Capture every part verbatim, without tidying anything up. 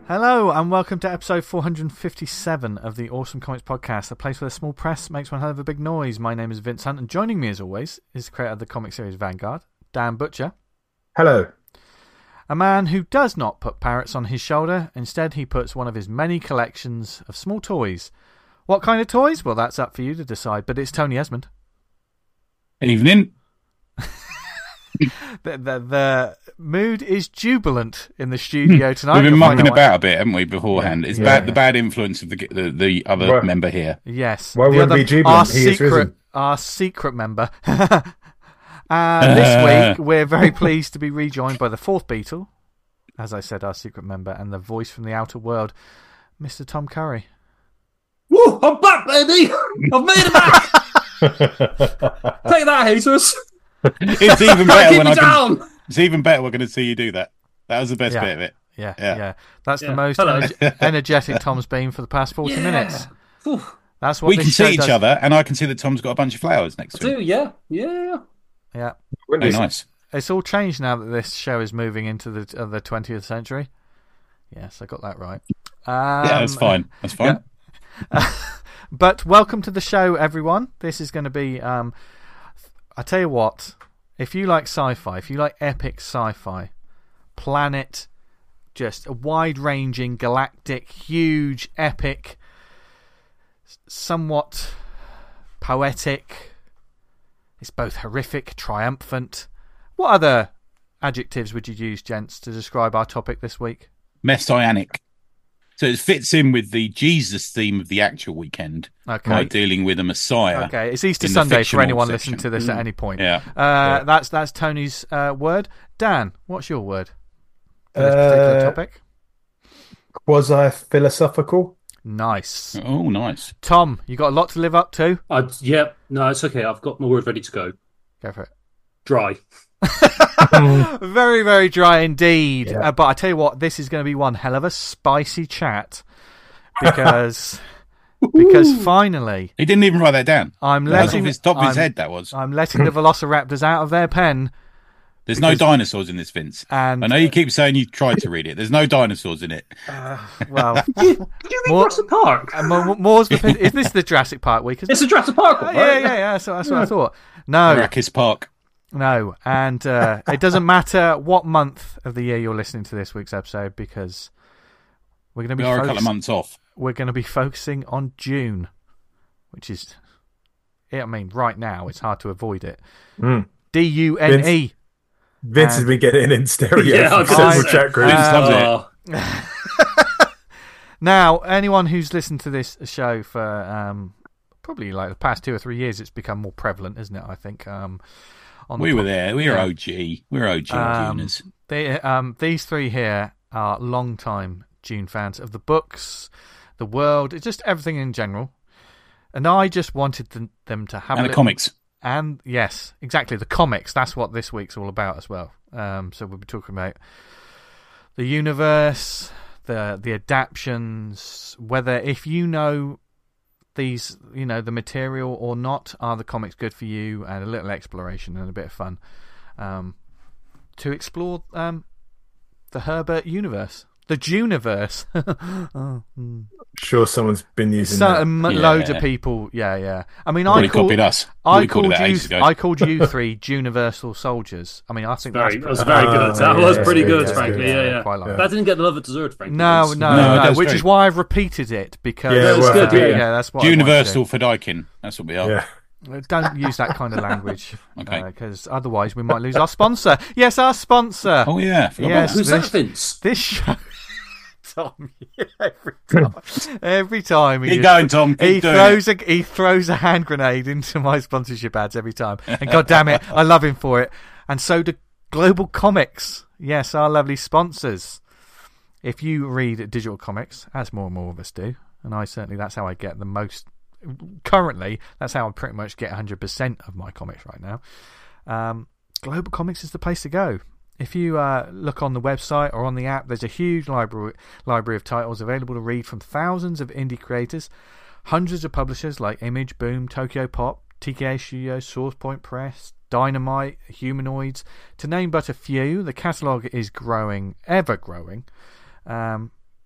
Hello and welcome to episode four hundred fifty-seven of the Awesome Comics Podcast, a place where the small press makes one hell of a big noise. My name is Vince Hunt, and joining me as always is the creator of the comic series Vanguard, Dan Butcher. Hello. A man who does not put parrots on his shoulder, instead he puts one of his many collections of small toys. What kind of toys? Well, that's up for you to decide, but it's Tony Esmond. Evening. The, the, the mood is jubilant in the studio tonight. We've been You'll find mucking out why. about a bit, haven't we, beforehand? It's Yeah. bad, the bad influence of the the, the other Well- member here. Yes. Why The wouldn't other- be jubilant? Our He is secret, risen. our secret member. uh, this week, we're very pleased to be rejoined by the fourth Beatle, as I said, our secret member, and the voice from the outer world, Mister Tom Curry. Woo! I'm back, baby! I've made it back! Take that, Jesus! It's even better Keep when me I can, down! It's even better we're going to see you do that. That was the best Yeah. bit of it. Yeah, yeah. Yeah. That's the Yeah. most Hello. ener- energetic Tom's been for the past forty Yeah. minutes. Whew. That's what We this can show see each does. other, and I can see that Tom's got a bunch of flowers next I to him. do, yeah, yeah. Yeah. Very nice. It's all changed now that this show is moving into the uh, the twentieth century. Yes, I got that right. Um, Yeah, that's fine. That's fine. But welcome to the show, everyone. This is going to be, um, I tell you what, if you like sci-fi, if you like epic sci-fi, planet, just a wide-ranging, galactic, huge, epic, somewhat poetic, it's both horrific, triumphant. What other adjectives would you use, gents, to describe our topic this week? Messianic. So it fits in with the Jesus theme of the actual weekend. Okay. By dealing with a Messiah. Okay, it's Easter in the Sunday for fictional anyone section. listening to this at any point. Yeah. Uh, Yeah. That's that's Tony's uh, word. Dan, what's your word for this particular Uh, topic? Quasi-philosophical. Nice. Oh, nice. Tom, you got a lot to live up to. I, yep, no, it's okay. I've got my word ready to go. Go for it. Dry. Very, very dry indeed. Yeah. Uh, but I tell you what, this is going to be one hell of a spicy chat because because finally He didn't even write that down. I'm That was letting off his top of his I'm- head, that was. I'm letting the Velociraptors out of their pen. There's no dinosaurs in this, Vince. And I know you keep saying you tried to read it. There's no dinosaurs in it. well, Did you read More- Jurassic Park? uh, more, more's the pin- is this the Jurassic Park week? Isn't It's a Jurassic Park it? one, yeah, right? yeah, yeah. That's, that's what I thought. No, Arrakis Park. No, and uh, it doesn't matter what month of the year you're listening to this week's episode because we're going to be We are a focus- couple of months off. we're going to be focusing on June, which is, I mean, right now it's hard to avoid it. Mm. D U N E. Vince And- has been getting in stereo Yeah, I from was gonna several say. chat groups. Vince loves it. Oh, Now, anyone who's listened to this show for um, probably like the past two or three years, it's become more prevalent, isn't it? I think. Um, on We the were pod- there. We were Yeah. O G. We were O G Um, Juners. They, um, these three here are long-time Dune fans of the books, the world, it's just everything in general. And I just wanted them, them to have And a the little- comics. And yes, exactly, the comics. That's what this week's all about as well. Um, so we'll be talking about the universe, the the adaptions, whether if you know these, you know, the material or not, are the comics good for you, and a little exploration and a bit of fun um, to explore um, the Herbert universe, the Juniverse. oh, hmm. Sure, someone's been using So, that. um, Yeah. loads of people, yeah, yeah. I mean, Probably I call, copied us. I We called called it that you, ages ago. I called you three Universal Soldiers. I mean, I think very, that's that was pretty- very Ah, good. That yeah, was yeah, pretty yeah, good, yeah, frankly. yeah, Yeah, yeah, yeah. quite like Yeah. That didn't get the love it deserved, frankly. No, Vince. no, No, no, that's which great. is why I've repeated it because Yeah, it was uh, good, yeah. yeah, that's what I Universal for Daikin. That's what we are. Yeah. wanted to do. Don't use that kind of language, Okay. because otherwise we might lose our sponsor. Yes, our sponsor. Oh, yeah. Forgot Yes. about Who's this- that, Vince? This show, Tom. Every time, every time that. he Keep going, Tom. Keep He doing throws a he throws a hand grenade into my sponsorship ads every time, and God damn it, I love him for it. And so do Global Comics. Yes, our lovely sponsors. If you read digital comics, as more and more of us do, and I certainly that's how I get the most. Currently, that's how I pretty much get one hundred percent of my comics right now. Um, Global Comics is the place to go. If you uh, look on the website or on the app, there's a huge library library of titles available to read from thousands of indie creators, hundreds of publishers like Image, Boom, Tokyo Pop, T K A Studios, Source Point Press, Dynamite, Humanoids, to name but a few. The catalogue is growing, ever growing. Um,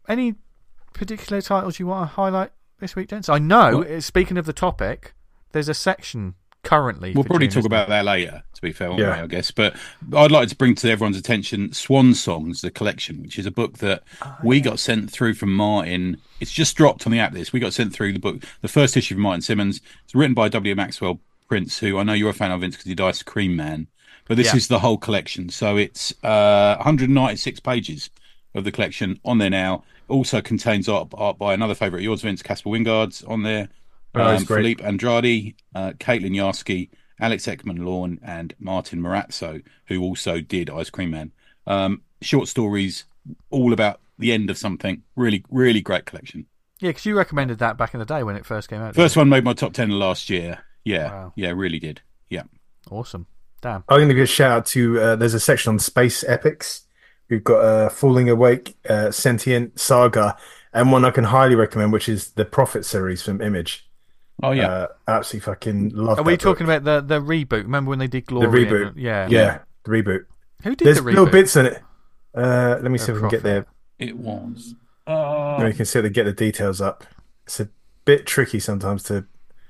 any particular titles you want to highlight this week, gents? I know. What? uh, Speaking of the topic, there's a section currently. We'll for probably June, talk isn't about there? that later, to be fair, won't Yeah. we, I guess. But I'd like to bring to everyone's attention Swan Songs, the collection, which is a book that Oh, we yeah. got sent through from Martin. It's just dropped on the app, this. We got sent through the book, the first issue from Martin Simmons. It's written by W. Maxwell Prince, who I know you're a fan of, Vince, because he did Ice Cream Man. But this Yeah. is the whole collection. So it's uh, one hundred ninety-six pages of the collection on there now. Also contains art, art by another favourite of yours, Vince, Casper Wingard's on there. Oh, he's Um, great. Philippe Andrade, uh, Caitlin Yarsky, Alex Ekman-Lawn, and Martin Marazzo, who also did Ice Cream Man. Um, short stories, all about the end of something. Really, really great collection. Yeah, because you recommended that back in the day when it first came out. First didn't one made my top ten last year. Yeah, Wow. yeah, really did. Yeah. you? Awesome. Damn. I'm going to give a shout out to, uh, there's a section on space epics. We've got uh, Falling Awake, uh, Sentient, Saga, and one I can highly recommend, which is the Prophet series from Image. Oh, yeah. Uh, absolutely fucking love Are we that talking book. about the, the reboot? Remember when they did Glory? reboot. and- yeah. Yeah, the reboot. Who did There's the little reboot? bits in it. Uh, let me see The if we can get there. It was. Then Uh, we can see to get the details up. It's a bit tricky sometimes to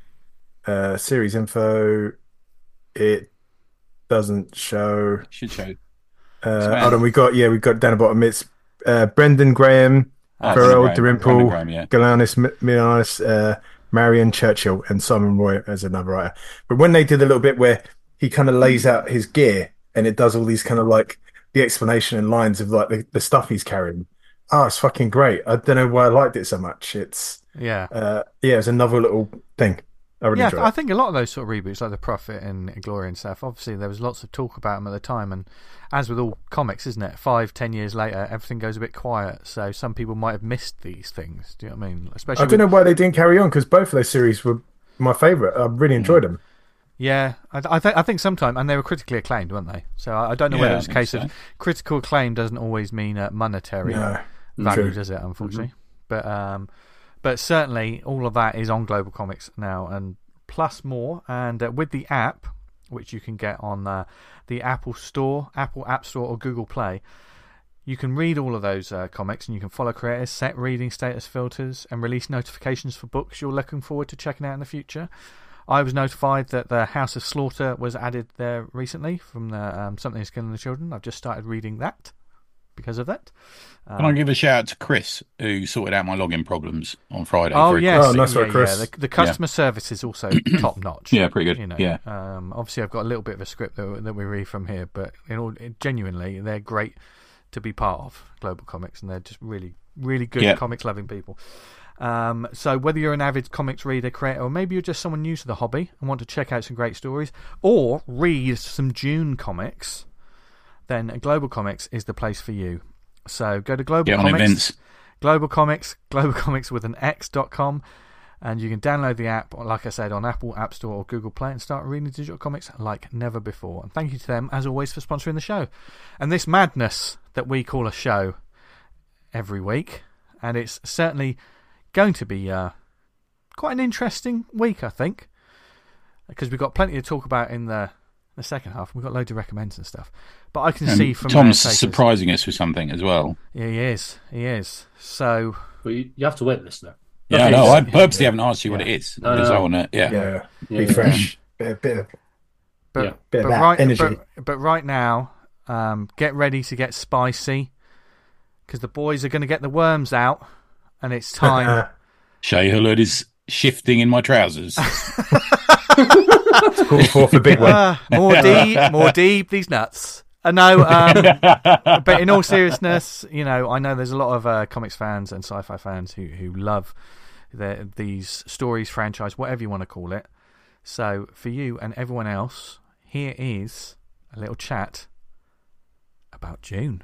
uh, series info. It doesn't show. should show. Uh, Span. hold on, we got yeah, we got down the bottom. It's uh, Brendan Graham, Oh, Farrell Brendan Graham. Dalrymple, Brendan Graham, yeah. Galanis Milanis, uh, Marion Churchill, and Simon Roy as another writer. But when they did a little bit where he kind of lays out his gear and it does all these kind of like the explanation and lines of like the, the stuff he's carrying. Oh, it's fucking great. I don't know why I liked it so much. It's Yeah. uh, yeah, it's another little thing. I really Yeah, enjoy I it. think a lot of those sort of reboots, like The Prophet and Glory and stuff, obviously there was lots of talk about them at the time, and as with all comics, isn't it? Five, ten years later, everything goes a bit quiet, so some people might have missed these things. Do you know what I mean? Especially I don't know with- why they didn't carry on because both of those series were my favourite. I really enjoyed them. Yeah, I, I, th- I think sometimes, and they were critically acclaimed, weren't they? So I, I don't know Yeah, whether I it's a think case so. of critical acclaim doesn't always mean uh, monetary No, value, true. does it? Unfortunately, but um, but certainly all of that is on Global Comics now, and plus more. And uh, with the app, which you can get on uh, the Apple Store, Apple App Store, or Google Play, you can read all of those uh, comics, and you can follow creators, set reading status filters, and release notifications for books you're looking forward to checking out in the future. I was notified that the House of Slaughter was added there recently from the um, Something is Killing the Children. I've just started reading that because of that. Can I give a shout out to Chris, who sorted out my login problems on Friday? Oh Very yes, Oh, nice yeah, work, Chris. yeah. The, the customer service is also top notch. Yeah, pretty good. You know, Yeah. Um, obviously, I've got a little bit of a script that, that we read from here, but in all, genuinely, they're great to be part of Global Comics, and they're just really, really good Yeah. comics loving people. Um, so whether you're an avid comics reader, creator, or maybe you're just someone new to the hobby and want to check out some great stories, or read some June comics, then Global Comics is the place for you. So go to Global Get on Comics. events. Global Comics, Global Comics with an X dot com, and you can download the app, like I said, on Apple App Store or Google Play and start reading digital comics like never before. And thank you to them, as always, for sponsoring the show. And this madness that we call a show every week, and it's certainly going to be uh, quite an interesting week, I think, because we've got plenty to talk about in the the second half. We've got loads of recommends and stuff. But I can And see from Tom's their faces- surprising us with something as well. Yeah, he is. He is. So... But you, you have to wait, listener. Yeah, Okay, no, so- I purposely haven't asked you what Yeah. it is. No, because no. I want to, yeah. Yeah, Yeah, be yeah. fresh. Bit, of- bit of But, Yeah. Bit of but that right, energy. But, but right now, um, get ready to get spicy, because the boys are going to get the worms out, and it's time. Shay Hullard is shifting in my trousers. Call forth a big one. uh, more deep, more deep. These nuts. I know, um, but in all seriousness, you know, I know there's a lot of uh, comics fans and sci-fi fans who who love the, these stories, franchise, whatever you want to call it. So for you and everyone else, here is a little chat about June.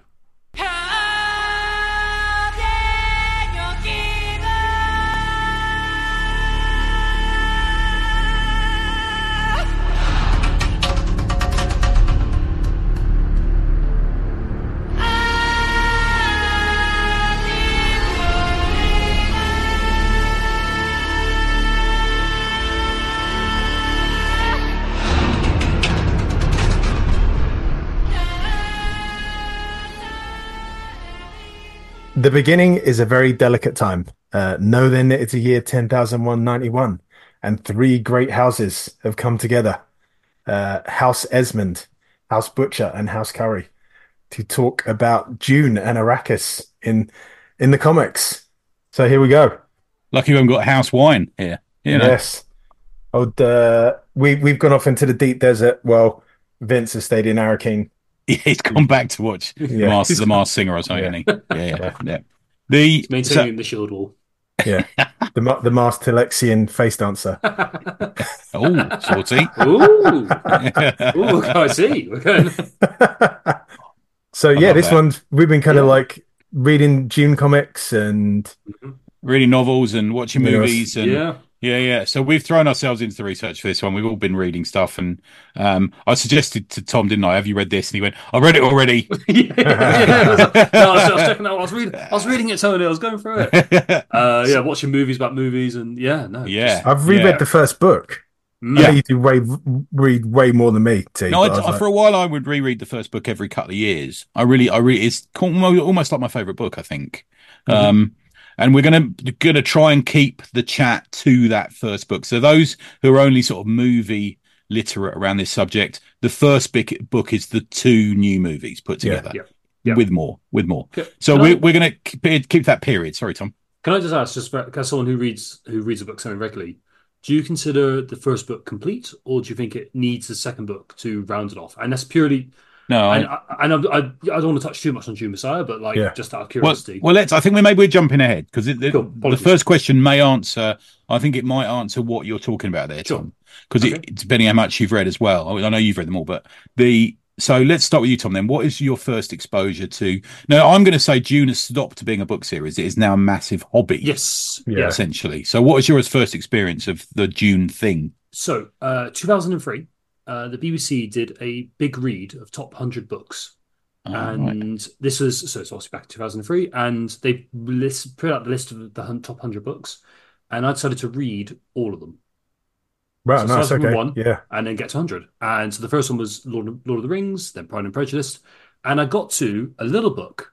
The beginning is a very delicate time. Uh, know then that it's a year ten thousand one hundred ninety-one, and three great houses have come together. Uh, House Esmond, House Butcher, and House Curry to talk about Dune and Arrakis in in the comics. So here we go. Lucky we haven't got house wine here. You know? Yes. Oh, uh, we we've gone off into the deep desert. Well, Vince has stayed in Arrakeen. He's gone back to watch Yeah. Master, the Masked Singer or something, Yeah. hasn't he? Yeah, yeah, yeah. The Maintaining so- the shield wall. Yeah, the ma- the masked Telexian face dancer. oh, salty. Ooh, ooh, I see. We're going. So yeah, love this that. one we've been kind of Yeah. like reading Dune comics and Reading novels and watching Yes. movies and Yeah. yeah, yeah. So we've thrown ourselves into the research for this one. We've all been reading stuff, and um, I suggested to Tom, didn't I? Have you read this? And he went, "I read it already." yeah, yeah. I was, like- no, I was, I was checking out. I was reading. I was reading it, Tony. I was going through it. Uh, yeah, watching movies about movies, and yeah, no, Yeah. I've reread Yeah. the first book. Mm. I know you do way read way more than me, T. No, I, but I was I- like, for a while I would reread the first book every couple of years. I really, I really, it's almost almost like my favorite book, I think. Mm-hmm. Um, and we're gonna gonna try and keep the chat to that first book. So those who are only sort of movie literate around this subject, the first big book is the two new movies put Yeah. together Yeah. Yeah. with more, with more. Okay. So Can we're I- we're gonna keep, keep that period. Sorry, Tom. Can I just ask, just for, as someone who reads who reads a book so regularly, do you consider the first book complete, or do you think it needs the second book to round it off? And that's purely, No, I, and, I, and I, I, I don't want to touch too much on Dune Messiah, but like Yeah. just out of Well, curiosity. well, let's. I think we maybe we're jumping ahead because the, Cool. the Apologies. first question may answer. I think it might answer what you're talking about there, Sure. Tom. Because Okay. it depending how much you've read as well. I, mean, I know you've read them all, but the so let's start with you, Tom. Then, what is your first exposure to? Now, I'm going to say Dune has stopped being a book series. It is now a massive hobby. Yes. Yeah. Yeah. essentially. So, what was your first experience of the Dune thing? So, uh, two thousand three, uh, the B B C did a big read of top one hundred books. Oh, right. And this was, so it's obviously back in two thousand three, and they list, put out the list of the hun- top one hundred books, and I decided to read all of them. wow, So nice, start from okay, one. yeah, And then get to one hundred. And so the first one was Lord of, Lord of the Rings, then Pride and Prejudice. And I got to a little book,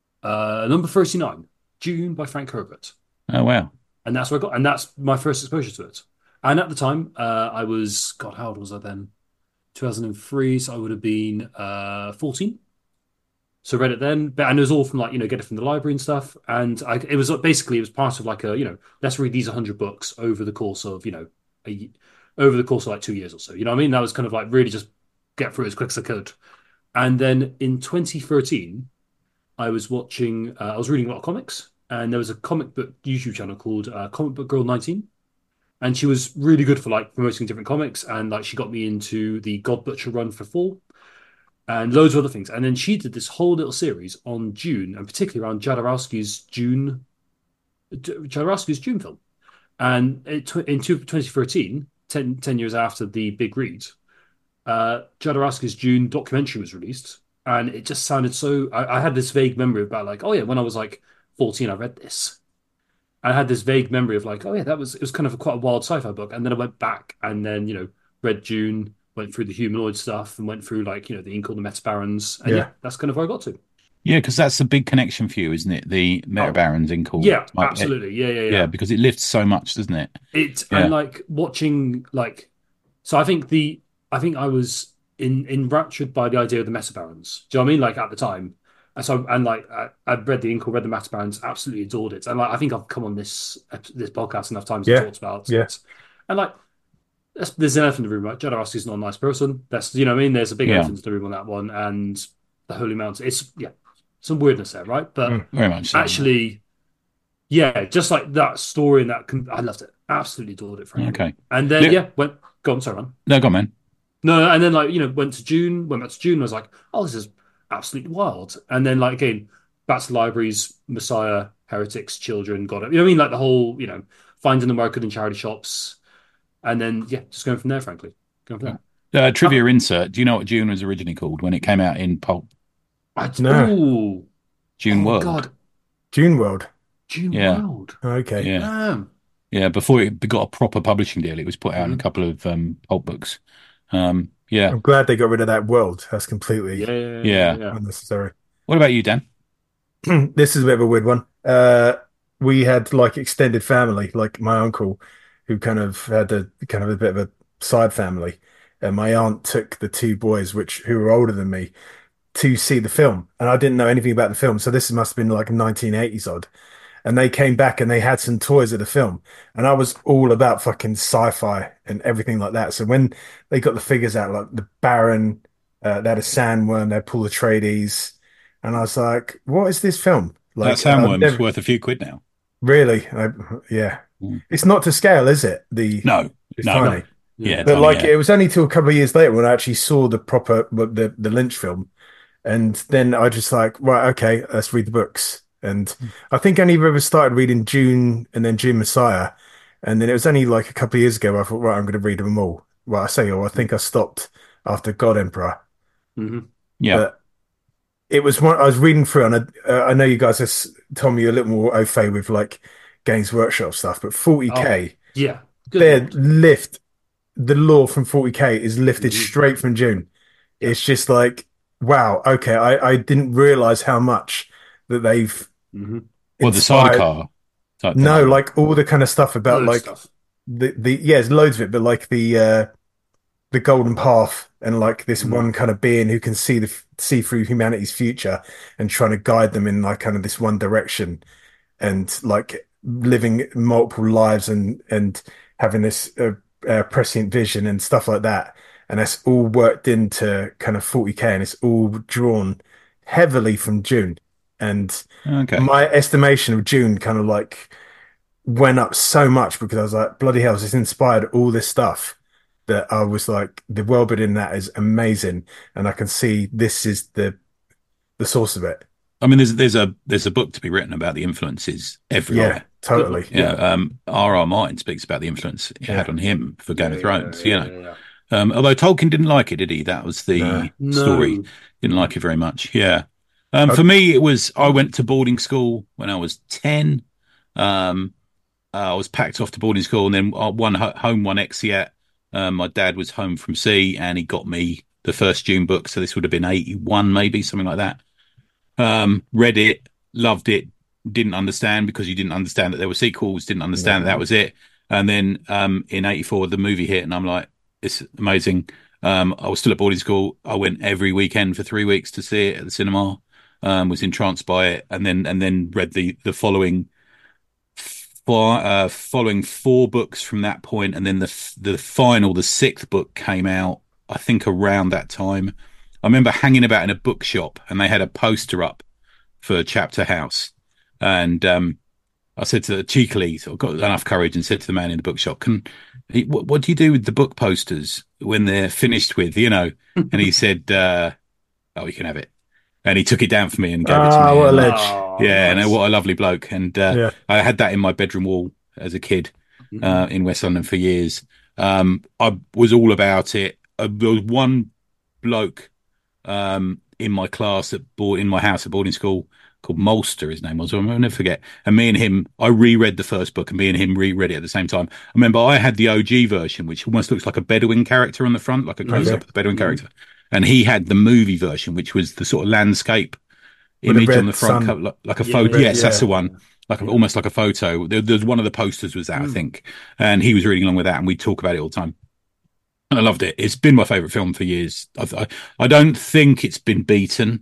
uh, number thirty-nine, Dune by Frank Herbert. Oh, wow. And that's where I got, and that's my first exposure to it. And at the time, uh, I was, God, how old was I then? two thousand three, so I would have been uh, fourteen. So read it then, but and it was all from like, you know, get it from the library and stuff. And I, it was basically, it was part of like a, you know, let's read these one hundred books over the course of, you know, a, y- over the course of like two years or so. You know what I mean? That was kind of like really just get through it as quick as I could. And then in twenty thirteen, I was watching, uh, I was reading a lot of comics, and there was a comic book YouTube channel called uh, Comic Book Girl nineteen. And she was really good for like promoting different comics, and like she got me into the God Butcher run for Fall and loads of other things. And then she did this whole little series on Dune, and particularly around Jodorowsky's Dune, Jodorowsky's Dune film. And it, in twenty thirteen, ten, ten years after the big read, uh, Jodorowsky's Dune documentary was released, and it just sounded so. I, I had this vague memory about like, oh yeah, when I was like fourteen, I read this. I had this vague memory of like, oh yeah, that was it was kind of a, quite a wild sci-fi book, and then I went back and then you know read Dune, went through the humanoid stuff, and went through like you know the Ink the Meta Barons, and yeah. Yeah. that's kind of where I got to. Yeah, because that's a big connection for you, isn't it? The Meta Oh. Barons in Cool. Yeah, Like, absolutely, yeah, yeah, Yeah, yeah. because it lifts so much, doesn't it? It Yeah. and like watching like, so I think the I think I was in enraptured by the idea of the Meta Barons. Do you know what I mean? Like at the time. And so, and like, I, I'd read the Inkle, read the Meta Barons, absolutely adored it. And like, I think I've come on this this podcast enough times Yeah, and talked about yeah. it. And like, there's, there's an elephant in the room, right? Jodorowsky's not a nice person. That's, you know what I mean? There's a big Yeah. elephant in the room on that one. And the Holy Mountain, it's, yeah, some weirdness there, right? But Mm. Very much so. actually, yeah, just like that story and that, con- I loved it. Absolutely adored it, frankly. Okay. And then, Yeah. yeah, went, go on, sorry, man. No, go on, man. No, and then like you know went to June, went back to June. And I was like, oh, this is absolutely wild. And then like again, back to libraries, Messiah, Heretics, Children, got it. You know what I mean? Like the whole you know finding them where I could in charity shops, and then yeah, just going from there. Frankly, going from there. Uh, trivia insert. Do you know what Dune was originally called when it came out in pulp? I, No. Ooh, Dune oh World. God, Dune World. June Yeah. World. Okay, Yeah. Damn. Yeah, before it got a proper publishing deal, it was put out in a Mhm. couple of um, pulp books. Um, yeah. I'm glad they got rid of that world. That's completely Yeah, yeah, yeah. Yeah. yeah. unnecessary. What about you, Dan? this is a bit of a weird one. Uh, we had like extended family, like my uncle, who kind of had a kind of a bit of a side family, and my aunt took the two boys, which who were older than me, to see the film, and I didn't know anything about the film, so this must have been like nineteen eighties odd. And they came back and they had some toys of the film, and I was all about fucking sci-fi and everything like that. So when they got the figures out, like the Baron, uh, they had a Sandworm, they had Paul Atreides, and I was like, "What is this film?" That Like, and I've sandworm's never worth a few quid now. really, I, yeah, Mm. it's not to scale, is it? The No, it's no, tiny. yeah, But tiny, like yeah. it was only till a couple of years later when I actually saw the proper the the Lynch film, and then I just like, right, okay, let's read the books. And I think I only ever started reading June and then June Messiah, and then it was only like a couple of years ago I thought, right, I'm going to read them all. Well, I say, oh, I think I stopped after God Emperor, Hmm. Yeah. but it was one I was reading through, and I, uh, I know you guys have s- told me you're a little more au fait with like Games Workshop stuff, but forty K, Oh, yeah. Good their Lord. lift, the lore from forty K is lifted Mhm. straight from June. Yeah. It's just like, wow, okay, I, I didn't realize how much that they've Hmm. Well, the inspired. sidecar type No, thing. like all the kind of stuff about Loads of like stuff. the the yeah, there's loads of it, but like the uh the golden path and like this Mhm. one kind of being who can see the see through humanity's future and trying to guide them in like kind of this one direction and like living multiple lives and and having this uh, uh, prescient vision and stuff like that. And that's all worked into kind of forty K, and it's all drawn heavily from June. And Okay. my estimation of June kind of like went up so much because I was like, bloody hell, this inspired all this stuff that I was like, the world building in that is amazing. And I can see this is the the source of it. I mean, there's there's a there's a book to be written about the influences Yeah, everywhere. totally. You know, um, R R. Martin speaks about the influence it Yeah. had on him for Game of Yeah, Thrones. yeah, You know, yeah, yeah. um, although Tolkien didn't like it, did he? That was the No. story. No. Didn't like it very much. Yeah. Um, I- for me, it was I went to boarding school when I was ten. Um, uh, I was packed off to boarding school, and then uh, one ho- home, one exeat. Um, my dad was home from sea, and he got me the first Dune book. So this would have been eighty-one, maybe something like that. Um, read it, loved it, didn't understand because you didn't understand that there were sequels, didn't understand that that was it. And then um, in eighty-four, the movie hit, and I'm like, it's amazing. Um, I was still at boarding school. I went every weekend for three weeks to see it at the cinema. Um, was entranced by it, and then and then read the the following four, uh, following four books from that point, and then the the final, the sixth book came out. I think around that time. I remember hanging about in a bookshop, and they had a poster up for Chapter House, and um, I said to cheekily, so I got enough courage and said to the man in the bookshop, "Can he, what, what do you do with the book posters when they're finished with, you know?" And he said, uh, "Oh, you can have it." And he took it down for me and gave it to Ah, me. what a And, ledge. Oh, yeah, nice. and what a lovely bloke. And uh, Yeah. I had that in my bedroom wall as a kid Mhm. uh, in West London for years. Um, I was all about it. Uh, there was one bloke um, in my class at board in my house at boarding school called Molster. His name was. I'll never forget. And me and him, I reread the first book, and me and him reread it at the same time. I remember I had the O G version, which almost looks like a Bedouin character on the front, like a close up Okay. of the Bedouin Mhm. character. And he had the movie version, which was the sort of landscape With the image red on the front sun. cover, like, like a Yeah, photo. yeah, Yes, that's yeah. the one. Like a, Yeah. almost like a photo. There, there's one of the posters was that, I Mm. think, and he was reading along with that, and we talk about it all the time. And I loved it. It's been my favorite film for years. I, I, I don't think it's been beaten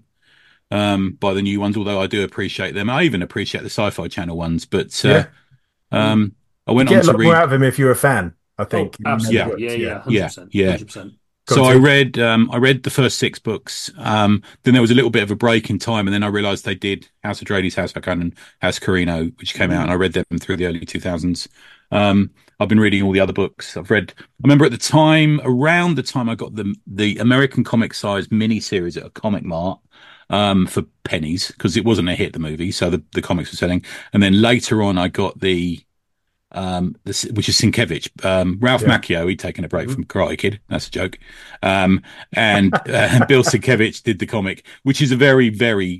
um, by the new ones, although I do appreciate them. I even appreciate the Sci-Fi Channel ones. But uh, Yeah. um, I You went get on a to lot more read. out of him if you're a fan, I think. Oh, absolutely. Yeah. Yeah, yeah, hundred Yeah, percent, yeah. hundred percent. So Go I on, Tim. read, um, I read the first six books. Um, then there was a little bit of a break in time, and then I realised they did House Atreides, House Harkonnen, House Carino, which came out, and I read them through the early two thousands. Um, I've been reading all the other books. I've read. I remember at the time, around the time I got the the American comic size mini series at a Comic Mart um, for pennies because it wasn't a hit, the movie, so the the comics were selling. And then later on, I got the um, this, which is Sienkiewicz. Um, Ralph Yeah. Macchio, he'd taken a break from Karate Kid. That's a joke. Um, and uh, Bill Sienkiewicz did the comic, which is a very, very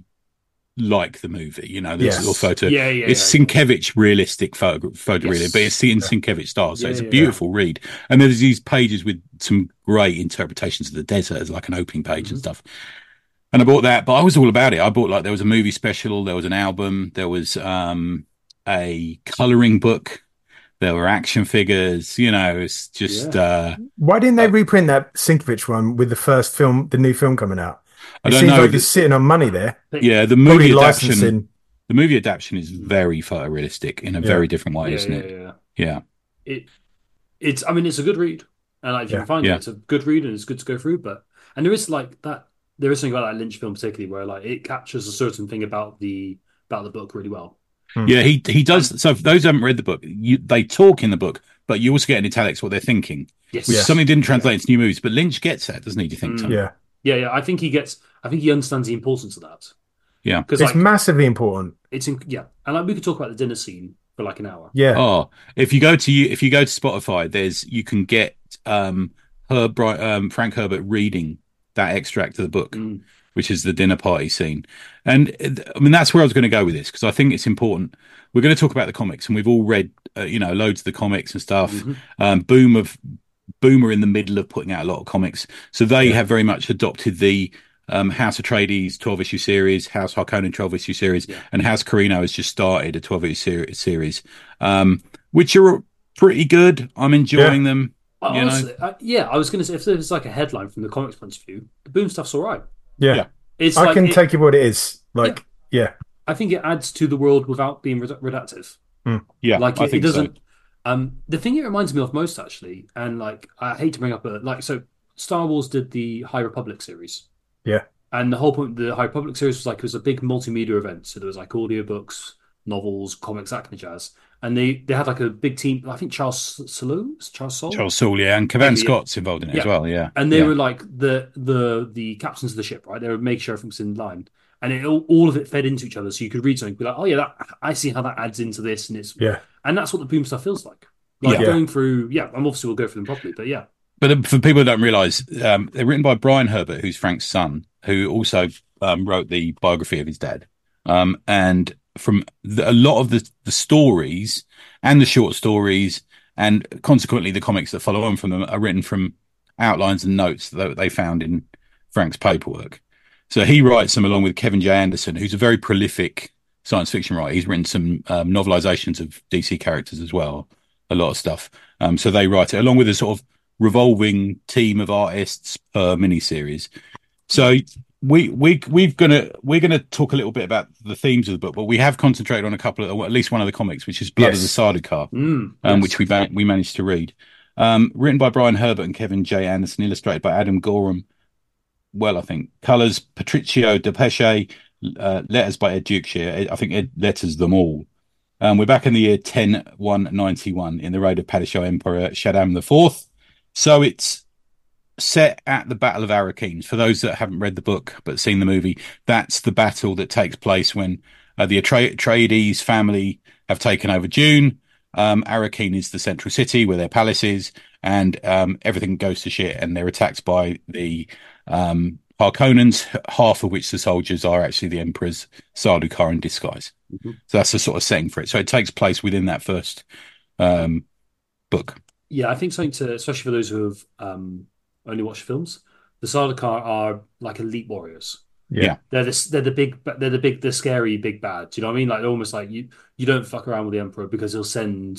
like the movie. You know, there's Yes. a little photo. Yeah, yeah, It's yeah, yeah. Sienkiewicz realistic photo, photo Yes. really, but it's in Sienkiewicz style. So Yeah, it's a yeah, beautiful read. And there's these pages with some great interpretations of the desert as like an opening page and Mhm. stuff. And I bought that, but I was all about it. I bought like there was a movie special, there was an album, there was um a coloring book, there were action figures. You know, it's just Yeah. uh Why didn't they Uh, reprint that Sinkovich one with the first film, the new film coming out? I It don't seems know. like it's sitting on money there. Yeah, the Probably movie adaptation, licensing. the movie adaptation is very photorealistic in a Yeah. very different way, Yeah, isn't yeah, it? yeah. Yeah, It it's I mean it's a good read, and like, if you Yeah. can find Yeah. it, it's a good read and it's good to go through. But and there is like that there is something about that Lynch film particularly where like it captures a certain thing about the about the book really well. Hmm. yeah. He he does. So for those who haven't read the book, you, they talk in the book, but you also get in italics what they're thinking, Yes. which Yeah. is something that didn't translate into new movies. But Lynch gets that, doesn't he? Do you think, Mm. Tom? Yeah. Yeah, yeah. I think he gets. I think he understands the importance of that. Yeah. Because It's like massively important. it's in, yeah, and like we could talk about the dinner scene for like an hour. Yeah. Oh, if you go to you, if you go to Spotify, there's you can get um Herb um Frank Herbert reading that extract of the book, Mm. which is the dinner party scene. And uh, I mean, that's where I was going to go with this because I think it's important. We're going to talk about the comics, and we've all read, uh, you know, loads of the comics and stuff. Mhm. Um, Boom of Boom are in the middle of putting out a lot of comics, so they Yeah. have very much adopted the um, House Atreides twelve issue series, House Harkonnen twelve issue series, Yeah. and House Carino has just started a twelve issue ser- series, um, which are pretty good. I'm enjoying them. I- You know? honestly, I, yeah, I was gonna say if there's like a headline from the comics point of view, the Boom stuff's all right. Yeah. Yeah. It's I like can it- take it what it is. Like, yeah. I think it adds to the world without being redu- reductive. Yeah, Like I it, it think so. doesn't. Um, the thing it reminds me of most actually, and like I hate to bring up a like so Star Wars did the High Republic series. Yeah. And the whole point of the High Republic series was like it was a big multimedia event. So there was like audiobooks, novels, comics, that kind of jazz. And they they had like a big team. I think Charles Soule, Charles Soule, Charles Soule, yeah, and Cavan Maybe, yeah. Scott's involved in it as Yeah. well. Yeah, and they yeah. were like the the the captains of the ship, right? They would make sure everything's in line, and it all, all of it fed into each other. So you could read something, and be like, oh yeah, that, I see how that adds into this, and it's Yeah. and that's what the Boom stuff feels like. Like Yeah. going through, yeah. And obviously we'll go through them properly, but yeah, But uh, for people who don't realise, um, they're written by Brian Herbert, who's Frank's son, who also um, wrote the biography of his dad. Um, and from the, a lot of the, the stories and the short stories, and consequently the comics that follow on from them, are written from outlines and notes that they found in Frank's paperwork. So he writes them along with Kevin J. Anderson, who's a very prolific science fiction writer. He's written some um, novelizations of D C characters as well, a lot of stuff. Um, so they write it along with a sort of revolving team of artists per miniseries. So we we we've gonna we're gonna talk a little bit about the themes of the book, but we have concentrated on a couple of, or at least one of the comics, which is Blood Yes. of the Sardaukar, mm, um, yes. which we ba- we managed to read. Um, written by Brian Herbert and Kevin J. Anderson, illustrated by Adam Gorham. Well, I think colors Patricio De Pesce, uh, letters by Ed Dukeshire. I think Ed letters them all. Um, we're back in the year ten one ninety-one in the reign of Padishah Emperor Shaddam the Fourth. So it's set at the Battle of Arrakeen. For those that haven't read the book but seen the movie, that's the battle that takes place when uh, the Atre- Atreides family have taken over Dune. Um, Arrakeen is the central city where their palace is, and um, everything goes to shit, and they're attacked by the um, Harkonnens, half of which the soldiers are actually the Emperor's Sardaukar in disguise. Mhm. So that's the sort of setting for it. So it takes place within that first um, book. Yeah, I think something to, especially for those who have um, only watched films, the Sardaukar are like elite warriors. Yeah. They're the they're the big they're the big the scary big bad. Do you know what I mean? Like almost like you you don't fuck around with the Emperor because he'll send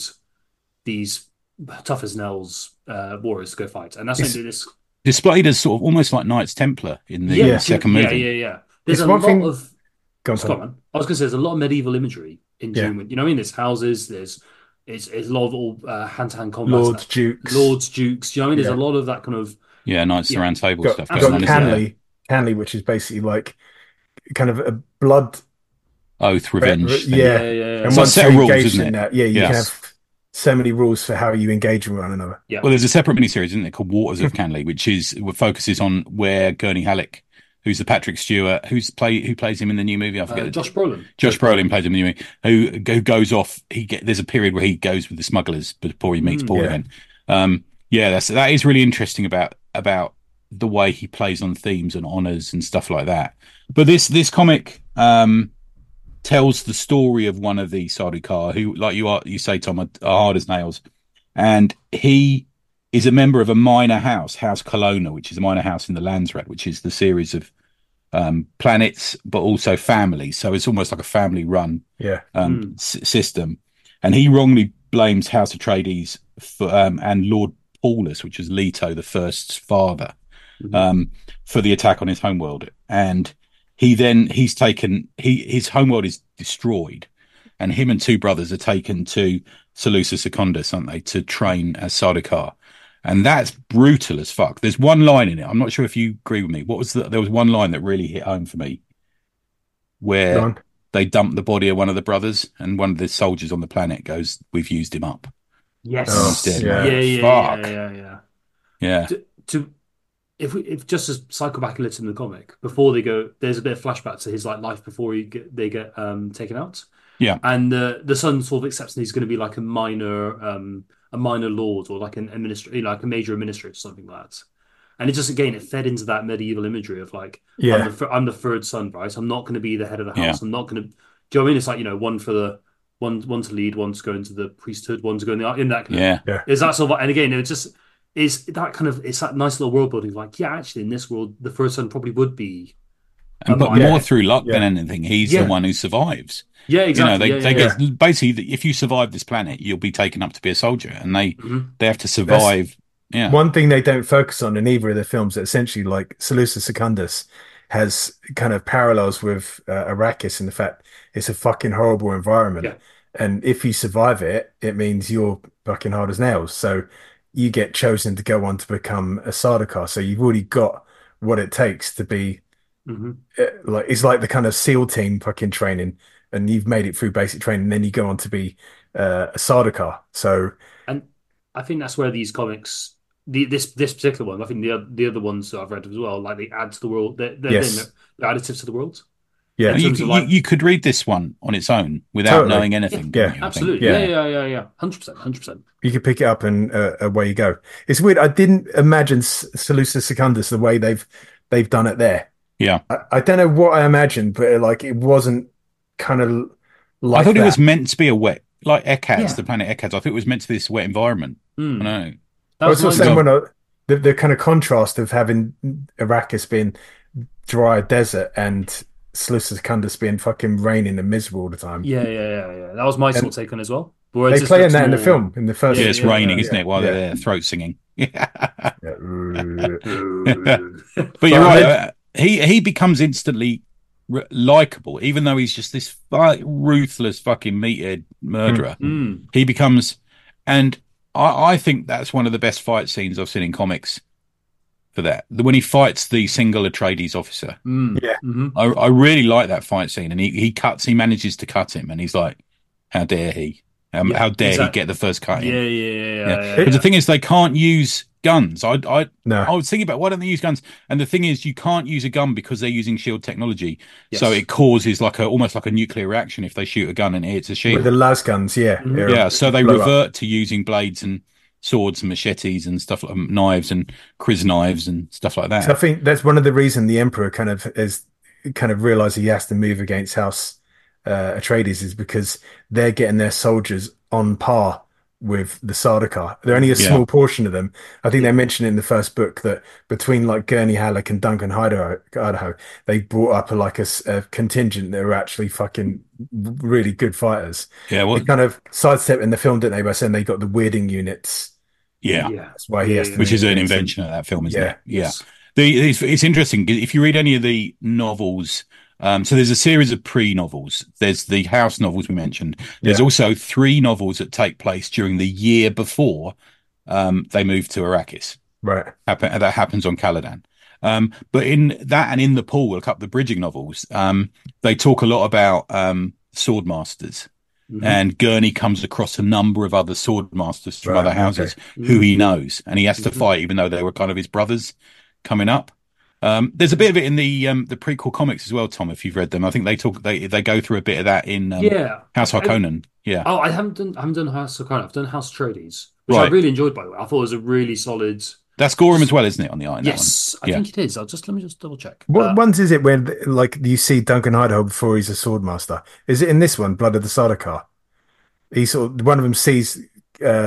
these tough as nails uh, warriors to go fight, and that's It's- something that this Displayed as sort of almost like Knights Templar in the yeah second yeah movie. yeah yeah. There's It's a one lot thing- of Go on, Come on, Tom. man. I was going to say there's a lot of medieval imagery in Yeah. Dune. You know what I mean? There's houses, there's it's, it's a lot of all uh, hand-to-hand combat, Lords, stuff. Dukes. Lords, Dukes. You know what I mean? There's Yeah. a lot of that kind of Yeah, Knights of Yeah. the Round Table Got, stuff got going on. isn't there? Canley, Canley, which is basically like kind of a blood. Oath, revenge. thing. Yeah. yeah, yeah, yeah. And It's like once set you're of rules, engaged isn't in it? that, yeah, you Yes. can have so many rules for how you engage with one another. yeah. Well, there's a separate miniseries, isn't it, called Waters of Canley, which is what focuses on where Gurney Halleck, who's the Patrick Stewart, who's play who plays him in the new movie. I forget. Uh, the- Josh Brolin. Josh Brolin plays him in the new movie. Who, who goes off? He get there's a period where he goes with the smugglers before he meets Mm, Paul yeah. again. Um, yeah, that's that is really interesting about about the way he plays on themes and honors and stuff like that. But this this comic um, tells the story of one of the Sardaukar who, like you are you say, Tom, are, are hard as nails, and he is a member of a minor house, House Colonna, which is a minor house in the Landsrat, which is the series of um, planets, but also families. So it's almost like a family-run Yeah. um, Mm. s- system. And he wrongly blames House Atreides for, um, and Lord Paulus, which was Leto, the first father, Mhm. um, for the attack on his homeworld. And he then he's taken he his homeworld is destroyed, and him and two brothers are taken to Seleucus Secundus, aren't they, to train as Sardaukar. And that's brutal as fuck. There's one line in it. I'm not sure if you agree with me. What was the, there was one line that really hit home for me, Go where on. they dump the body of one of the brothers, and one of the soldiers on the planet goes, "We've used him up." Yes. Oh, He's dead, yeah. Yeah, mate. yeah, Fuck. yeah, yeah, yeah. Yeah. To, to if we if just to cycle back a little in the comic before they go, there's a bit of flashback to his like life before he get, they get um taken out, Yeah. and the the son sort of accepts that he's going to be like a minor um a minor lord or like an administrator, like a major administrator or something like that. And it just again it fed into that medieval imagery of like I'm Yeah. the fir- I'm the third son, right? I'm not going to be the head of the Yeah. house. I'm not going to. Do you know what I mean? It's like, you know, one for the one one to lead, one to go into the priesthood, one to go in the in that kind of Yeah. is that sort of, and again, it's just is that kind of it's that nice little world building. Like, yeah, actually, in this world, the first son probably would be a And but minor. more through luck than Yeah. anything, he's Yeah. the one who survives. Yeah, exactly. You know, they, yeah, they yeah, yeah. get basically, if you survive this planet, you'll be taken up to be a soldier, and they Mhm. they have to survive. Yeah. One thing they don't focus on in either of the films, that essentially, like Seleucus Secundus has kind of parallels with uh, Arrakis in the fact it's a fucking horrible environment. Yeah. And if you survive it, it means you're fucking hard as nails. So you get chosen to go on to become a Sardaukar. So you've already got what it takes to be Mhm. uh, like, it's like the kind of SEAL team fucking training, and you've made it through basic training, and then you go on to be uh, a Sardaukar. So And I think that's where these comics, the this this particular one, I think the oth- the other ones that I've read as well, like they add to the world. They're they're, Yes. they're, they're additive to the world. yeah, In You, terms of you, like- you could read this one on its own without Totally. knowing anything. Yeah. couldn't you, I think? Absolutely. Yeah. Yeah, yeah, yeah, yeah. Hundred percent, hundred percent. you can pick it up and uh, away you go. It's weird. I didn't imagine S- Seleucus Secundus the way they've they've done it there. Yeah. I, I don't know what I imagined, but uh, like it wasn't kind of like I thought that. it was meant to be a wet, like Ekaz, Yeah. the planet Ekaz. I thought it was meant to be this wet environment. Mm. I know. That I was was my saying job. when I, the the kind of contrast of having Arrakis being dry desert and Seleucus Secundus being fucking raining and miserable all the time. Yeah, yeah, yeah, yeah. That was my sort of take on it as well. Whereas They this play in looks that in the more- film in the first. Yeah, Yeah, it's yeah, raining, yeah, isn't it? While yeah. they're there, throat singing. Yeah. Yeah. But you're But right. they- uh, he he becomes instantly r- likable, even though he's just this fu- ruthless fucking meathead murderer. Mm. He becomes, and I, I think that's one of the best fight scenes I've seen in comics. For that, when he fights the single Atreides officer, Mm. Yeah. Mhm. I, I really like that fight scene, and he he cuts, he manages to cut him, and he's like, "How dare he? Um, Yeah, how dare exactly. he get the first cut in?" Yeah, yeah, yeah, yeah. Yeah. yeah, But yeah. the thing is, they can't use guns. I, I, No. I was thinking about why don't they use guns? And the thing is, you can't use a gun because they're using shield technology. Yes. So it causes like a almost like a nuclear reaction if they shoot a gun and it hits a With shield. the las guns, yeah. Mhm. They're- Yeah, so they blow up. revert to using blades and swords and machetes and stuff like um, knives and Kriz knives and stuff like So I that. think that's one of the reasons the Emperor kind of is kind of realized he has to move against House uh, Atreides is because they're getting their soldiers on par with the Sardaukar. They're only a Yeah. small portion of them. I think they mentioned in the first book that between like Gurney Halleck and Duncan Idaho, Idaho they brought up a, like a, s- a contingent that were actually fucking really good fighters. Yeah, well, They kind of sidestep in the film, didn't they, by saying they got the weirding units. yeah, yeah. That's why he Yeah, has to yeah. which is move an against them. invention of that film, isn't Yeah. it? Yeah. Yes. The, it's, it's interesting if you read any of the novels. Um, so there's a series of pre-novels. There's the House novels we mentioned. There's Yeah. also three novels that take place during the year before um, they move to Arrakis. Right. Happen, that happens on Caladan. Um, but in that and in the Pool, a couple of bridging novels, um, they talk a lot about um, sword masters. Mhm. And Gurney comes across a number of other sword masters from Right, other houses okay. who he knows, and he has to Mhm. fight, even though they were kind of his brothers coming up. Um, there's a bit of it in the um, the prequel comics as well, Tom. If you've read them, I think they talk they they go through a bit of that in um, Yeah. House I- Harkonnen. Yeah, Oh, I haven't done I haven't done House of Cards. I've done House Atreides, which I Right. really enjoyed, by the way. I thought it was a really solid. that's Gorham as well, isn't it? On the iron. Yes, I Yeah. think it is. I'll just let me just double check. What Uh, ones is it when like you see Duncan Idaho before he's a swordmaster? Is it in this one, Blood of the Sardaukar? He sort of, one of them sees uh,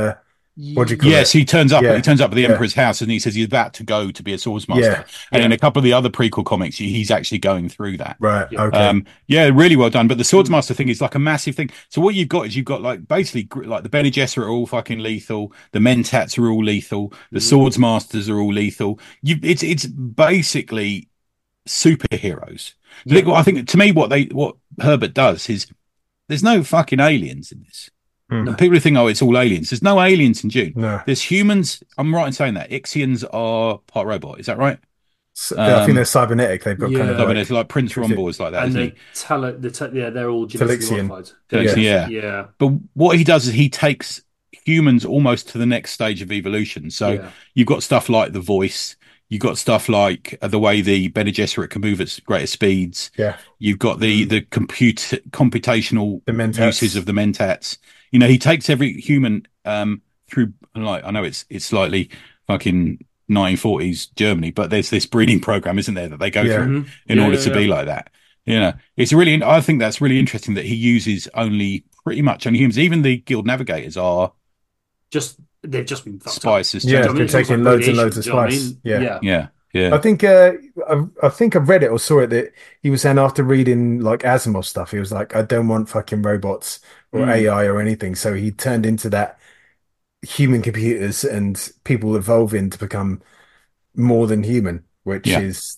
What do you call Yes, it? he turns up. Yeah, He turns up at the yeah. Emperor's house, and he says he's about to go to be a swordsmaster. Yeah, And yeah. in a couple of the other prequel comics, he- he's actually going through that. Right. Yeah. Okay. Um, yeah, really well done. But the swordsmaster thing is like a massive thing. So what you've got is you've got like basically gr- like the Bene Gesserit are all fucking lethal. The Mentats are all lethal. The Mhm. swordsmasters are all lethal. You, it's it's basically superheroes. I Yeah. think, I think to me, what they what Herbert does is there's no fucking aliens in this. Hmm. And people who think, oh, it's all aliens. There's no aliens in Dune. No. There's humans. I'm right in saying that. Ixians are part robot. Is that right? So, I think Um, they're cybernetic. They've got kind yeah. of I mean, like, it's like Prince Is it- Rombor is like that, And isn't the he? tele, the te- yeah, they're all genetically Telexian. modified. Telexian, yeah. yeah, But what he does is he takes humans almost to the next stage of evolution. So yeah. you've got stuff like the voice. You've got stuff like uh, the way the Bene Gesserit can move at greater speeds. yeah, You've got the the compute computational the Mentats. uses of the Mentats. You know, he takes every human um, through. Like I know it's it's slightly fucking nineteen forties Germany, but there's this breeding program, isn't there, that they go Yeah. through Mhm. in Yeah, order yeah, to be yeah. like that. You know, it's really. I think that's really interesting that he uses only pretty much only humans. Even the guild navigators are Just they've just been fucked up. spices. Yeah, Do you know too. what I mean? they're It's almost taking like loads and loads of radiation, do you know what I spice. mean? Yeah. yeah. yeah, yeah. I think uh, I, I think I read it or saw it that he was saying after reading like Asimov stuff, he was like, I don't want fucking robots or Mm. A I or anything. So he turned into that human computers and people evolving to become more than human, which Yeah. is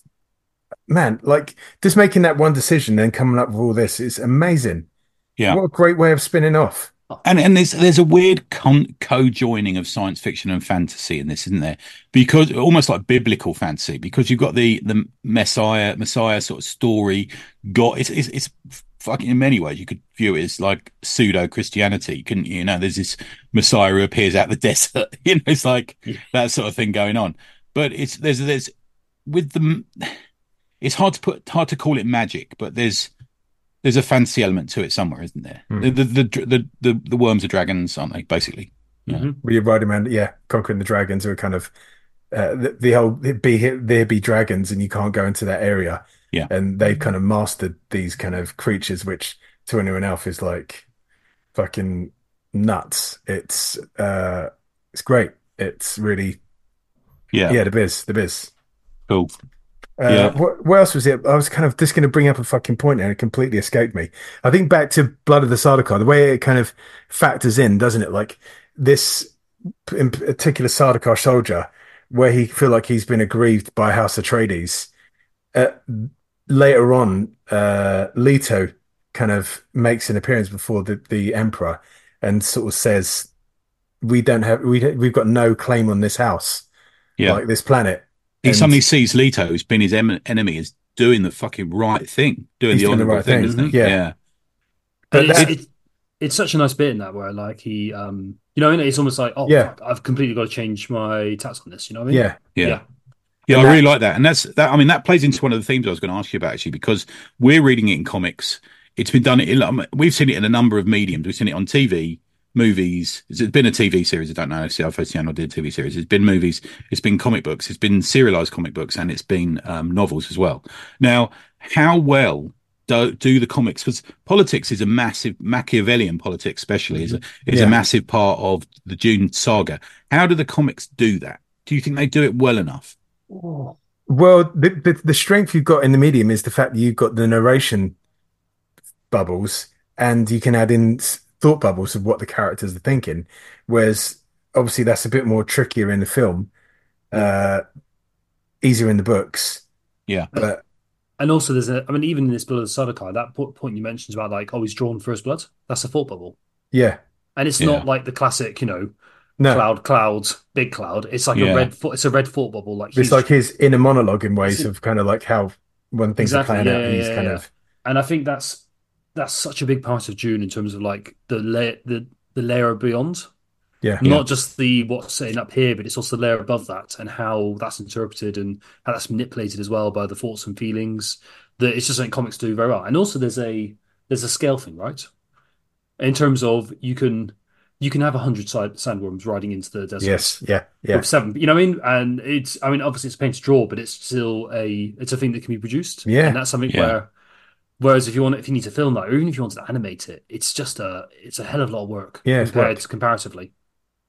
man, like just making that one decision and coming up with all this is amazing. Yeah. What a great way of spinning off. And and there's there's a weird con- co-joining of science fiction and fantasy in this, isn't there? Because almost like biblical fantasy, because you've got the the Messiah Messiah sort of story. Got it's it's, it's fucking in many ways you could view it as like pseudo Christianity, couldn't you? You know, there's this Messiah who appears out of the desert. You know, it's like Yeah. that sort of thing going on. But it's there's there's with the it's hard to put hard to call it magic, but there's there's a fantasy element to it somewhere, isn't there? Hmm. The, the, the the the the worms are dragons, aren't they? Basically, Yeah. Mhm. Where you're riding around, yeah, conquering the dragons who are kind of uh, the, the whole be there be dragons and you can't go into that area. Yeah. And they've kind of mastered these kind of creatures, which to anyone else is like fucking nuts. It's uh it's great. It's really yeah, yeah, the biz, the biz. cool. Uh, Yeah. what, what else was it? I was kind of just going to bring up a fucking point and it completely escaped me. I think back to Blood of the Sardaukar, the way it kind of factors in, doesn't it? Like this in particular Sardaukar soldier, where he feel like he's been aggrieved by House Atreides. Uh, later on, uh, Leto kind of makes an appearance before the, the Emperor and sort of says, "We don't have we we've got no claim on this house, Yeah, like this planet." he And- suddenly sees Leto, who's been his em- enemy, as doing the fucking right thing, doing He's the doing the honourable right thing, thing, isn't he? yeah. yeah, But And it's, that- it, it's such a nice bit in that where like he um you know it's almost like oh Yeah. fuck, I've completely got to change my tats on this, you know what I mean? yeah. yeah. Yeah. Yeah, And I that- really like that, and that's that. I mean, that plays into one of the themes I was going to ask you about actually, because we're reading it in comics. It's been done. In, we've seen it in a number of mediums. We've seen it on T V, movies. It's been a T V series. I don't know. See, I've seen I did a T V series. It's been movies. It's been comic books. It's been serialized comic books, and it's been um, novels as well. Now, how well do, do the comics? Because politics is a massive Machiavellian politics, especially is a is Yeah. a massive part of the Dune saga. How do the comics do that? Do you think they do it well enough? Well, the, the the strength you've got in the medium is the fact that you've got the narration bubbles, and you can add in s- thought bubbles of what the characters are thinking. Whereas, obviously, that's a bit more trickier in the film, uh, easier in the books. Yeah. But And also there's a I mean even in this Blood of the Sardaukar, that po- point you mentioned about like oh he's drawn first blood, that's a thought bubble. yeah, And it's Yeah. not like the classic, you know, no, cloud, clouds, big cloud. It's like Yeah. a red thought it's a red thought bubble. Like it's he's like his inner monologue in ways It's- of kind of like how when things Exactly, are playing yeah, out, he's yeah, kind yeah. of And I think that's that's such a big part of Dune in terms of like the layer the the layer beyond. yeah, Not just the what's sitting up here, but it's also the layer above that and how that's interpreted and how that's manipulated as well by the thoughts and feelings. That it's just something comics do very well. And also there's a there's a scale thing, right? In terms of you can you can have a hundred side sandworms riding into the desert. yes, yeah, yeah, With seven, you know what I mean? And it's, I mean, obviously it's a paint to draw, but it's still a, it's a thing that can be produced. Yeah. And that's something Yeah. where, whereas if you want, if you need to film that, or even if you want to animate it, it's just a, it's a hell of a lot of work. Yeah, it's compared work. comparatively.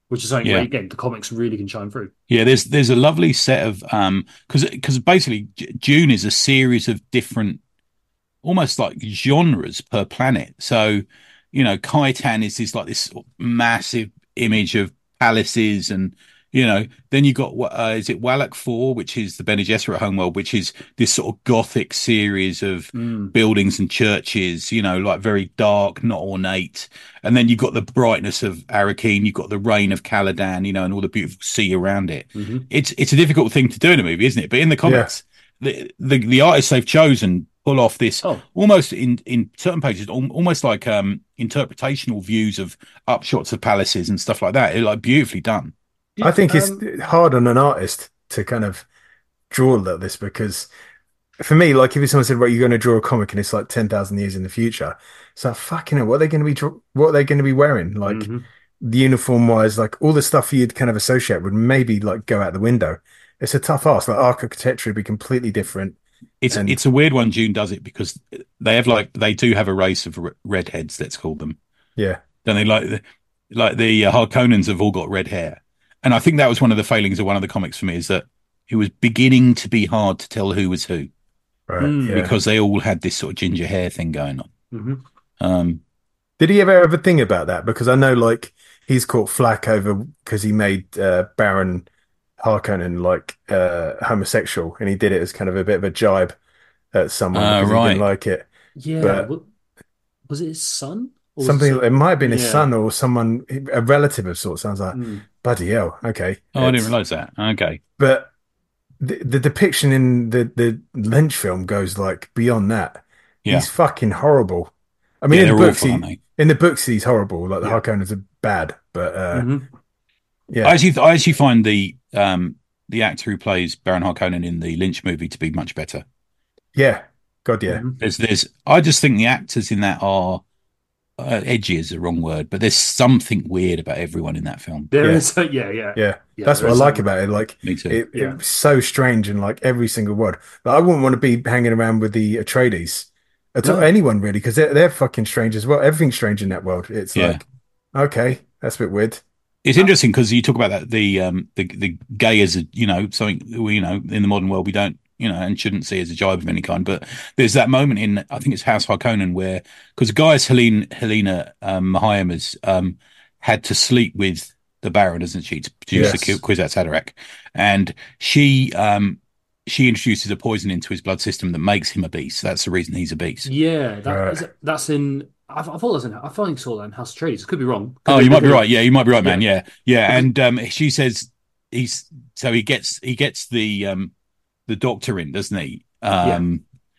which is something Yeah. where again the comics really can shine through. Yeah, there's there's a lovely set of um because because basically J- Dune is a series of different, almost like genres per planet. So, you know, Kaitan is this like this massive image of palaces, and you know, then you got uh, is it Wallach Four, which is the Bene Gesserit homeworld, which is this sort of gothic series of Mm. buildings and churches, you know, like very dark, not ornate. And then you've got the brightness of Arrakeen, you've got the rain of Caladan, you know, and all the beautiful sea around it. hmm It's it's a difficult thing to do in a movie, isn't it? But in the comics, the, the the artists they've chosen pull off this Oh, almost in in certain pages, al- almost like um interpretational views of upshots of palaces and stuff like that. It's like beautifully done. I think it's um, hard on an artist to kind of draw like this because for me, like if someone said, "Right, you're going to draw a comic and it's like ten thousand years in the future," it's like fucking hell, what are they going to be draw- what are they going to be wearing? Like mhm. the uniform wise, like all the stuff you'd kind of associate would maybe like go out the window. It's a tough ask. Like architecture would be completely different. It's And it's a weird one. June does it because they have like they do have a race of r- redheads, let's call them. yeah, Then they like the, like the uh, Harkonnens have all got red hair, and I think that was one of the failings of one of the comics for me is that it was beginning to be hard to tell who was who right, Mm. yeah. because they all had this sort of ginger hair thing going on. Mhm. Um, Did he ever ever think about that? Because I know like he's caught flack over because he made uh, Baron Harkonnen like uh, homosexual, and he did it as kind of a bit of a jibe at someone uh, because he didn't right. like it. Yeah, But wa- was it his son? Or was it something some- it might have been his Yeah. son or someone, a relative of sorts. Sounds like Mm. bloody hell. Okay, Oh, I didn't It's- realize that. Okay. But the, the depiction in the the Lynch film goes like beyond that. Yeah. He's fucking horrible. I mean, Yeah, in the they're books, awful, he, aren't they? in the books he's horrible. Like the Yeah. Harkonnens are bad, but uh, Mhm. yeah, I actually, I actually find the um the actor who plays Baron Harkonnen in the Lynch movie to be much better. yeah, God, yeah, Mhm. There's, there's, I just think the actors in that are uh, edgy is the wrong word, but there's something weird about everyone in that film. There Yeah. is, yeah, yeah, yeah. Yeah, That's there what I is like some- about it. Like Me too. it, Yeah. it's so strange and like every single word. Like, I wouldn't want to be hanging around with the Atreides at all, No. anyone really, because they're they're fucking strange as well. Everything's strange in that world. It's Yeah. like okay, that's a bit weird. It's interesting because you talk about that the um the the gay as a you know something we you know in the modern world we don't you know and shouldn't see as a jibe of any kind, but there's that moment in I think it's House Harkonnen where because Gaius Helene Helena um, Mahayam has um had to sleep with the Baron, hasn't she, to produce Yes. the Kwisatz Haderach, and she um she introduces a poison into his blood system that makes him a beast. That's the reason he's a beast. Yeah, that Right. is, that's in. I, I thought that was in. I thought I saw that in House of Trades. Could be wrong. Could Oh, be- you might be could- right. Yeah, you might be right, man. Yeah. Yeah, yeah. Because- And um, she says he's so he gets he gets the um the doctor in, doesn't he? Um,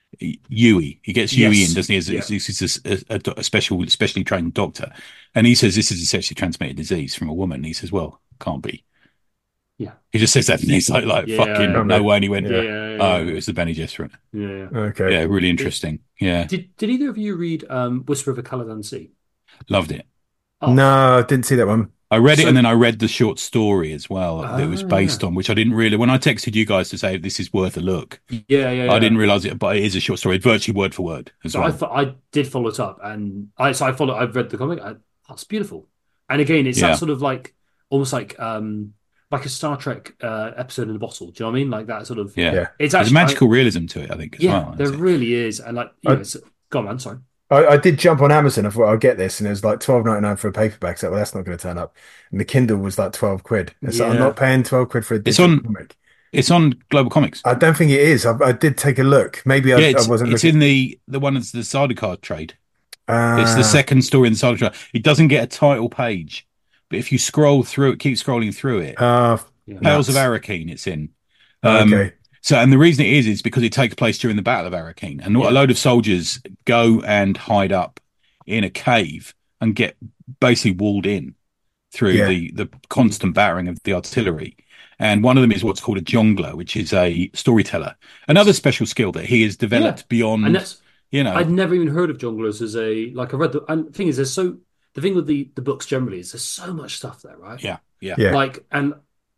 Yui. He gets Yui Yes. in, doesn't he? As, Yeah. as, as a, a, a special, specially trained doctor, and he says this is a sexually transmitted disease from a woman. And he says, "Well, can't be." Yeah. He just says that, and he's like, "Like Yeah. fucking no way." And he went, Yeah, Yeah. yeah, yeah, "Oh, yeah. it was the Bene Gesserit." yeah, yeah. Okay, Yeah, really interesting. Yeah, Did Did either of you read um, Whisper of a Caladan Sea? loved it. Oh, no, didn't see that one. I read it So- and then I read the short story as well that it was Ah, based yeah. on, which I didn't really. When I texted you guys to say this is worth a look, yeah, yeah, yeah. I didn't realize it, but it is a short story, virtually word for word as So well. I, fo- I did follow it up, and I so I follow. I've read the comic. I, that's beautiful. And again, it's Yeah. that sort of like almost like um like a Star Trek uh, episode in a bottle. Do you know what I mean? Like that sort of. yeah. Yeah. It's There's actually a magical realism to it, I think, as yeah, well. there That's it. really is, and like you I- know, it's, go on, man. Sorry. I, I did jump on Amazon. I thought I'll get this, and it was like twelve ninety nine for a paperback. So well, that's not going to turn up. And the Kindle was like twelve quid. And so I'm Yeah. not paying twelve quid for a It's digital on- comic. It's on Global Comics. I don't think it is. I, I did take a look. Maybe I, yeah, it's, I wasn't it's looking. in the the one that's the Sardaukar trade. Ah, It's the second story in the Sardaukar. It doesn't get a title page, but if you scroll through it, keep scrolling through it. ah, Yeah. Tales of nuts. Arakeen, it's in. Um, okay. So, and the reason it is is because it takes place during the Battle of Arakeen, and Yeah. a load of soldiers go and hide up in a cave and get basically walled in through Yeah. the the constant battering of the artillery. And one of them is what's called a jongler, which is a storyteller. Another special skill that he has developed Yeah. beyond, And that's you know, I'd never even heard of jonglers as a like I read the and the thing is there's so the thing with the the books generally is there's so much stuff there, right? yeah, yeah, Yeah. Like, and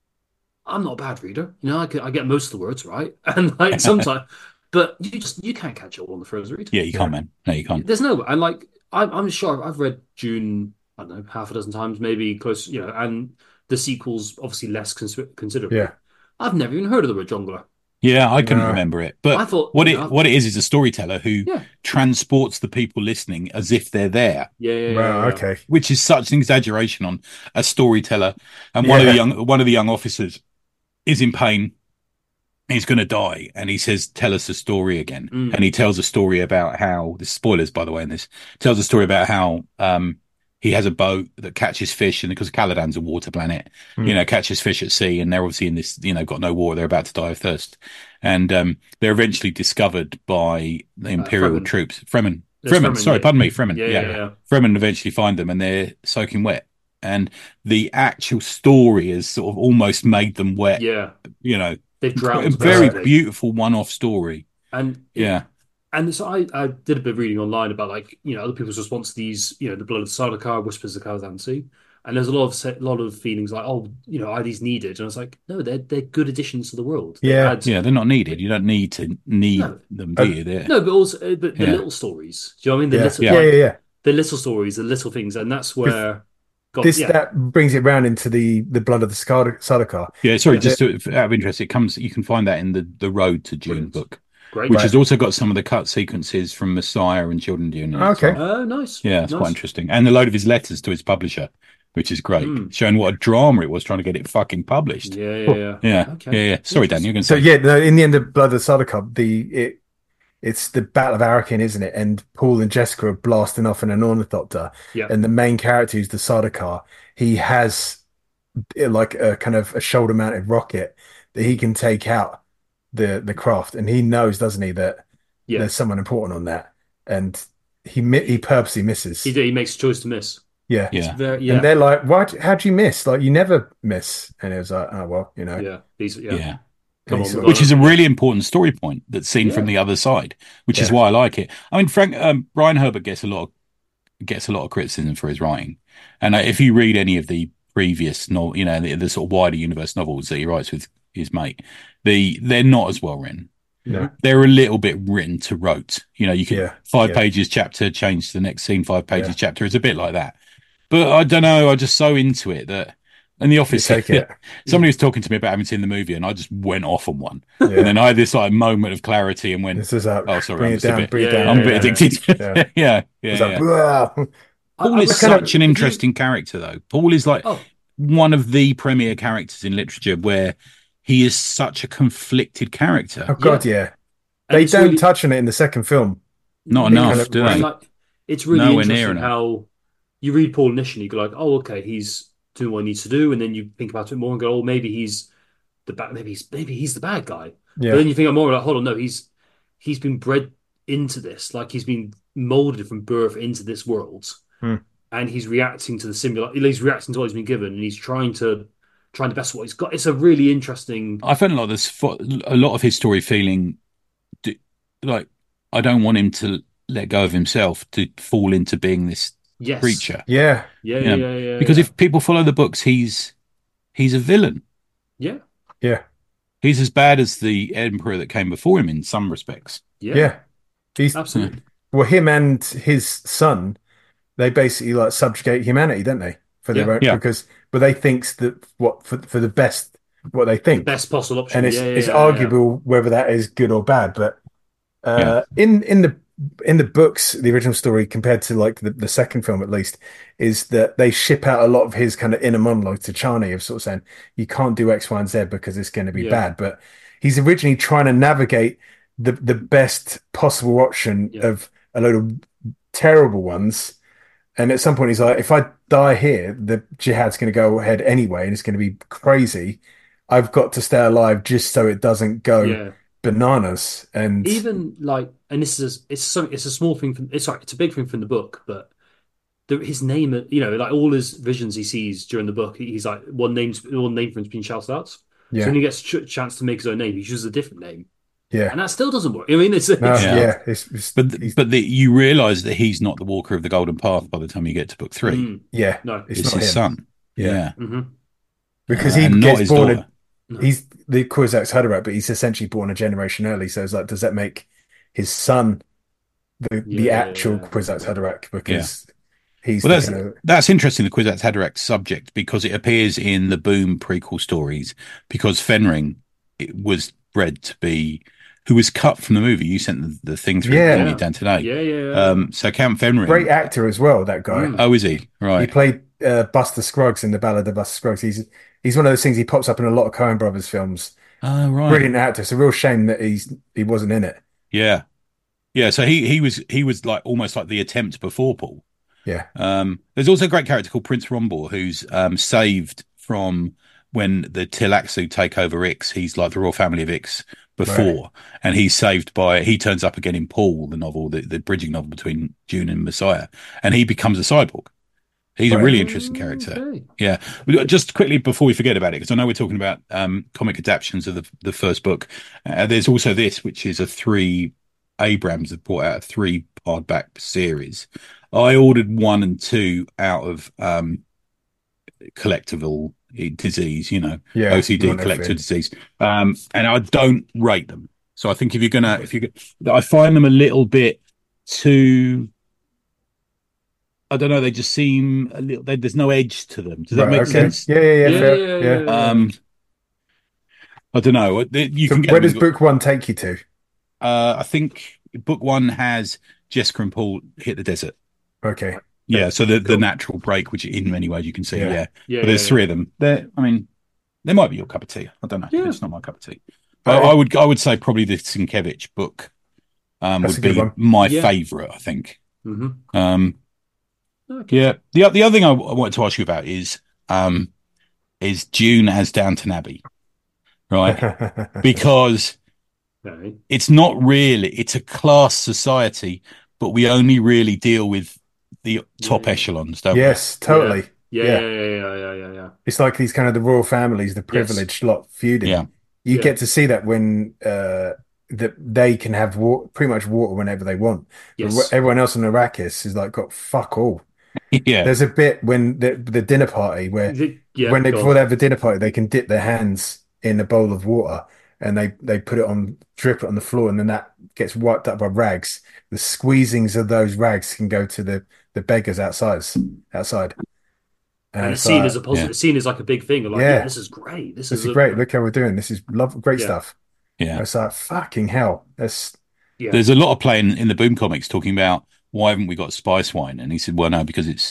I'm not a bad reader, you know. I get, I get most of the words right, and like sometimes, but you just you can't catch it all on the first read. yeah. You can't, man. No, you can't. There's no, and like I'm I'm sure I've read June I don't know half a dozen times, maybe close, you know, and the sequels obviously less cons- considerably. Yeah. I've never even heard of the word jongler. Yeah, I couldn't No. remember it. I But thought what you it know, what it is is a storyteller who Yeah. transports the people listening as if they're there, yeah, yeah, yeah, Wow. yeah. Okay. which is such an exaggeration on a storyteller. And one of Yeah. the young one of the young officers is in pain. He's going to die, and he says, "Tell us a story again." Mm. And he tells a story about how the spoilers, by the way, in this tells a story about how um, he has a boat that catches fish, and because Caladan's a water planet, Mm. you know, catches fish at sea, and they're obviously in this, you know, got no water, they're about to die of thirst, and um, they're eventually discovered by the Imperial Fremen. troops. Fremen, It's Fremen, Fremen, sorry, yeah. pardon me, Fremen. Yeah, yeah, yeah, yeah. Fremen eventually find them, and they're soaking wet. And the actual story has sort of almost made them wet, Yeah. you know. They've A drowned very basically. beautiful one-off story. And it- Yeah, And so I, I did a bit of reading online about like, you know, other people's response to these, you know, the blood of the Sardaukar, whispers of Caladan Sea. And there's a lot of se- lot of feelings like, oh, you know, are these needed? And I was like, no, they're they're good additions to the world. They Yeah. add- yeah, they're not needed. You don't need to need No. them, do Uh, you? They're, No, but also uh, but the Yeah. little stories. Do you know what I mean? The Yeah. little Yeah. like, Yeah. Yeah. the little stories, the little things, and that's where God, This yeah. that brings it round into the the blood of the Sardaukar. Sardaukar. yeah. Sorry, Yeah, just to, out of interest, it comes. You can find that in the the Road to Dune Brilliant. book, Great. which Right. has also got some of the cut sequences from Messiah and Children of Dune. in it as Okay. well. Oh, nice. Yeah, it's nice. quite interesting, and a load of his letters to his publisher, which is great, Mm. showing what a drama it was trying to get it fucking published. Yeah, yeah, yeah. Yeah, Okay. yeah, yeah. Sorry, Dan, you're going to So say. yeah, no, in the end of Blood of the Sardaukar, the it it's the Battle of Arrakeen, isn't it? And Paul and Jessica are blasting off in an ornithopter, Yeah. and the main character, who's the Sardaukar, he has uh, like a kind of a shoulder-mounted rocket that he can take out the the craft, and he knows, doesn't he, that Yeah. there's someone important on that, and he mi- he purposely misses. He, he makes a choice to miss. Yeah. Yeah, Very, yeah. And they're like, "Why? How'd you miss? Like, you never miss." And it was like, "Oh well, you know." yeah. These, yeah. yeah. Come And on, he we've sort Which got is to- a really important story point that's seen Yeah. from the other side, which is Yeah. why I like it. I mean, Frank um, Brian Herbert gets a lot of gets a lot of criticism for his writing, and uh, if you read any of the previous novel, you know, the, the sort of wider universe novels that he writes with his mate, the they're not as well written. No. They're a little bit written to rote. You know, you can Yeah. five Yeah. pages chapter, change to the next scene, five pages Yeah. chapter. It's a bit like that. But I don't know. I'm just so into it that. In the You office, take it. somebody was talking to me about having seen the movie, and I just went off on one. Yeah. And then I had this like moment of clarity and went, This is like, "Oh, sorry, bring I'm it just a down, bit- bring it Yeah, down. I'm a bit yeah, addicted." yeah. Yeah, yeah, It's yeah. like, "Blah." I- Paul I is reckon- such an if you- interesting character, though. Paul is like Oh, one of the premier characters in literature where he is such a conflicted character. Oh God, yeah. and They it's don't really- touch on it in the second film. Not They enough, kind of- do right. they? Like, it's really Nowhere near interesting enough. how you read Paul initially, you go like, oh, okay, he's doing what he needs to do, and then you think about it more and go, oh, maybe he's the bad, maybe he's maybe he's the bad guy. Yeah. But then you think more like, hold on, no, he's he's been bred into this, like he's been molded from birth into this world, Hmm. and he's reacting to the similar. He's reacting to what he's been given, and he's trying to trying to best what he's got. It's a really interesting. I felt like there's fo- a lot of his story feeling d- like I don't want him to let go of himself to fall into being this Yes, creature. Yeah. yeah, Yeah. yeah, yeah, yeah. Because yeah. if people follow the books, he's he's a villain. yeah, Yeah. He's as bad as the emperor that came before him in some respects. yeah, Yeah. He's absolutely. well, him and his son, they basically like subjugate humanity, don't they? For their Yeah. own, Yeah. because but they thinks that what for for the best what they think. Best possible option. And it's yeah, yeah, it's yeah, yeah. arguable whether that is good or bad. But uh, in in the in the books, the original story compared to like the, the second film at least, is that they ship out a lot of his kind of inner monologue to Chani of sort of saying you can't do X, Y, and Z because it's going to be Yeah. bad. But he's originally trying to navigate the the best possible option Yeah. of a load of terrible ones. And at some point, he's like, if I die here, the jihad's going to go ahead anyway, and it's going to be crazy. I've got to stay alive just so it doesn't go Yeah. bananas. And Even like, and this is it's so it's a small thing from it's sorry, it's a big thing from the book, but the, his name, you know, like all his visions he sees during the book, he's like one name's one name for him's been shouted out. So yeah, when he gets a ch- chance to make his own name, he chooses a different name, yeah, and that still doesn't work. I mean, it's, it's no, Yeah. yeah. It's, it's, But he's- but the, you realise that he's not the Walker of the Golden Path by the time you get to book three. Mm, yeah, no, it's, It's, not his him. son. Yeah. Yeah. hmm Because Uh, he and not gets his born. A, daughter. No. he's the Kwisatz Haderach, but he's essentially born a generation early. So it's like, does that make his son the the Yeah, actual yeah. Kwisatz Haderach? Because he's Well, the that's kind of that's interesting. The Kwisatz Haderach subject because it appears in the Boom prequel stories. Because Fenring it was bred to be, who was cut from the movie. You sent the, the thing through, Yeah. didn't you, Yeah. Dan, today? Yeah, yeah, yeah. Um, so Count Fenring, great actor as well. That guy. Mm. oh, is he He right? played uh, Buster Scruggs in the Ballad of Buster Scruggs. He's he's one of those things. He pops up in a lot of Coen Brothers films. Oh, right. Brilliant actor. It's a real shame that he's he wasn't in it. Yeah, yeah. So he he was he was like almost like the attempt before Paul. Yeah. Um, there's also a great character called Prince Rombor who's um, saved from when the Tilaxu take over Ix. He's like the royal family of Ix before, Right. and he's saved by. He turns up again in Paul, the novel, the, the bridging novel between Dune and Messiah, and he becomes a cyborg. He's a Right. really interesting character. Okay. Yeah. Just quickly before we forget about it, because I know we're talking about um, comic adaptations of the the first book. Uh, there's also this, which is a three. Abrams have brought out a three hardback series. I ordered one and two out of um, collectible disease, you know, Yeah. O C D not collector everything. disease, um, and I don't rate them. So I think if you're gonna, if you, I find them a little bit too. I don't know. They just seem a little. They, there's no edge to them. Does that Right, make okay. sense? Yeah, yeah, yeah, Yeah, fair. yeah, Yeah. yeah. Um, I don't know. You So can get where them in- does book one take you to? Uh, I think book one has Jessica and Paul hit the desert. Okay. Yeah, so the, the Cool. natural break, which in many ways you can see, Yeah. yeah. Yeah, But there's yeah, three yeah. of them. They're, I mean, they might be your cup of tea. I don't know. Yeah. It's not my cup of tea. But Oh. I would I would say probably the Sienkiewicz book um, That's would a good be one. my Yeah. favourite, I think. hmm Um, Okay. yeah. The o- the other thing I, I wanted to ask you about is um, is Dune as Downton Abbey, right? Because Okay. it's not really, it's a class society, but we only really deal with the top Yeah. echelons, don't Yes, totally. Yeah, Yeah. yeah, yeah, yeah, yeah, yeah, yeah. It's like these kind of the royal families, the privileged lot feuding. Yeah. You Yeah. get to see that when uh that they can have water, pretty much water whenever they want. But Yes. wh- everyone else on Arrakis is like got fuck all. we? Yeah. There's a bit when the the dinner party where The- yeah, when they go before on. they have a dinner party, they can dip their hands in a bowl of water and they they put it on, drip it on the floor, and then that gets wiped up by rags. The squeezings of those rags can go to the the beggars outside outside. And And it's it's seen like, as a positive, yeah. seen as like a big thing. Like, Yeah. yeah, this is great. This, this is is a- great. Look how we're doing. This is love, great Yeah. stuff. Yeah. It's like fucking hell. That's Yeah. There's a lot of play in, in the Boom comics talking about why haven't we got spice wine? And he said, well, no, because it's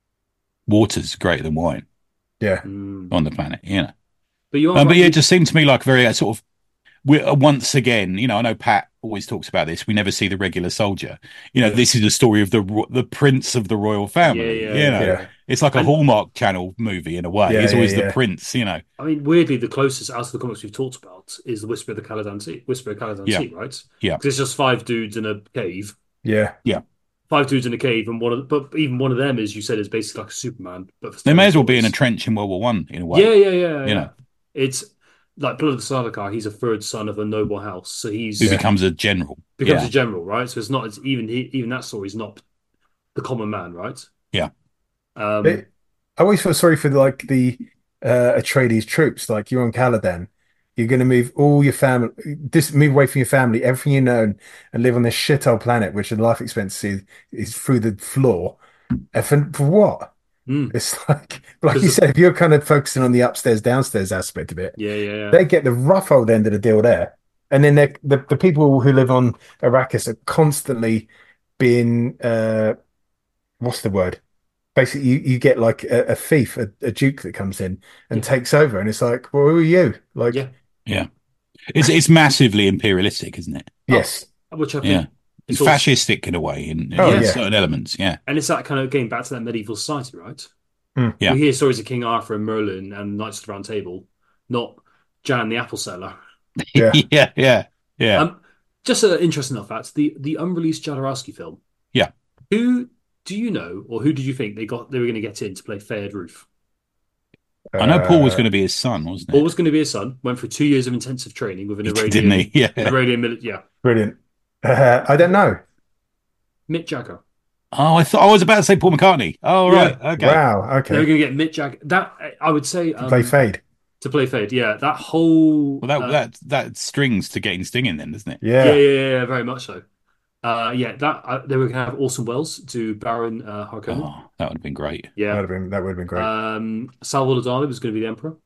water's greater than wine yeah. Mm. on the planet, you know. But you are Um, but right, yeah, you- it just seemed to me like very uh, sort of, we're, uh, once again, you know, I know Pat always talks about this. We never see the regular soldier. You know, Yeah. this is the story of the ro- the prince of the royal family. Yeah, you yeah, know, yeah. it's like a And- Hallmark Channel movie in a way. Yeah, He's always yeah, the yeah. prince. You know, I mean, weirdly, the closest out of the comics we've talked about is the Whisper of the Caladan Sea. Whisper of Caladan Yeah. Sea, right? Yeah. 'Cause it's just five dudes in a cave. Yeah. Five dudes in a cave, and one of, but even one of them, as you said, is basically like a Superman. But for they may as well be in a stories. trench in World War One in a way. Yeah, yeah, yeah. You yeah. know. It's like Blood of the Sardaukar. He's a third son of a noble house, so he's Who becomes a general? becomes yeah. a general, right? So it's not it's even he, even that story is not the common man, right? Yeah. Um, But I always feel sorry for like the uh Atreides troops. Like you're on Caladan, you're going to move all your family, just move away from your family, everything you know, and, and live on this shithole planet, which the life expectancy is, is through the floor. And for, for what? mm, It's like, like you Because- said, if you're kind of focusing on the upstairs downstairs aspect of it, yeah, yeah, yeah. they get the rough old end of the deal there. And then they're- the the people who live on Arrakis are constantly being uh what's the word? Basically, you, you get like a, a thief, a, a duke that comes in and Yeah. takes over, and it's like, well, who are you? Like, Yeah. It's it's massively imperialistic, isn't it? yes, Which I think Yeah. it's It's also- fascistic in a way in, in Oh, in yeah. certain elements. Yeah. and it's that kind of getting back to that medieval society, right? Hmm. Yeah. We hear stories of King Arthur and Merlin and Knights of the Round Table, not Jan the apple seller. Yeah. yeah. Yeah. Yeah. Um, just an interesting enough fact: the the unreleased Jodorowsky film. Yeah. Who do you know, or who did you think they got? They were going to get in to play Fayed Roof. I know Paul was Uh, going to be his son, wasn't Paul it? was going to be his son. Went through two years of intensive training with an He did, Iranian, didn't he? Yeah. Iranian military. Yeah, brilliant. Uh, I don't know. Mick Jagger. Oh, I thought I was about to say Paul McCartney. Oh, Yeah. right. Okay. Wow. They were Okay. going to get Mick Jagger. That I would say um, Play fade. to play Fade. Yeah, that whole Well, that uh, that that strings to getting Sting in then, doesn't it? yeah, Yeah. yeah, yeah, yeah, very much so. Uh, yeah, that uh, they were going to have Orson Welles do Baron uh, Harkonnen. Oh, that would have been great. Yeah. That'd have been that would have been great. Um, Salvador Dali was going to be the Emperor.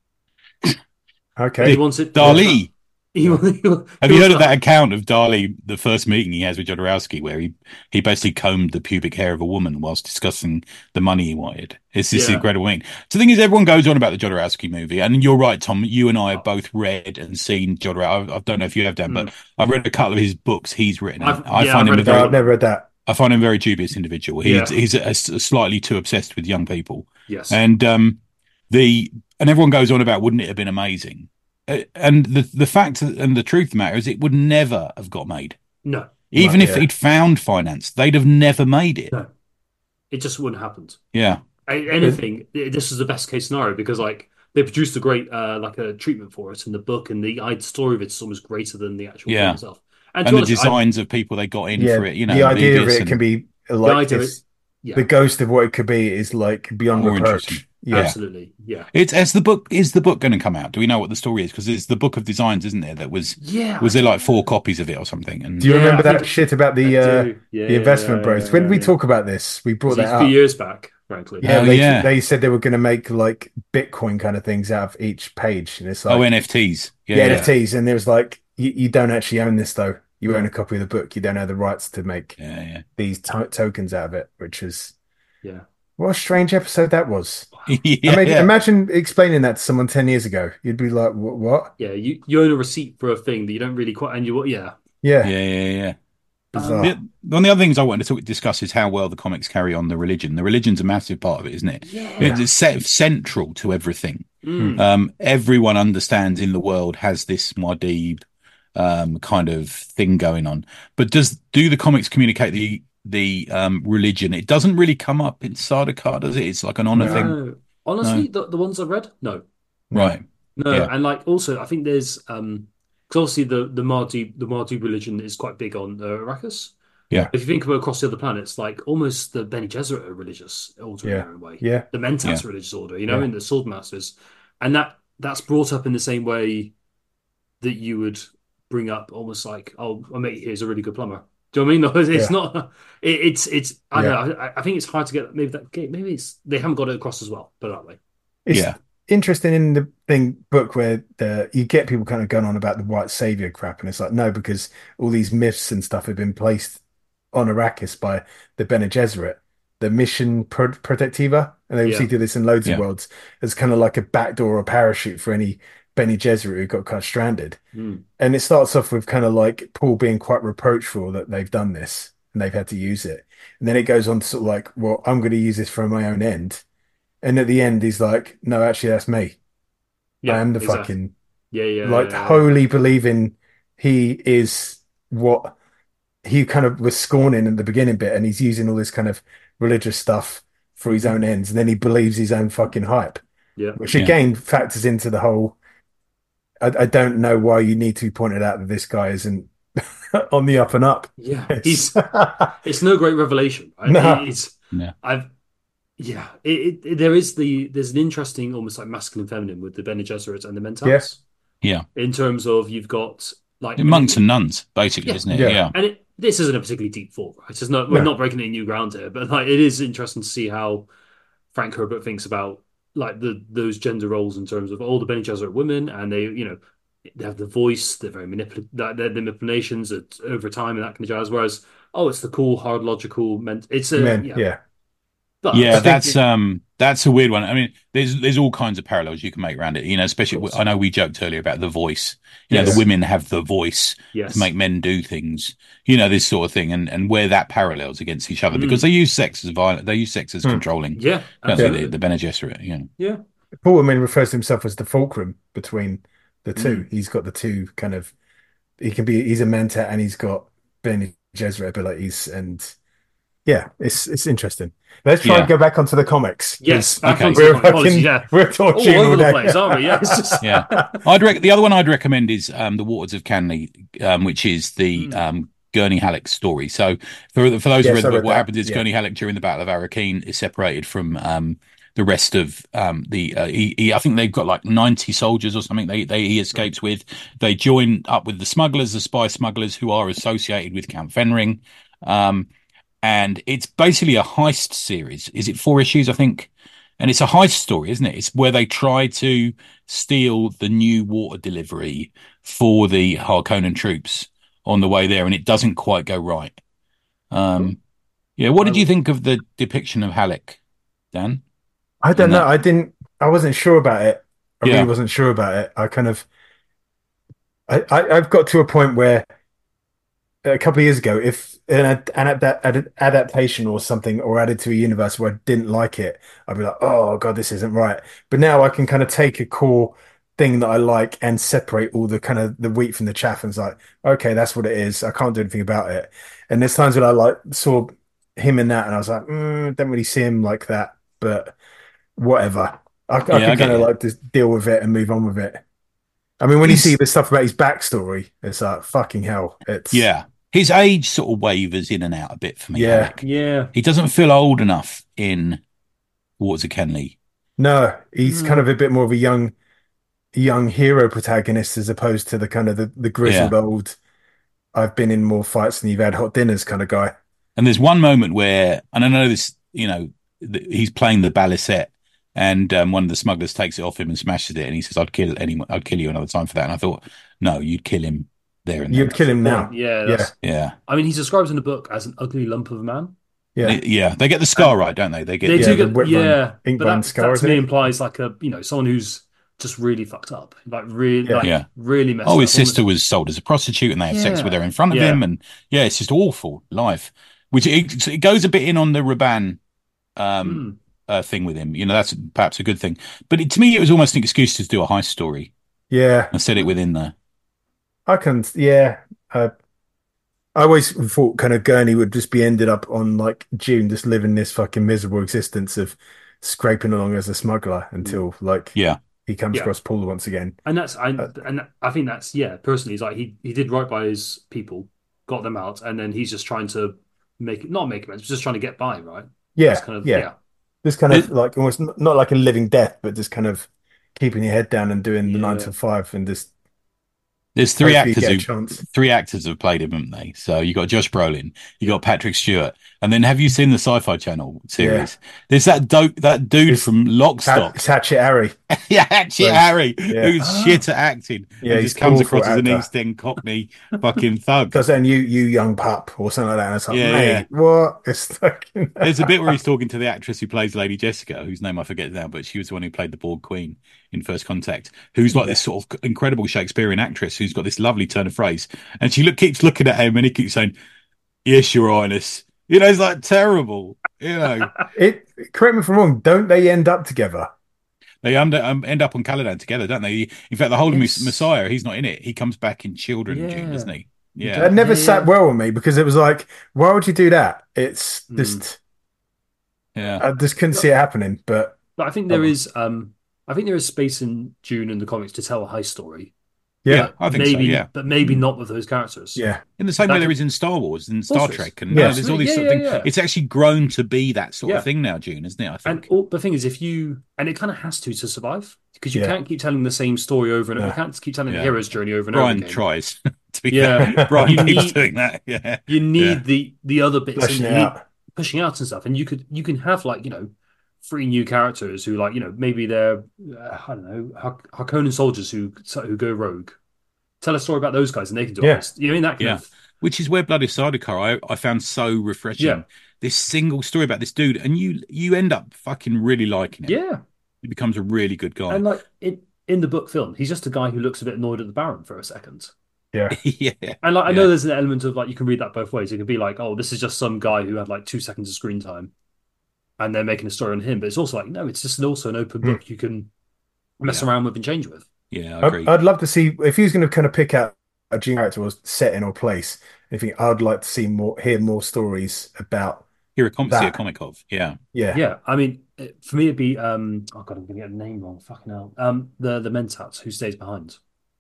He Okay. wanted Dali. He, wanted- he, wa- Have he you was heard of the- that account of Dali, the first meeting he has with Jodorowsky, where he, he basically combed the pubic hair of a woman whilst discussing the money he wanted? It's this Yeah. incredible thing. So the thing is, everyone goes on about the Jodorowsky movie, and you're right, Tom. You and I have both read and seen Jodorowsky. I, I don't know if you have done, but I've read a couple of his books he's written. I've- I yeah, find I've him a read a No, very, I've never read that. I find him a very dubious individual. He, Yeah. He's a, a slightly too obsessed with young people, Yes. and um, the and everyone goes on about wouldn't it have been amazing? Uh, And the the fact and the truth of the matter is, it would never have got made. No, Even Right, if yeah. he'd found finance, they'd have never made it. no, it just wouldn't have happened. Yeah, A- Anything. This is the best case scenario because like they produced a great uh, like a treatment for it in the book, and the, uh, the story of it's almost greater than the actual Yeah. film itself. And, to and be the honest, I- designs of people they got in Yeah, for it, you know, the idea of Beavis it and can be like idea this, is- yeah, the ghost of what it could be is like beyond More reproach. interesting. Yeah. absolutely, yeah, It's as the book is the book going to come out? Do we know what the story is? Because it's the book of designs, isn't there? That was yeah. was there like four copies of it or something? And Do you Yeah, remember I that think- shit about the I uh, do. Yeah, the investment yeah, bros? yeah, When did we yeah. talk about this? We brought It was that a few up. years back, frankly. Yeah, Oh, they, yeah. they said they were going to make like Bitcoin kind of things out of each page, and it's like oh, N F Ts. Yeah, yeah, yeah. N F Ts, and there was like you, you don't actually own this though. You own a copy of the book. You don't have the rights to make yeah, yeah. these to- tokens out of it, which is Yeah. what a strange episode that was. yeah, I mean, yeah. imagine explaining that to someone ten years ago. You'd be like, "Wh- "What?" Yeah, you, you own a receipt for a thing that you don't really quite, and you, yeah. Yeah, yeah, yeah, yeah. bizarre. The, one of the other things I wanted to talk, discuss is how well the comics carry on the religion. The religion's a massive part of it, isn't it? Yeah. It's set, central to everything. Mm. Um, everyone understands in the world has this Muad'Dib um, kind of thing going on. But does do the comics communicate the the um, religion? It doesn't really come up in Sardaukar, does it? It's like an honor No. thing, No. Honestly, the, the ones I've read, no. right? No, Yeah. and like also, I think there's um because obviously the the Mardi the Mardi religion is quite big on uh, Arrakis. Yeah. If you think about across the other planets, like almost the Bene Gesserit are religious order in Yeah. their own way. Yeah. The Mentats Yeah. religious order, you know, Yeah. and the Sword Masters, and that that's brought up in the same way that you would bring up almost like, oh, my mate here's a really good plumber. Do you know what I mean? No, it's Yeah. not. It, it's it's. I Yeah. don't know. I, I think it's hard to get. Maybe that. Maybe it's they haven't got it across as well. Put it that way. It's Yeah. interesting in the thing book where the you get people kind of going on about the white savior crap, and it's like no, because all these myths and stuff have been placed on Arrakis by the Bene Gesserit, the Mission Pro- Protectiva, and they obviously Yeah. do this in loads Yeah. of worlds as kind of like a backdoor or parachute for any Bene Gesserit who got kind of stranded. Mm. And it starts off with kind of like Paul being quite reproachful that they've done this and they've had to use it. And then it goes on to sort of like, well, I'm going to use this for my own end. And at the end, he's like, no, actually, that's me. Yeah, I am the exactly. fucking, Yeah, yeah, like, yeah, yeah. wholly believing he is what he kind of was scorning in the beginning bit. And he's using all this kind of religious stuff for his own ends. And then he believes his own fucking hype, Yeah. which Yeah. again factors into the whole. I, I don't know why you need to be pointed out that this guy isn't on the up and up. Yeah, It's, he's it's no great revelation, right? No. It's Yeah. I've yeah, it, it there is the there's an interesting almost like masculine feminine with the Bene Gesserit and the Mentats. Yeah. In terms of you've got like Monks and nuns, basically, Yeah. isn't it? Yeah. Yeah. and it, this isn't a particularly deep thought, right? It's not we're No. not breaking any new ground here, but like it is interesting to see how Frank Herbert thinks about like the those gender roles in terms of all the Bene Gesserit women, and they you know they have the voice, they're very manipulative, their their manipulations at, over time and that kind of jazz. Whereas oh, it's the cool, hard, logical men. It's a men, yeah, yeah. but Yeah, I think that's it- um that's a weird one. I mean, there's there's all kinds of parallels you can make around it. You know, especially Of course. I know we joked earlier about the voice. You know, Yes. the women have the voice yes, to make men do things. You know, this sort of thing, and and where that parallels against each other Mm. because they use sex as violent. They use sex as Hmm. controlling. yeah, Don't they, absolutely. the, the Bene Gesserit. You know. Yeah, Paul, I mean, refers to himself as the fulcrum between the two. Mm. He's got the two kind of. He can be. He's a mentor, and he's got Bene Gesserit abilities, and yeah, it's it's interesting. Let's try Yeah. and go back onto the comics. yes. 'cause Back Okay. onto we're the apologies, fucking, yeah, we're all talking all over the day. place, aren't we? Yeah, it's just Yeah, I'd rec- the other one I'd recommend is um, the Waters of Canley, um, which is the Mm. um, Gurney Halleck story. So for for those Yes, who read I the book, read what that, happens is yeah. Gurney Halleck during the Battle of Arrakeen is separated from um, the rest of um, the. Uh, he, he, I think they've got like ninety soldiers or something. They they he escapes with. They join up with the smugglers, the spy smugglers who are associated with Count Fenring. Um, and it's basically a heist series. Is it four issues? I think. And it's a heist story, isn't it? It's where they try to steal the new water delivery for the Harkonnen troops on the way there, and it doesn't quite go right. Um, yeah, what did you think of the depiction of Halleck, Dan? I don't In know. that- I didn't. I wasn't sure about it. I Yeah. really wasn't sure about it. I kind of. I, I I've got to a point where a couple of years ago, if an, ad- an ad- ad- adaptation or something or added to a universe where I didn't like it, I'd be like, oh God, this isn't right. But now I can kind of take a core thing that I like and separate all the kind of the wheat from the chaff, and it's like, okay, that's what it is. I can't do anything about it. And there's times when I like saw him in that, and I was like, mm, don't really see him like that, but whatever. I, I Yeah, I can get kind of you. like just deal with it and move on with it. I mean, when you He's- see the stuff about his backstory, it's like fucking hell. It's Yeah, his age sort of wavers in and out a bit for me. Yeah. Halleck. Yeah. He doesn't feel old enough in Waters of Kenley. No, he's Mm. kind of a bit more of a young, young hero protagonist as opposed to the kind of the, the grizzled old. I've been in more fights than you've had hot dinners kind of guy. And there's one moment where, and I know this, you know, th- he's playing the balisette, and um, one of the smugglers takes it off him and smashes it, and he says, "I'd kill anyone. I'd kill you another time for that." And I thought, no, you'd kill him there and then. You'd kill him now. Yeah. Yeah, That's, Yeah, I mean, he's described in the book as an ugly lump of a man. yeah. They- yeah. They get the scar right, don't they? They get. They Yeah, do the get, Whitburn yeah, ink but bone that, scar, that to isn't me it? implies like a, you know, someone who's just really fucked up, like really, Yeah. like Yeah. really messed Oh, up. his sister was sold as a prostitute, and they have sex Yeah. with her in front of Yeah. him, and yeah, it's just awful life. Which it, it goes a bit in on the Raban um, Mm. uh, thing with him. You know, that's perhaps a good thing. But it, to me, it was almost an excuse to do a heist story. Yeah, I said it within there. I can. Yeah, uh, I always thought kind of Gurney would just be ended up on like June, just living this fucking miserable existence of scraping along as a smuggler until like Yeah. he comes Yeah. across Paul once again. And that's I Uh, and I think that's yeah. Personally, he's like he he did right by his people, got them out, and then he's just trying to make it not make amends, but just trying to get by, right? Yeah, That's kind of yeah, yeah. just kind of It- like almost n- not like a living death, but just kind of keeping your head down and doing the nine Yeah. to five and just There's three hopefully you actors get a who chance. three actors have played him, haven't they? So you got Josh Brolin, you got Patrick Stewart, and then have you seen the Sci-Fi Channel series? There's that dope that dude It's from Lock, Ha- Stock. It's Hatchet Harry. Yeah, actually, Right. Harry, Yeah. who's Ah. shit at acting. Yeah, and he's just comes awful across as an actor. East End Cockney fucking thug. Does that you you young pup or something like that? And it's like, Yeah, mate, yeah. what? It's fucking There's a bit where he's talking to the actress who plays Lady Jessica, whose name I forget now, but she was the one who played the Borg Queen in First Contact, who's like this sort of incredible Shakespearean actress who's got this lovely turn of phrase. And she look, keeps looking at him and he keeps saying, "Yes, Your Highness." You know, it's like terrible. You know, it. Correct me if I'm wrong. Don't they end up together? they under, um, end up on Caladan together, don't they? In fact, the whole Yes. of Messiah, he's not in it. He comes back in Children in June, Yeah. doesn't he? That Yeah. never Yeah, sat yeah. well with me because it was like, why would you do that? It's Mm. just Yeah. I just couldn't see it happening. But But I think there Oh. is um I think there is space in June in the comics to tell a heist story. yeah, I think so, maybe, yeah. but maybe not with those characters. yeah, In the same That way there could- is in Star Wars and Star Also, Trek, and yeah. uh, there's all these Yeah, sort yeah, of things. yeah. It's actually grown to be that sort Yeah. of thing now, June, isn't it? I And think. all, the thing is, if you and it kind of has to to survive because you Yeah. can't keep telling the same story over and over. No. You can't keep telling Yeah. the hero's journey over and Brian over again. tries to be Yeah. fair. Brian You keeps need- doing that. Yeah. You need Yeah. the the other bits fleshing and it you need out. pushing out and stuff, and you could you can have like you know three new characters who like you know maybe they're uh, I don't know Har- Harkonnen soldiers who who go rogue. Tell a story about those guys and they can do Yeah. it. You know, in that kind Yeah. of Which is where Bloody Sardaukar I, I found so refreshing. Yeah. This single story about this dude, and you you end up fucking really liking him. yeah. He becomes a really good guy. And like in in the book film, he's just a guy who looks a bit annoyed at the Baron for a second. Yeah, yeah. And like I Yeah. know there's an element of like you can read that both ways. It could be like, oh, this is just some guy who had like two seconds of screen time, and they're making a story on him. But it's also like, no, it's just also an open Hmm. book you can mess Yeah. around with and change with. Yeah, I agree. I'd, I'd love to see if he was going to kind of pick out a June character or setting or place. I think I'd like to see more, hear more stories about. Here a com- see a that. comic of. Yeah. Yeah, Yeah, I mean, it- for me, it'd be um. Oh god, I'm gonna get the name wrong. Fucking hell. Um, the the Mentats who stays behind.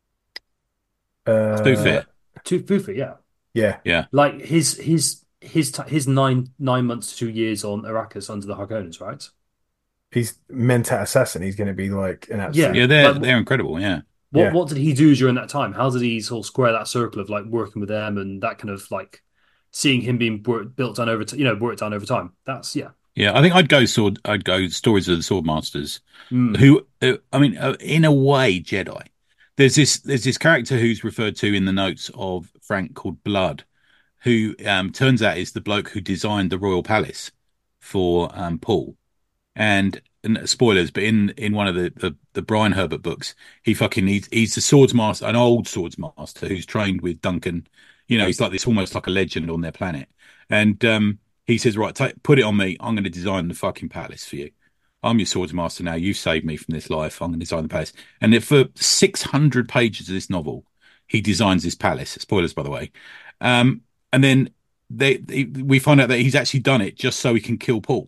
uh, Stu Fit. Two Fufa, yeah. yeah, Like his his his t- his nine nine months to two years on Arrakis under the Harkonnens, right? he's Mentat assassin. He's going to be like an Yeah. absolute Yeah, they're Like, they're incredible. Yeah, what yeah. what did he do during that time? How did he sort of square that circle of like working with them and that kind of like seeing him being work, built down over, t- you know, worked down over time? That's yeah. yeah. I think I'd go sword. I'd go stories of the sword masters. Mm. Who, uh, I mean, uh, in a way, Jedi. There's this there's this character who's referred to in the notes of Frank called Blood, who um, turns out is the bloke who designed the royal palace for um, Paul. And, and spoilers, but in in one of the, the the Brian Herbert books, he fucking he's, he's the swords master, an old swords master who's trained with Duncan. You know, he's like this almost like a legend on their planet. And um, he says, right, take, put it on me. I'm going to design the fucking palace for you. I'm your swords master now. You've saved me from this life. I'm going to design the palace. And if for six hundred pages of this novel, he designs this palace. Spoilers, by the way. Um, and then they, they we find out that he's actually done it just so he can kill Paul.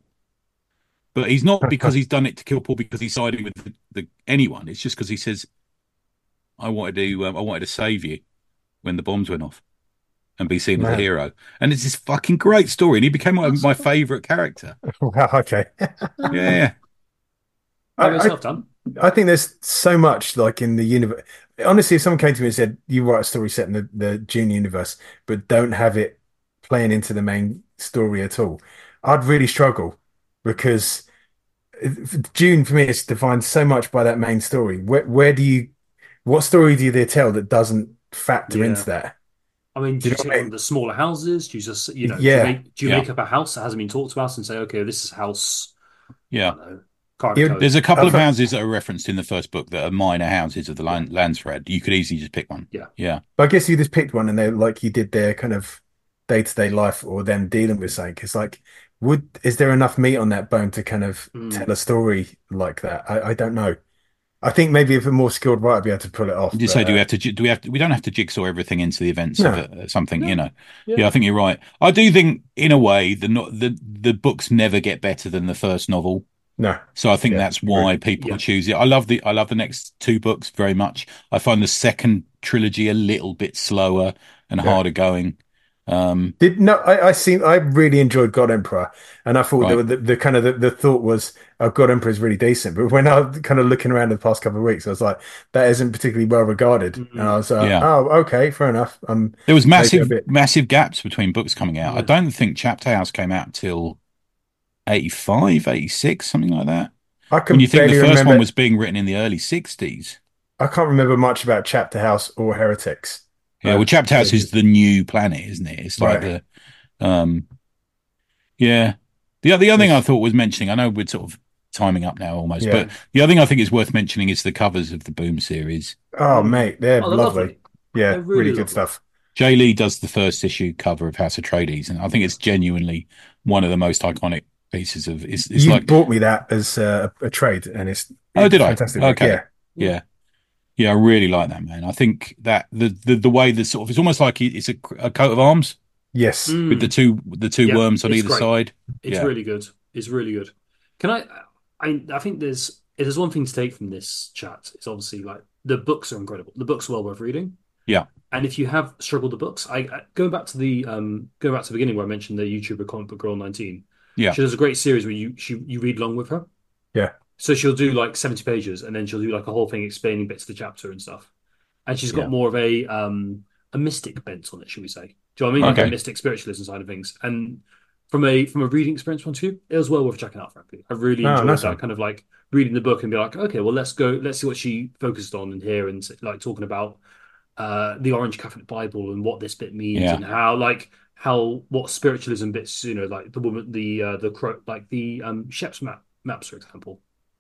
But he's not because he's done it to kill Paul because he's siding with the, the, anyone. It's just because he says, "I wanted to, um, I wanted to save you when the bombs went off, and be seen as a Man. hero." And it's this fucking great story, and he became my, my favorite character. Wow, okay. Yeah, yeah. How I, about I, yourself, Dan? I think there's so much like in the universe. Honestly, if someone came to me and said, "You write a story set in the, the Dune universe, but don't have it playing into the main story at all," I'd really struggle because Dune for me is defined so much by that main story. Where where do you, what story do they tell that doesn't factor into Yeah. that? I mean, Do do you you know take what I one mean? of the smaller houses? Do you just, you know, do you Yeah, make do you Yeah. make up a house that hasn't been talked about and say, okay, this is house, I Yeah. don't know, Carter It- Code. There's a couple I of thought- houses that are referenced in the first book that are minor houses of the land, Landsred. You could easily just pick one. Yeah. Yeah. but I guess you just picked one and they like you did their kind of day-to-day life or them dealing with something. It's like, would is there enough meat on that bone to kind of Mm. tell a story like that? I, I don't know. I think maybe if a more skilled writer would be able to pull it off. You but, say, do we uh, have to? Do we have to? We don't have to jigsaw everything into the events No. of a, something, No. you know. Yeah. Yeah, I think you're right. I do think, in a way, the no- the the books never get better than the first novel. no. So I think Yeah, that's why people Yeah. choose it. I love the I love the next two books very much. I find the second trilogy a little bit slower and Yeah. harder going. Um, Did no, I, I seen I really enjoyed God Emperor, and I thought Right. the, the, the kind of the, the thought was, oh, God Emperor is really decent. But when I was kind of looking around the past couple of weeks, I was like, that isn't particularly well regarded, Mhm. and I was like, Yeah. oh, okay, fair enough. Um, there was maybe a massive bit. massive gaps between books coming out. I Yeah. don't think Chapter House came out till eighty-five, eighty-six, something like that. I can When you think barely the first remember. one was being written in the early sixties. I can't remember much about Chapter House or Heretics. Yeah, Uh, well, Chapter House yeah, is the new planet, isn't it? It's like Right. the, um, yeah. The the other thing I Yes. thought was mentioning. I know we're sort of timing up now almost, Yeah. but the other thing I think is worth mentioning is the covers of the Boom series. Oh, Mm. mate, they're Oh, they're lovely. lovely. Yeah, They're really, really good lovely. stuff. Jay Lee does the first issue cover of House Atreides, and I think it's genuinely one of the most iconic pieces of. It's, it's You like, bought me that as uh, a trade, and it's oh, did I? fantastic. book. Okay, Yeah, yeah, yeah. I really like that, man. I think that the the, the way the sort of it's almost like it's a, a coat of arms yes. Mm. with the two the two Yeah, worms on it's either great. side. It's Yeah. really good. It's really good. Can I, I? I think there's if there's one thing to take from this chat. It's obviously like the books are incredible. The books are well worth reading. Yeah. And if you have struggled with books, I, I going back to the um going back to the beginning where I mentioned the YouTuber Comic Book Girl nineteen. Yeah. She does a great series where you she you read along with her. Yeah. So she'll do like seventy pages and then she'll do like a whole thing explaining bits of the chapter and stuff. And she's got Yeah. more of a um a mystic bent on it, should we say? Do you know what I mean? Like Okay. a mystic spiritualism side of things. And from a from a reading experience point of view, it was well worth checking out, frankly. I really Oh, enjoyed nice that one. kind of like reading the book and be like, okay, well let's go, let's see what she focused on in here and like talking about uh the Orange Catholic Bible and what this bit means Yeah. and how like how what spiritualism bits, you know, like the woman the uh the cro- like the um Shep's map maps, for example.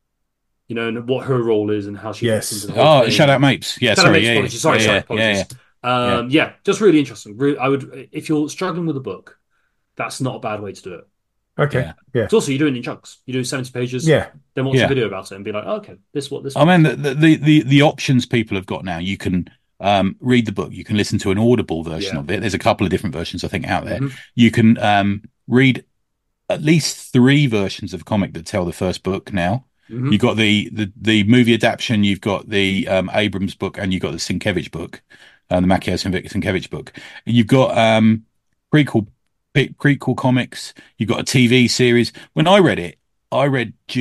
You know, and what her role is and how she Yes. fits into the whole Oh, thing. shout out Mapes. Yeah, Shout out sorry. Mapes, Yeah, yeah, apologies. Sorry, yeah, sorry, yeah, apologies. yeah, Um, yeah, just really interesting. Re- I would, if you're struggling with a book, that's not a bad way to do it. Okay. Yeah. Yeah. It's also you're doing it in chunks. You do seventy pages, Yeah. then watch Yeah. a video about it and be like, oh, okay, this what this. I mean, the, the the the options people have got now. You can um, read the book. You can listen to an audible version Yeah. of it. There's a couple of different versions I think out there. Mhm. You can um, read at least three versions of a comic that tell the first book now. Mhm. You've got the, the, the movie adaptation, you've got the um, Abrams book, and you've got the Sienkiewicz book, uh, the Mackie Sienkiewicz book. You've got um, prequel, pre- prequel comics. You've got a T V series. When I read it, I read Dune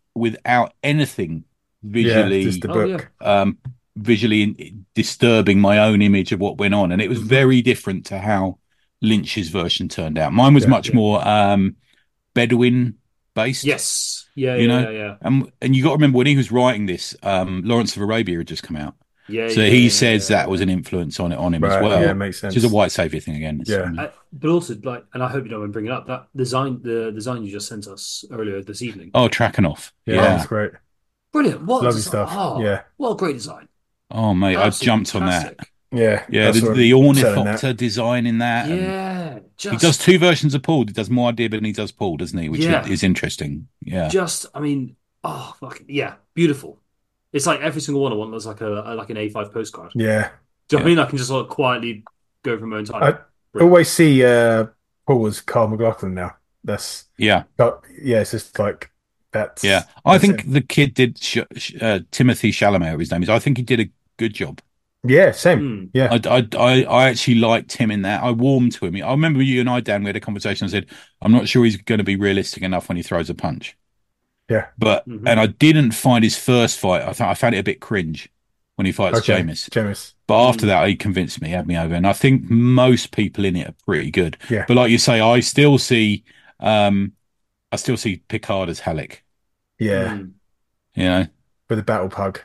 without anything Yeah, visually just the Oh, book. yeah. um, visually in- disturbing my own image of what went on, and it was Mhm. very different to how Lynch's version turned out. Mine was Yeah, much yeah. more um, Bedouin based, Yes. Yeah, you yeah, know. yeah, yeah. And and you got to remember when he was writing this, um, Lawrence of Arabia had just come out, Yeah, so yeah, he yeah, says yeah, that was yeah. an influence on it on him as right. well, Yeah, Well, makes which is a sense. white savior thing again. It's, Yeah. um, I, but also, like, and I hope you don't want to bring it up, that design, the design you just sent us earlier this evening. oh, Trackenoff, Yeah, yeah. that's great. Brilliant. What a Lovely design. stuff. Oh, Yeah. what a great design. Oh mate, I Absolutely jumped on that. fantastic. Yeah, Yeah, that's the, what the I'm selling that. ornithopter design in that, and Yeah, he does just, two versions of Paul. He does Muad'Dib and he does Paul, doesn't he? Which yeah, is interesting. Yeah, just, I mean, oh, fuck, yeah, beautiful. It's like every single one I want looks like a, a- like an A five postcard. Yeah. Do you know what I yeah, mean? I can just like quietly go from my own time. I Brilliant. always see uh, Paul as Carl McLaughlin now. That's yeah, got, yeah, it's just like that's yeah. I that's think him. the kid did sh- sh- uh, Timothy Chalamet, his name is. I think he did a good job. Yeah, same. Hmm. Yeah. I, I, I, I actually liked him in that. I warmed to him. I remember you and I, Dan, we had a conversation. I said, I'm not sure he's going to be realistic enough when he throws a punch. Yeah. But Mhm. and I didn't find his first fight. I thought I found it a bit cringe when he fights Okay. Jameis. Jameis. But after Mm. that, he convinced me, had me over. And I think most people in it are pretty good. Yeah. But like you say, I still see, um, I still see Picard as Halleck. Yeah. Hmm. You know, With a battle pug.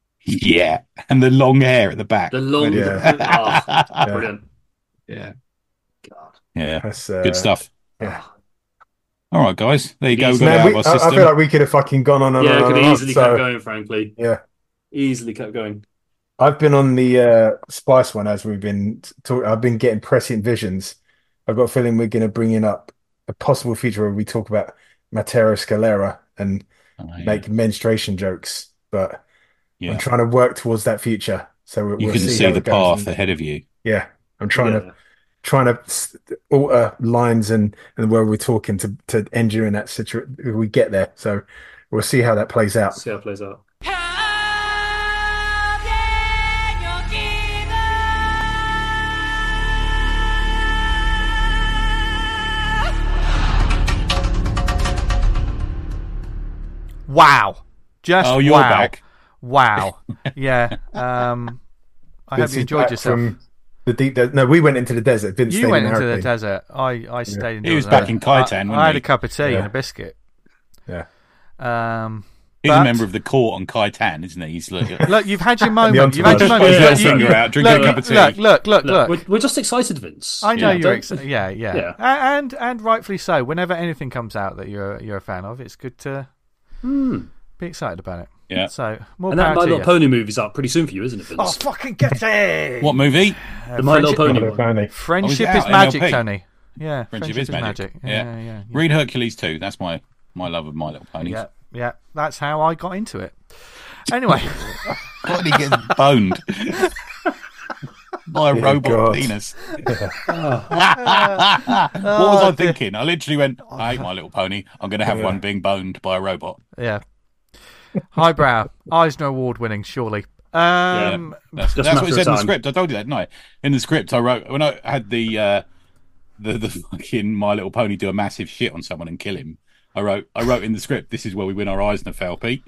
yeah, and the long hair at the back. The long, Yeah. the, oh, yeah, brilliant. yeah, God. yeah. That's uh, Good stuff. Yeah. Oh. All right, guys, there you go. We got Man, it we, out of I, our I system. feel like we could have fucking gone on and Yeah, on it and could on. have easily so, kept going, frankly. yeah. Easily kept going. I've been on the uh, Spice one as we've been talking. I've been getting prescient visions. I've got a feeling we're going to bring in up a possible future where we talk about Matera Scalera and Oh, yeah. make menstruation jokes. But I'm Yeah, trying to work towards that future. So we'll, you we'll can see, see how the it goes. path And, ahead of you. yeah, I'm trying Yeah. to trying to s- alter lines and and where we're talking to to engineer in that situation. We get there. So we'll see how that plays out. See how it plays out. Wow. Just Oh, you're wow. back. Wow. Yeah. Um, I hope Vince you is enjoyed back yourself. from the deep desert. No, we went into the desert. Vince You stayed went in into the Hurricane. desert. I, I stayed in He was the back desert. in Khitan, I, wasn't I had he? a cup of tea Yeah. and a biscuit. Yeah. Um, He's but- a member of the court on Khitan, isn't he? He's like, look, you've had your moment. You've had your entourage. moment. His Look, little you- finger you- out, drinking look, a cup of tea. Look, look, look, Look, look. We're, we're just excited, Vince. I know Yeah. you're Don't- excited. Yeah, yeah, Yeah. A- and and rightfully so. Whenever anything comes out that you're you're a fan of, it's good to Hmm. be excited about it. Yeah. So more And that power My to Little you. Pony movie's out pretty soon for you, isn't it, Vince? Oh, fucking get it! what movie? Uh, The My Little friendship, Pony Hello, one. Fanny. friendship Oh, is is it out? magic, M L P? Tony. Yeah, Friendship is magic. Yeah, Yeah. yeah, yeah. yeah. Read Hercules too. That's my my love of My Little Ponies. Yeah, yeah, that's how I got into it. Anyway, Why did he get boned by a Dear robot God. penis? Oh. what was Oh, I dear. thinking? I literally went, I hate My Little Pony. I'm going to have Yeah. one being boned by a robot. yeah. Highbrow, Eisner Award winning, surely. Um, That's, Just that's matter what it of said in the time. script. I told you that, didn't I? In the script, I wrote when I had the uh, the the fucking My Little Pony do a massive shit on someone and kill him. I wrote I wrote in the script, this is where we win our Eisner Fell, Pete.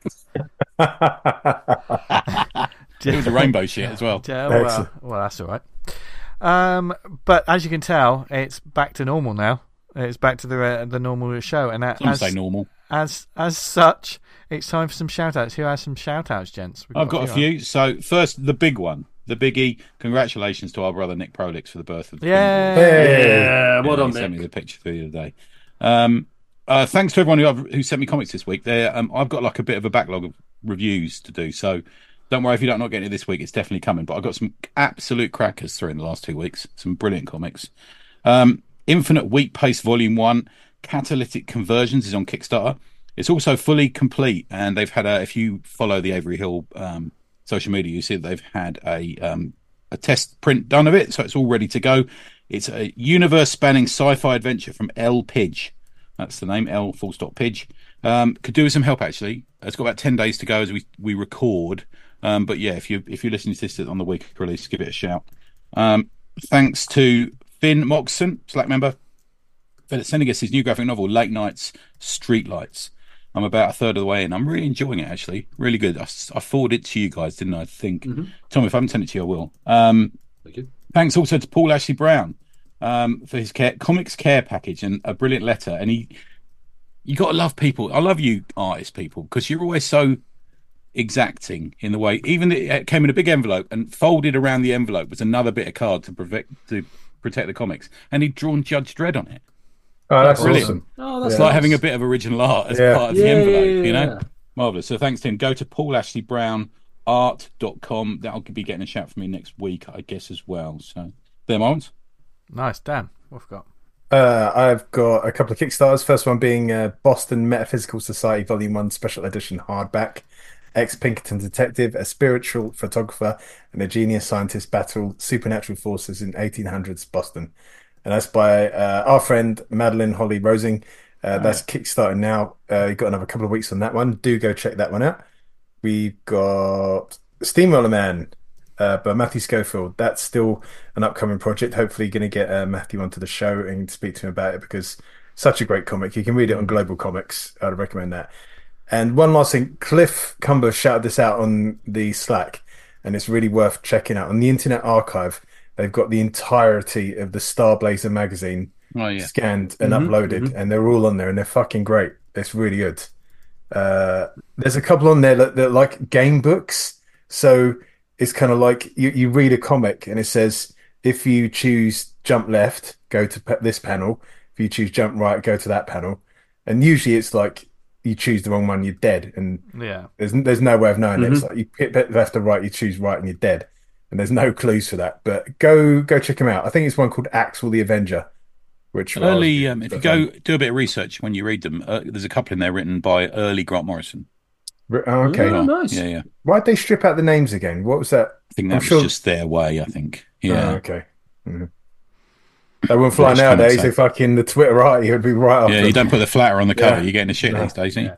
It was a rainbow shit as well. Yeah, well, Excellent. well, that's all right. Um, but as you can tell, it's back to normal now. It's back to the uh, the normal show, and that, Some as, say normal. as as such, it's time for some shout outs. Who has some shout outs, gents? We've I've got a few. So first, the big one, the biggie. Congratulations to our brother Nick Prolix for the birth of the Yeah. Hey. Yeah, well Yeah, done, he sent me Nick. the picture the other day. Um, uh, thanks to everyone who, I've, who sent me comics this week. There, um, I've got like a bit of a backlog of reviews to do, so don't worry if you don't not getting it this week. It's definitely coming. But I've got some absolute crackers through in the last two weeks. Some brilliant comics. Um, Infinite Wheat Paste Volume One, Catalytic Conversions is on Kickstarter. It's also fully complete, and they've had a. If you follow the Avery Hill um, social media, you see that they've had a um, a test print done of it, so it's all ready to go. It's a universe-spanning sci-fi adventure from L. Pidge. That's the name, L full stop Pidge. Um, could do with some help actually. It's got about ten days to go as we we record. Um, but yeah, if you if you're listening to this on the week of release, give it a shout. Um, thanks to Finn Moxon, Slack member, for sending us his new graphic novel, Late Nights, Streetlights. I'm about a third of the way in. I'm really enjoying it, actually. Really good. I, s- I forwarded it to you guys, didn't I? I think. Mhm. Tom, if I haven't sent it to you, I will. Um, Thank you. thanks also to Paul Ashley Brown um, for his care, comics care package and a brilliant letter. And he, you got to love people. I love you, artist people, because you're always so exacting in the way. Even it came in a big envelope, and folded around the envelope was another bit of card to protect to protect the comics. And he'd drawn Judge Dredd on it. Oh, that's Brilliant. awesome. Oh, that's It's Yeah. like nice. having a bit of original art as Yeah. part of the Yeah, envelope, yeah, yeah, you know? yeah. Marvellous. So thanks to him. Go to paul ashley brown art dot com. That'll be getting a shout from me next week, I guess, as well. So, there, Marvins. Nice, Dan. What have we got? Uh, I've got a couple of Kickstarters. First one being uh, Boston Metaphysical Society Volume one Special Edition hardback. Ex-Pinkerton detective, a spiritual photographer, and a genius scientist battle supernatural forces in eighteen hundreds Boston. And that's by uh, our friend Madeline Holly Rosing. Uh, that's kickstarting now. Uh, you've got another couple of weeks on that one. Do go check that one out. We've got Steamroller Man uh, by Matthew Schofield. That's still an upcoming project. Hopefully, going to get uh, Matthew onto the show and speak to him about it because such a great comic. You can read it on Global Comics. I'd recommend that. And one last thing, Cliff Cumber shouted this out on the Slack, and it's really worth checking out. On the Internet Archive, they've got the entirety of the Star Blazer magazine Oh, yeah. scanned and Mhm, uploaded, mhm. and they're all on there, and they're fucking great. It's really good. Uh, there's a couple on there that, that are like game books, so it's kind of like you, you read a comic, and it says if you choose jump left, go to pa- this panel. If you choose jump right, go to that panel. And usually it's like you choose the wrong one, you're dead, and Yeah. there's there's no way of knowing it. It's Mhm. like you hit left or right, you choose right, and you're dead. And there's no clues for that. But go go check him out. I think it's one called Axel the Avenger, which I was- Early, um, if you but, go um, do a bit of research when you read them, uh, there's a couple in there written by early Grant Morrison. re- oh, okay. Oh, Oh, nice. Yeah, yeah. Why'd they strip out the names again? What was that? I think that I'm was sure- just their way, I think. Oh, Yeah. okay. Mhm. That wouldn't fly British nowadays. comics, They fucking the Twitterati would be right after. Yeah, you don't put the flatter on the cover, Yeah. you're getting the shit No. these days, ain't you?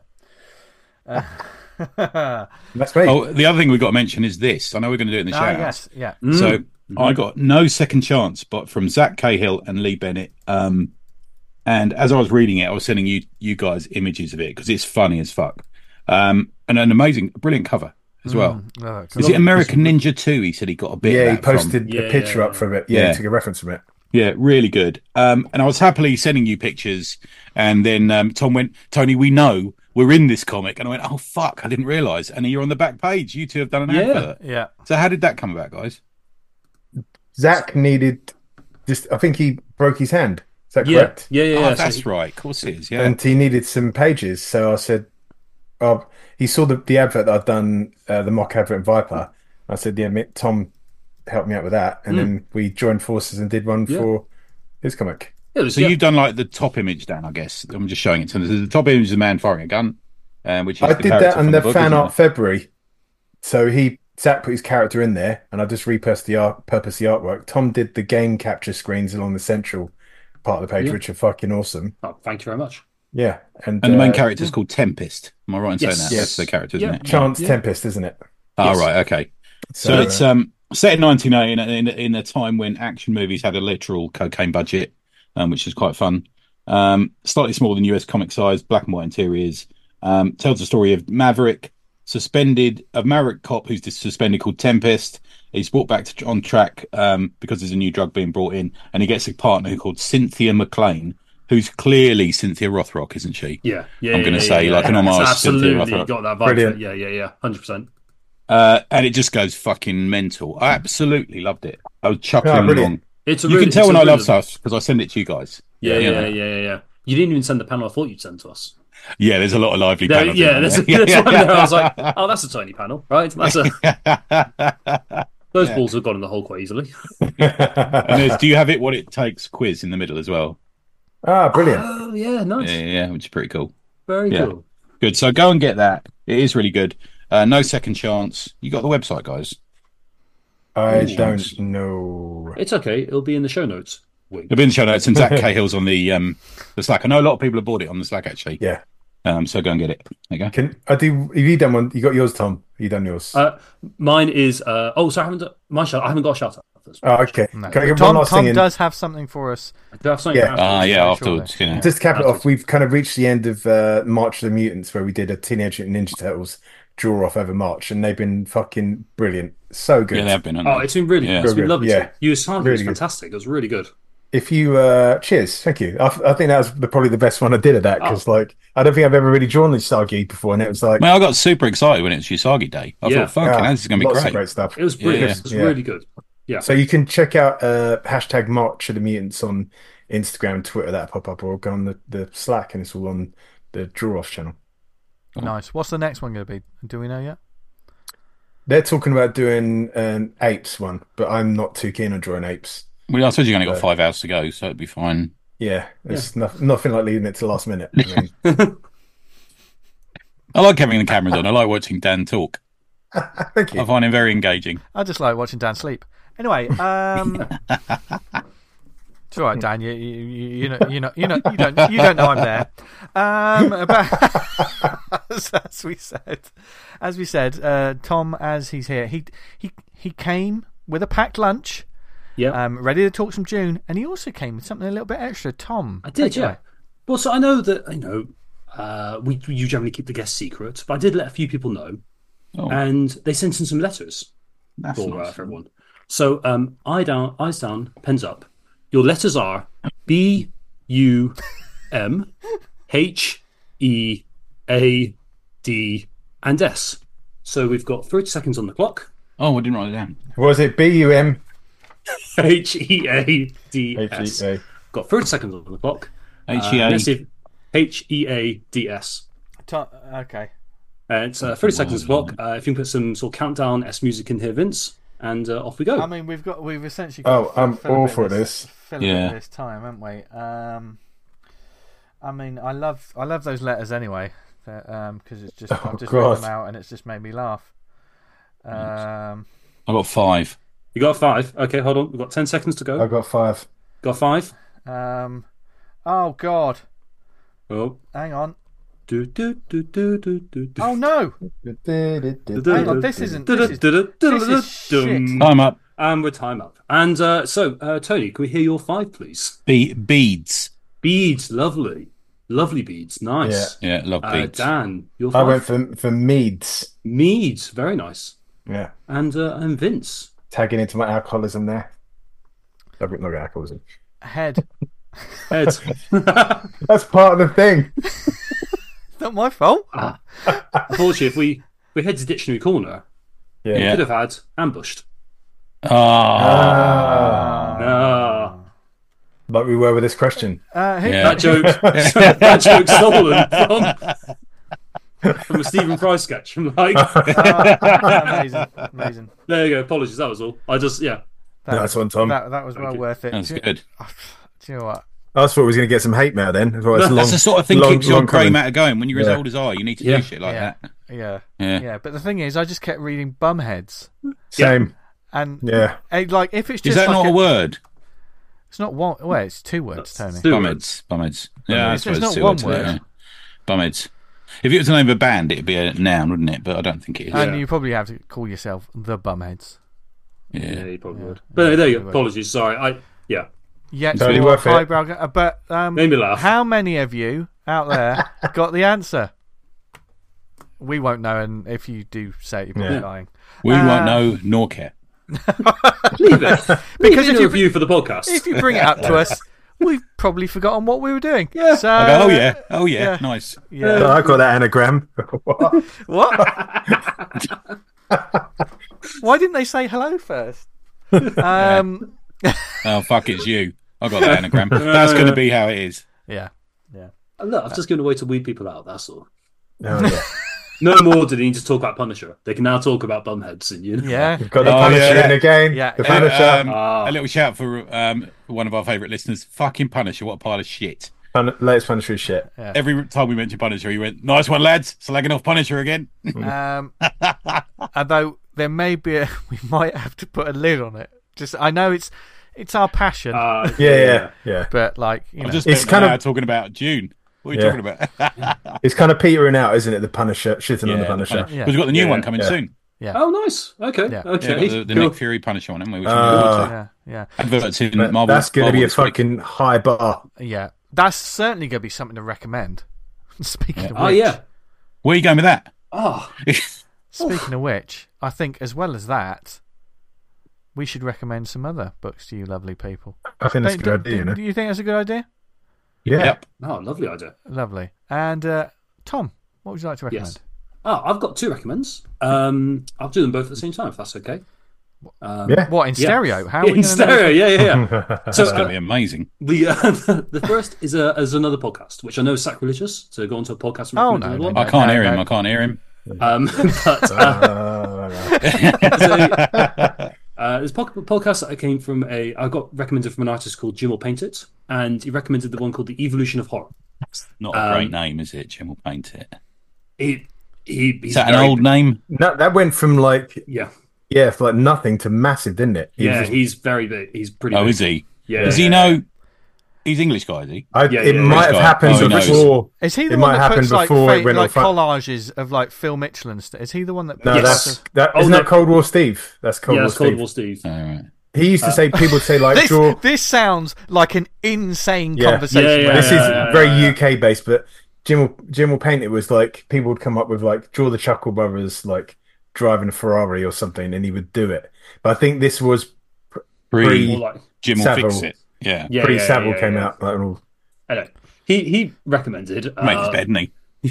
That's me. Oh, the other thing we've got to mention is this. I know we're going to do it in the Ah, shout yes. Yeah. Mm. So I got no second chance, but from Zach Cahill and Lee Bennett. Um, and as I was reading it, I was sending you you guys images of it because it's funny as fuck. Um, and an amazing, brilliant cover as well. Mm. Oh, it's Is lovely. it American Ninja two? He said he got a bit. Yeah, of he that from. posted Yeah, a picture yeah, up yeah. from it. Yeah, Yeah. he took a reference from it. Yeah, really good. Um, and I was happily sending you pictures. And then um, Tom went, Tony, we know we're in this comic. And I went, oh, fuck, I didn't realise. And you're on the back page. You two have done an Yeah. advert. Yeah. So how did that come about, guys? Zach needed just. I think he broke his hand. Is that Yeah, correct? yeah, yeah. oh, yeah. So that's he- right. Of course it is. Yeah. And he needed some pages. So I said, oh, he saw the, the advert that I'd done, uh, the mock advert in Viper. I said, yeah, mate, Tom helped me out with that. And Mm. then we joined forces and did one Yeah. for his comic. It was, So yeah. you've done like the top image, Dan, I guess. I'm just showing it to them. The top image is a man firing a gun, um, which is I the did character that on from the book, fan isn't art it? February. So he Zach put his character in there, and I just repurposed the art, purposed the artwork. Tom did the game capture screens along the central part of the page, Yeah. which are fucking awesome. Oh, thank you very much. Yeah, and, And the main uh, character is called Tempest. Am I right in saying Yes. that? Yes. That's the character, isn't Yeah. it? Chance Yeah. Tempest, isn't it? Oh, Yes. right. Okay. So, So, it's uh, um, set in nineteen eighty in, a- in, a- in a time when action movies had a literal cocaine budget, um, which is quite fun. Um, slightly smaller than U S comic size, black and white interiors. Um, tells the story of Maverick, suspended, a Maverick cop who's just suspended called Tempest. He's brought back to, on track um, because there's a new drug being brought in, and he gets a partner called Cynthia McLean, who's clearly Cynthia Rothrock, isn't she? Yeah, yeah. I'm yeah, gonna yeah, say, yeah, like, an yeah. homage It's to Cynthia absolutely Rothrock. got that vibe. Brilliant. Yeah, yeah, yeah. Hundred percent. Uh, and it just goes fucking mental. I absolutely loved it. I was chuckling Oh, brilliant. along. It's a You really, can tell it's when a I really- love stuff because I send it to you guys. Yeah, You yeah, know? yeah, yeah, yeah. You didn't even send the panel I thought you'd send to us. Yeah, there's a lot of lively There- panels. yeah, in there's, there. there's one there. I was like, oh, that's a tiny panel, right? That's a, those Yeah. balls have gone in the hole quite easily. And there's, do you have it what it takes quiz in the middle as well? ah, brilliant. Oh, yeah, nice. Yeah, yeah, yeah, which is pretty cool. Very Yeah. cool. Good. So go and get that. It is really good. Uh, no second chance. You got the website, guys. I Ooh. don't know. It's okay. It'll be in the show notes. Wink. It'll be in the show notes, and Zach Cahill's on the um the Slack. I know a lot of people have bought it on the Slack actually. Yeah. Um, so go and get it. There you go. Can I do? Have you done one? You got yours, Tom? You done yours? Uh, mine is. Uh, oh, sorry, I haven't done my shout. I haven't got a shout out. That's Oh, okay. No. Can I give Tom, one last Tom thing in? does have something for us. I do have something Yeah. for Ah, afterwards. yeah, Surely. afterwards. You know. Just to cap it Afterwards. off, we've kind of reached the end of uh, March of the Mutants, where we did a Teenage Mutant Ninja Turtles draw off over March, and they've been fucking brilliant. So good. Yeah, they have been. haven't Oh, they? it's been really Yeah. good. It's been Good, lovely. yeah. too. Usagi Really was good. fantastic. It was really good. If you, uh, cheers, thank you. I, I think that was the, probably the best one I did of that because, like, I don't think I've ever really drawn Usagi before, and it was like, I mean, I got super excited when it was Usagi Day. I Yeah. thought, fucking ah, hell, this is going to be lots great. of great stuff. It was brilliant. Yeah. It was Yeah. really good. Yeah. So you can check out uh, hashtag March of the Mutants on Instagram, Twitter, that pop up, or go on the, the Slack, and it's all on the Draw Off channel. Nice. What's the next one going to be? Do we know yet? They're talking about doing an apes one, but I'm not too keen on drawing apes. Well, I suppose you've only got Uh, five hours to go, so it'd be fine. Yeah, it's no- nothing like leaving it to the last minute. I mean, I like having the cameras on. I like watching Dan talk. thank you. I find him very engaging. I just like watching Dan sleep. Anyway, um, it's all right, Dan. You, you, you, you know, you know, you know, you don't, you don't know I'm there. Um, about as, as we said, as we said, uh, Tom, as he's here, he he he came with a packed lunch, Yeah. um, ready to talk some June, and he also came with something a little bit extra. Tom, I did, take it yeah. away. Well, so I know that, you know, uh, we you generally keep the guests secret, but I did let a few people know, Oh, and they sent in some letters that's for, uh, nice. for everyone. So, um, eye down, eyes down, pens up. Your letters are B U M H E A D and S. So we've got thirty seconds on the clock. Oh, I didn't write it down. What was it? B U M H E A D H S. E A. Got thirty seconds on the clock. H Uh, E A. let's see if- H E A D S. Tom, okay. Uh, it's uh, thirty seconds on the clock. Uh, if you can put some sort of countdown S music in here, Vince, and uh, off we go. I mean, we've got we've essentially got Oh, to fill- I'm fill a all bit for of this. Fill a bit Yeah. of this time, haven't we? Um, I mean, I love I love those letters anyway, because um, it's just Oh, I've just read God. them out and it's just made me laugh. Um, I got five. You got five. Okay, hold on. We've got ten seconds to go. I've got five. Got five. um, oh God, Oh. hang on. Do, do, do, do, do, do, do. Oh no, hang on. This isn't. This is, this is shit. Time up. And we're time up. And uh, so, uh, Tony, can we hear your five, please? Be- beads. Beads, lovely. Lovely beads. Nice. Yeah, love Uh, beads. Dan, your I five. went for for Meads. Meads, very nice. Yeah, And uh, and Vince. tagging into my alcoholism there. I've got no alcoholism. head. Ed. That's part of the thing. It's not my fault. Unfortunately, if we, we head to Dictionary Corner, Yeah. we Yeah. could have had ambushed. Ah. Ah. Like we were with this question. Uh, who, Yeah. That joke, that joke stolen from, from a Stephen Fry sketch. I'm like, oh, amazing, amazing. there you go. Apologies, that was all. I just, yeah. That, Nice one, Tom. That, that was well you. worth it. That's Do you- good. Do you know what? I thought we was going to get some hate mail then. That's, why it's long, That's the sort of thing long, keeps your long grey coming. matter going. When you're as Yeah. old as I, you need to Yeah. do shit like Yeah. that. Yeah, Yeah. yeah. But the thing is, I just kept reading bumheads, Same. and Yeah. eh, like if it's Is just that like not a word? It's not one. Well, it's two words, Tony. Two Bumheads. Bumheads. Yeah, I It's- suppose it's not two one words, word. yeah. Bumheads. If it was the name of a band, it'd be a noun, wouldn't it? But I don't think it is. And Yeah. you probably have to call yourself the bumheads. Yeah, Yeah. you probably Yeah. would. But there you Probably go. would. Apologies. Sorry. I yeah. Yet Totally more worth it. highbrow. go- But um, Made me laugh. how many of you out there got the answer? We won't know, and if you do say it, you're probably Yeah. lying. We Uh, won't know nor care. Leave it. Because Because if if a you- review for the podcast. If you bring it up to us, we've probably forgotten what we were doing. Yeah. So, I go, oh yeah, oh yeah, yeah. nice. Oh, yeah. I got that anagram. What? What? Why didn't they say hello first? Um, Oh fuck, it's you. I got that anagram. That's going to be how it is. yeah, yeah. Look, I've just given a way to weed people out. That's all. Oh, yeah. No more do they need to talk about Punisher. They can now talk about bumheads. And you know. Yeah. We've got the Oh, Punisher yeah. in again. Yeah. The Uh, Punisher. Um, Ah. A little shout for um, one of our favourite listeners. Fucking Punisher, what a pile of shit. Pun- latest Punisher is shit. Every time we mention Punisher, he went, "Nice one, lads, slagging off Punisher again." Um, although there may be a, we might have to put a lid on it. Just I know it's it's our passion, Uh, Yeah, yeah, yeah. but like you I'm know, just It's spent kind an of- hour talking about June. What are you Yeah. talking about? It's kind of petering out, isn't it? The Punisher, shitting on the Yeah, Punisher. Yeah. Because we've got the new Yeah, one coming yeah. soon. Yeah, Oh, nice. Okay. Yeah. Okay. Yeah, the, the Cool. Nick Fury Punisher on anyway, which Uh, I'm looking yeah, yeah, to. Adverts in But Marvel. that's going to Marvel be a this week. fucking high bar. yeah. That's certainly going to be something to recommend. Speaking Yeah. of Oh which, yeah. Where are you going with that? Oh, speaking of which, I think as well as that, we should recommend some other books to you, lovely people. I think that's a Don't- good idea, you do, know? do you think that's a good idea? Yeah. Yep. oh, lovely idea. Lovely. And uh, Tom, what would you like to recommend? Yes. Oh, I've got two recommends. Um, I'll do them both at the same time if that's okay. Um, Yeah. What, in Yeah. stereo? How are we in gonna stereo, know? yeah, yeah, yeah. That's So going to uh, be amazing. the uh, the first is a is another podcast, which I know is sacrilegious to go onto a podcast. And Oh, recommend no, another no, one. no. I can't hear him. no. I can't hear him. Um, but uh, Uh, so, uh, there's a po- podcast that I came from a I got recommended from an artist called Jim Will Paint It, and he recommended the one called The Evolution of Horror. Not a great Um, name, is it? Jim will paint it. He he he's Is that an very- old name? no, that went from like, Yeah, yeah, for like nothing to massive, didn't it? He yeah, was- he's very big. He's pretty. Oh, big. is he? Yeah, Does yeah, he yeah. know? He's English guy, is he? I, Yeah, it yeah, might this have guy. happened Oh, he knows. before. Is he the It one might that happen puts like, before it fa- went like all fu- collages of like Phil Mitchell and stuff? Is he the one that? No, puts Yes. that's that. Oh, Isn't no. that Cold War Steve? That's Cold Yeah, War it's Cold Steve. War Steve. All right. He used to say people would say like This, draw. this sounds like an insane Yeah. conversation. Yeah, yeah, This is yeah, very yeah. U K based, but Jim will, Jim will paint it was like people would come up with like draw the Chuckle Brothers like driving a Ferrari or something, and he would do it. But I think this was Pre Pre- Or like, Jim will Savile. fix it. Yeah. yeah, pre yeah, Savile yeah, came yeah. out. Like, all- Anyway, he he recommended. Made his uh, bed, didn't he?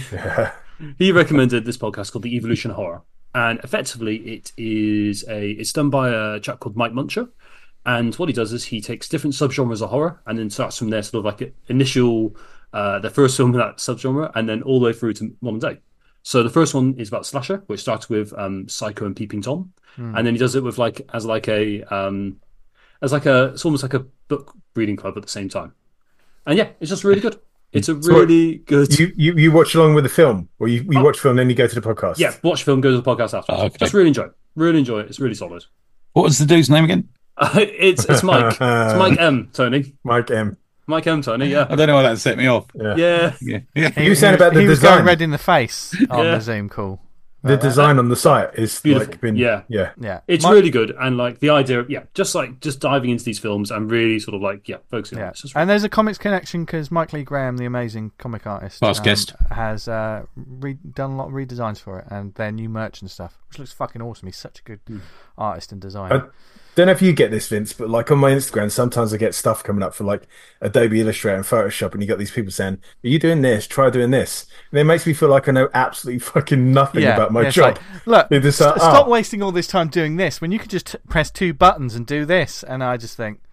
He recommended this podcast called The Evolution of Horror, and effectively it is a it's done by a chap called Mike Muncher, and what he does is he takes different subgenres of horror and then starts from their sort of like initial uh, the first film in that subgenre, and then all the way through to modern day. So the first one is about slasher, which starts with um, Psycho and Peeping Tom, and then he does it with like as like a um, as like a it's almost like a book reading club at the same time, and yeah, it's just really good. It's a So really good. you, you you watch along with the film, or you, you Oh. watch film and then you go to the podcast. Yeah, watch film, go to the podcast after. Oh, okay. Just really enjoy it. Really enjoy it. It's really solid. What was the dude's name again? it's it's Mike. It's Mike M. Tony. Mike M. Mike M. Tony. Yeah. I don't know why that set me off. Yeah. Yeah. Yeah. Yeah. He, You were saying he- about the he was design. going red in the face on Yeah. the Zoom call. The design on the site is Beautiful. like been Yeah. yeah. Yeah, It's My- really good, and like the idea, of, yeah, just like just diving into these films and really sort of like yeah, focusing on Yeah, it. It's just and there's a comics connection because Mike Lee Graham, the amazing comic artist, Past um, guest. has uh, re- done a lot of redesigns for it and their new merch and stuff, which looks fucking awesome. He's such a good artist and designer. I don't know if you get this, Vince, but like on my Instagram, sometimes I get stuff coming up for like Adobe Illustrator and Photoshop, and you got these people saying, "Are you doing this? Try doing this." And it makes me feel like I know absolutely fucking nothing yeah, about my yeah, it's job. like, look, It just, st- uh, stop oh. wasting all this time doing this when you could just t- press two buttons and do this. And I just think,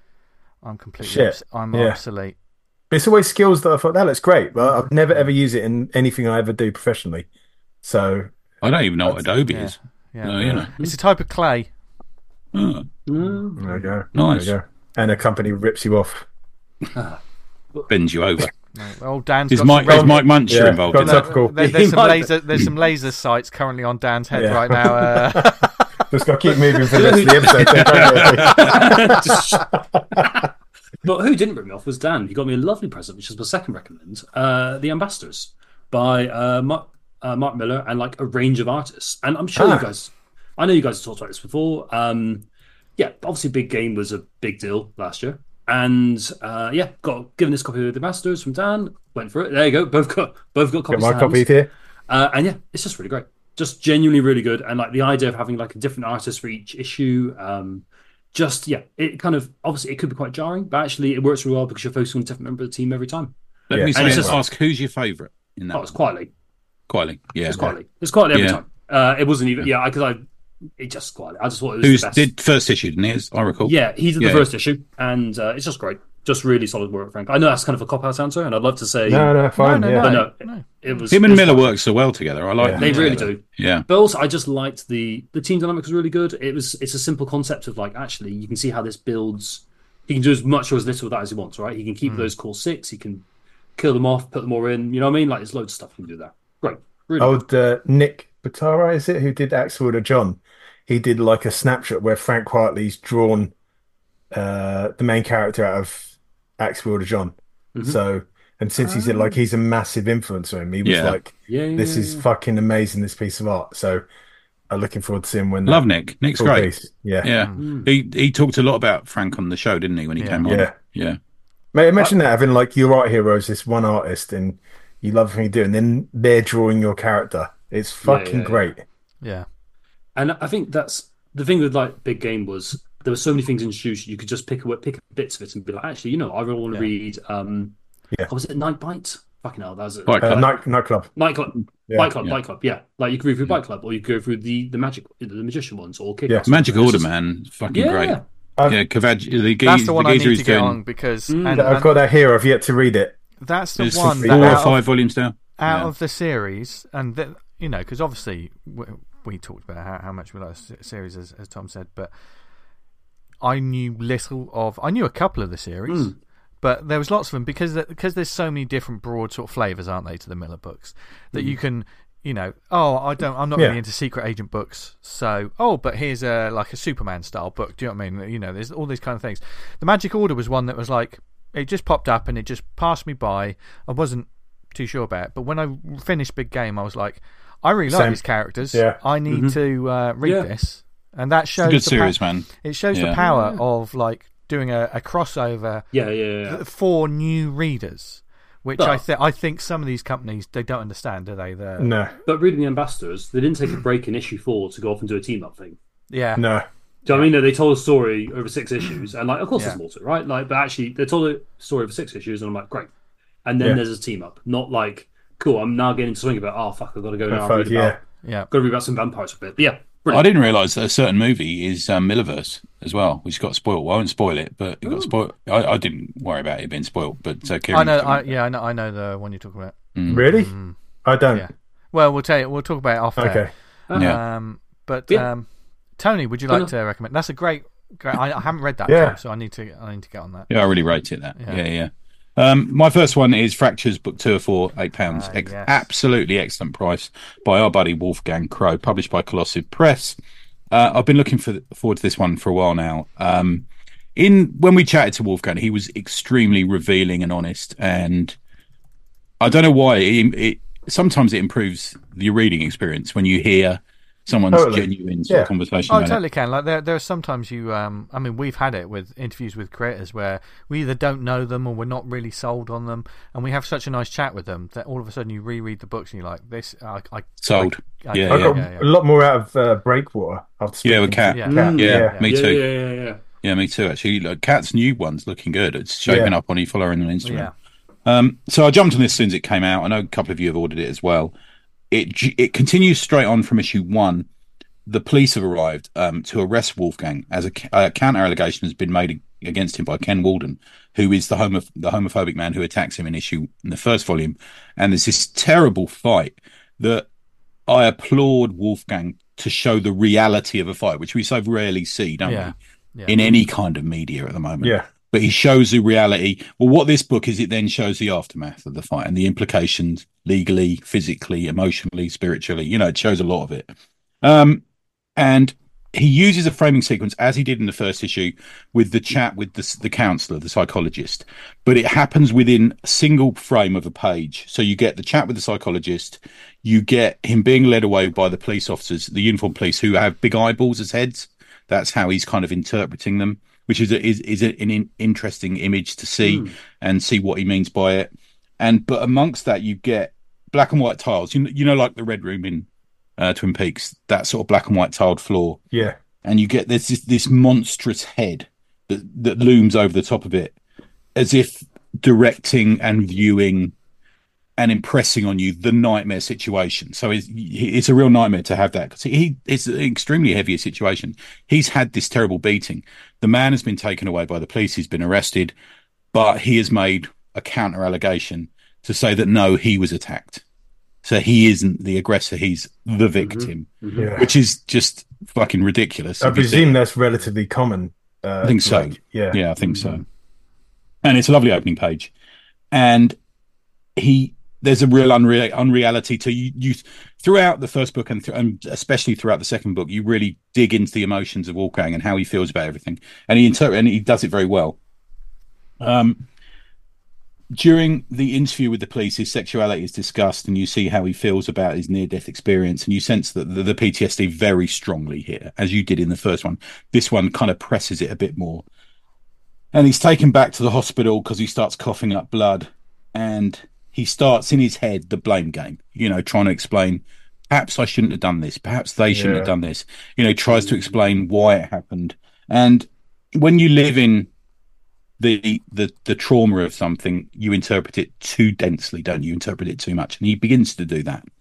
I'm completely, Shit. obs- I'm Yeah. obsolete. It's always skills that I thought that looks great, but I've never ever use it in anything I ever do professionally. So I don't even know what Adobe Yeah, is. yeah. Uh, you know. It's a type of clay. Oh, Mm. there you go. Nice. There you go. And a company rips you off. bends you over. Oh, Dan's Is got Mike, some is Mike Muncher Yeah, involved got in some- that? Topical. There- He there's some might- laser. There's some laser sights currently on Dan's head Yeah. right now. Uh, Just got to keep moving for the rest of the episode. But who didn't rip me off was Dan. He got me a lovely present, which is my second recommend. Uh, The Ambassadors by uh, Mark, uh, Mark Miller and like a range of artists. And I'm sure Ah. you guys, I know you guys have talked about this before. Um, yeah, obviously, Big Game was a big deal last year. And uh, yeah, got given this copy of The Ambassadors from Dan. Went for it. There you go. Both got both got Got copies. my to copy hand. here. Uh, and yeah, it's just really great. Just genuinely really good. And like the idea of having like a different artist for each issue. Um, just, yeah, it kind of, obviously it could be quite jarring, but actually it works really well because you're focusing on a different member of the team every time. Let Yeah. me And say, it's just just- ask who's your favourite in that? Oh, it's quietly. Quietly, yeah. It's quietly. It's quietly every Yeah. time. Uh, it wasn't even, yeah, because I, it just quietly. I just thought it was Who's the best. did first issue? Didn't he? As I recall. Yeah, he did Yeah. the first issue, and uh, it's just great. Just really solid work, Frank. I know that's kind of a cop out answer, and I'd love to say, No, no, fine. no, yeah. but no. no, no. it was Him and it's Miller fine. work so well together. I like Yeah. them They really together. do. Yeah. But also, I just liked the the team dynamic was really good. It was it's a simple concept of like actually you can see how this builds. He can do as much or as little of that as he wants, right? He can keep those core six. He can kill them off, put them all in. You know what I mean? Like there's loads of stuff he can do there. Great, really. good. Old uh, Nick Batara, is it, who did Axel or John? He did like a snapshot where Frank Quietly's drawn uh, the main character out of Axel or John. Mhm. So, and since he's like he's a massive influence on him, he was Yeah. like, Yeah, yeah, "This yeah, is yeah. fucking amazing, this piece of art." So, are looking forward to seeing when that Love Nick. Nick's full great. piece. Yeah, Yeah, Mm. he he talked a lot about Frank on the show, didn't he? When he Yeah. came on. Yeah. Yeah. Mate, imagine that having like your art hero is this one artist, and you love everything you do, and then they're drawing your character. It's fucking yeah, yeah. great. Yeah. And I think that's the thing with like Big Game was there were so many things introduced. You could just pick a, pick bits of it and be like, actually, you know, I really want to Yeah. read. Um, Yeah. what was it Nightbite? Fucking hell, that was it. Fight Uh, Club. night nightclub. Nightclub, Yeah. Fight Club, Yeah. Fight Club. Yeah, like you could read through Fight Club, or you could go through the the magic, the magician ones, or Kick Yeah. Ass. Magic It's Order, just- man, fucking Yeah, great. I've, Yeah, Cavaj, the, geez, That's the one the I geezer need who's to get doing. on because Mm. and, I've and got that here. I've yet to read it. that's the There's one four that or out, of, five volumes now. out Yeah. of the series, and that you know, because obviously we, we talked about how, how much we like the series, as, as Tom said, but I knew little of. I knew a couple of the series. Mm. But there was lots of them because because there's so many different broad sort of flavors, aren't they, to the Miller books that you can, you know, oh, I don't, I'm not Yeah. really into secret agent books, so oh, but here's a like a Superman style book. Do you know what I mean? You know, there's all these kind of things. The Magic Order was one that was like it just popped up and it just passed me by. I wasn't too sure about it, but when I finished Big Game, I was like, I really like Same. these characters. Yeah. I need Mhm. to uh, read Yeah. this, and that It's a shows good the series, pa- man. it shows Yeah. the power Yeah. of like doing a, a crossover yeah, yeah, yeah. yeah. for new readers, which But- I think I think some of these companies they don't understand, do they? The No, But reading the Ambassadors, they didn't take a break in issue four to go off and do a team up thing. yeah, no. Do you know what I mean? They told a story over six issues, and like, of course, Yeah. there's more to it, right? Like, but actually, they told a story over six issues, and I'm like, great. And then Yeah. there's a team up, not like, cool. I'm now getting into something about, oh fuck, I've got to go now. and read yeah. about, yeah. got to read about some vampires a bit. But yeah, I brilliant. didn't realise that a certain movie is um, Millerverse as well, which got spoiled. Well, I won't spoil it, but it got Ooh. spoiled. I, I didn't worry about it being spoiled, but uh, I Kieran, know, I, yeah, I know, I know the one you're talking about. Mm. Really? Mm, I don't. yeah. Well, we'll tell you, we'll talk about it off air. Okay. Yeah. Um, but Yeah. um, Tony, would you No, like no. to recommend? That's a great, great. I, I haven't read that, Yeah. Tom, so I need to, I need to get on that. Yeah, I really rate it. That. Yeah. Yeah, yeah. Um, my first one is Fractures, book two of four, eight pounds. Ah, Ex- yes. Absolutely excellent price by our buddy Wolfgang Crow, published by Colossive Press. Uh, I've been looking for, forward to this one for a while now. Um, in when we chatted to Wolfgang, he was extremely revealing and honest, and I don't know why. It, it sometimes it improves the reading experience when you hear someone's Totally. genuine sort Yeah. of conversation. Oh, about it. totally can. Like there, there are sometimes you. Um, I mean, we've had it with interviews with creators where we either don't know them or we're not really sold on them, and we have such a nice chat with them that all of a sudden you reread the books and you're like, "This, I, I Sold. I, Yeah, I, I got yeah, yeah. a lot more out of uh, Breakwater after Yeah, with speaking Cat. to Yeah. Cat. Mm. Yeah, Yeah. me yeah, too. Yeah, yeah, yeah, yeah. Yeah, me too. Actually, like, Cat's new one's looking good. It's shaping Yeah. up on you following on Instagram. Yeah. Um, so I jumped on this as soon as it came out. I know a couple of you have ordered it as well. It it continues straight on from issue one. The police have arrived um, to arrest Wolfgang as a, a counter allegation has been made against him by Ken Walden, who is the homo the homophobic man who attacks him in issue in the first volume. And there's this terrible fight that I applaud Wolfgang to show the reality of a fight, which we so rarely see, don't Yeah. we, Yeah. in any kind of media at the moment. Yeah. But he shows the reality. Well, what this book is, it then shows the aftermath of the fight and the implications legally, physically, emotionally, spiritually. You know, it shows a lot of it. Um, and he uses a framing sequence as he did in the first issue with the chat with the, the counselor, the psychologist, but it happens within a single frame of a page. So you get the chat with the psychologist, you get him being led away by the police officers, the uniformed police who have big eyeballs as heads. That's how he's kind of interpreting them, which is a, is, is a, an in, interesting image to see Mm. and see what he means by it. And, but amongst that, you get black and white tiles, you know, you know, like the Red Room in uh, Twin Peaks, that sort of black and white tiled floor. Yeah. And you get this, this, this monstrous head that, that looms over the top of it as if directing and viewing and impressing on you the nightmare situation. So it's, it's a real nightmare to have that because he it's an extremely heavy situation. He's had this terrible beating. The man has been taken away by the police. He's been arrested, but he has made a counter allegation to say that no, he was attacked. So he isn't the aggressor. He's the victim, Mhm. Yeah. which is just fucking ridiculous. I if you presume think- that's relatively common. Uh, I think so. like, yeah. Yeah, I think so. And it's a lovely opening page. And he, there's a real unreal unreality to you, you throughout the first book and, th- and especially throughout the second book. You really dig into the emotions of Wolfgang and how he feels about everything, and he inter- and he does it very well. Um, during the interview with the police, his sexuality is discussed, and you see how he feels about his near-death experience, and you sense that the, the P T S D very strongly here, as you did in the first one. This one kind of presses it a bit more. And he's taken back to the hospital because he starts coughing up blood, and he starts in his head the blame game, you know, trying to explain, perhaps I shouldn't have done this, perhaps they shouldn't yeah. have done this. You know, he tries to explain why it happened. And when you live in the the the trauma of something, you interpret it too densely, don't you? Interpret it too much, and he begins to do that.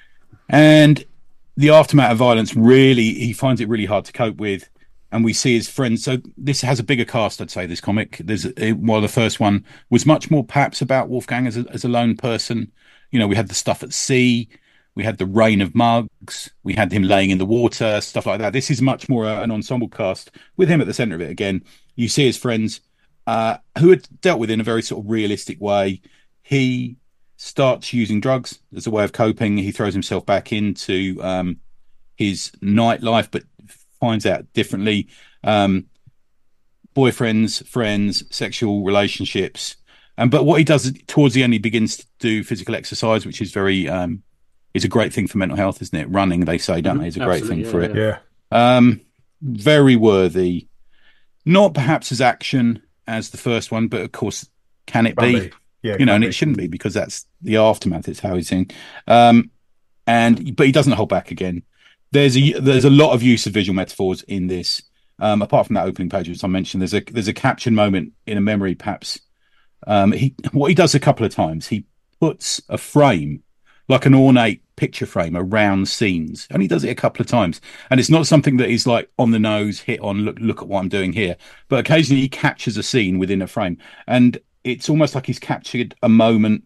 And the aftermath of violence, really, he finds it really hard to cope with. And we see his friends. So this has a bigger cast, I'd say. This comic, there's while the first one was much more perhaps about Wolfgang as a, as a lone person. You know, we had the stuff at sea, we had the rain of mugs, we had him laying in the water, stuff like that. This is much more uh, an ensemble cast with him at the centre of it. Again, you see his friends. Uh, who had dealt with in a very sort of realistic way. He starts using drugs as a way of coping. He throws himself back into um, his nightlife, but finds out differently. Um, boyfriends, friends, sexual relationships. And but what he does towards the end, he begins to do physical exercise, which is very um, is a great thing for mental health, isn't it? Running, they say, don't they? Is a great Absolutely, thing yeah, for it. Yeah. Um, very worthy. Not perhaps as action as the first one, but of course, can it be? be. Yeah, you know, and be. it shouldn't be, because that's the aftermath. It's how he's in. Um, and but he doesn't hold back again. There's a there's a lot of use of visual metaphors in this. Um, apart from that opening page, which I mentioned, there's a there's a captured moment in a memory, perhaps. Um, he what he does a couple of times, he puts a frame, like an ornate picture frame, around scenes, and he does it a couple of times. And it's not something that is like on the nose, hit on, look look at what I'm doing here. But occasionally he captures a scene within a frame, and it's almost like he's captured a moment.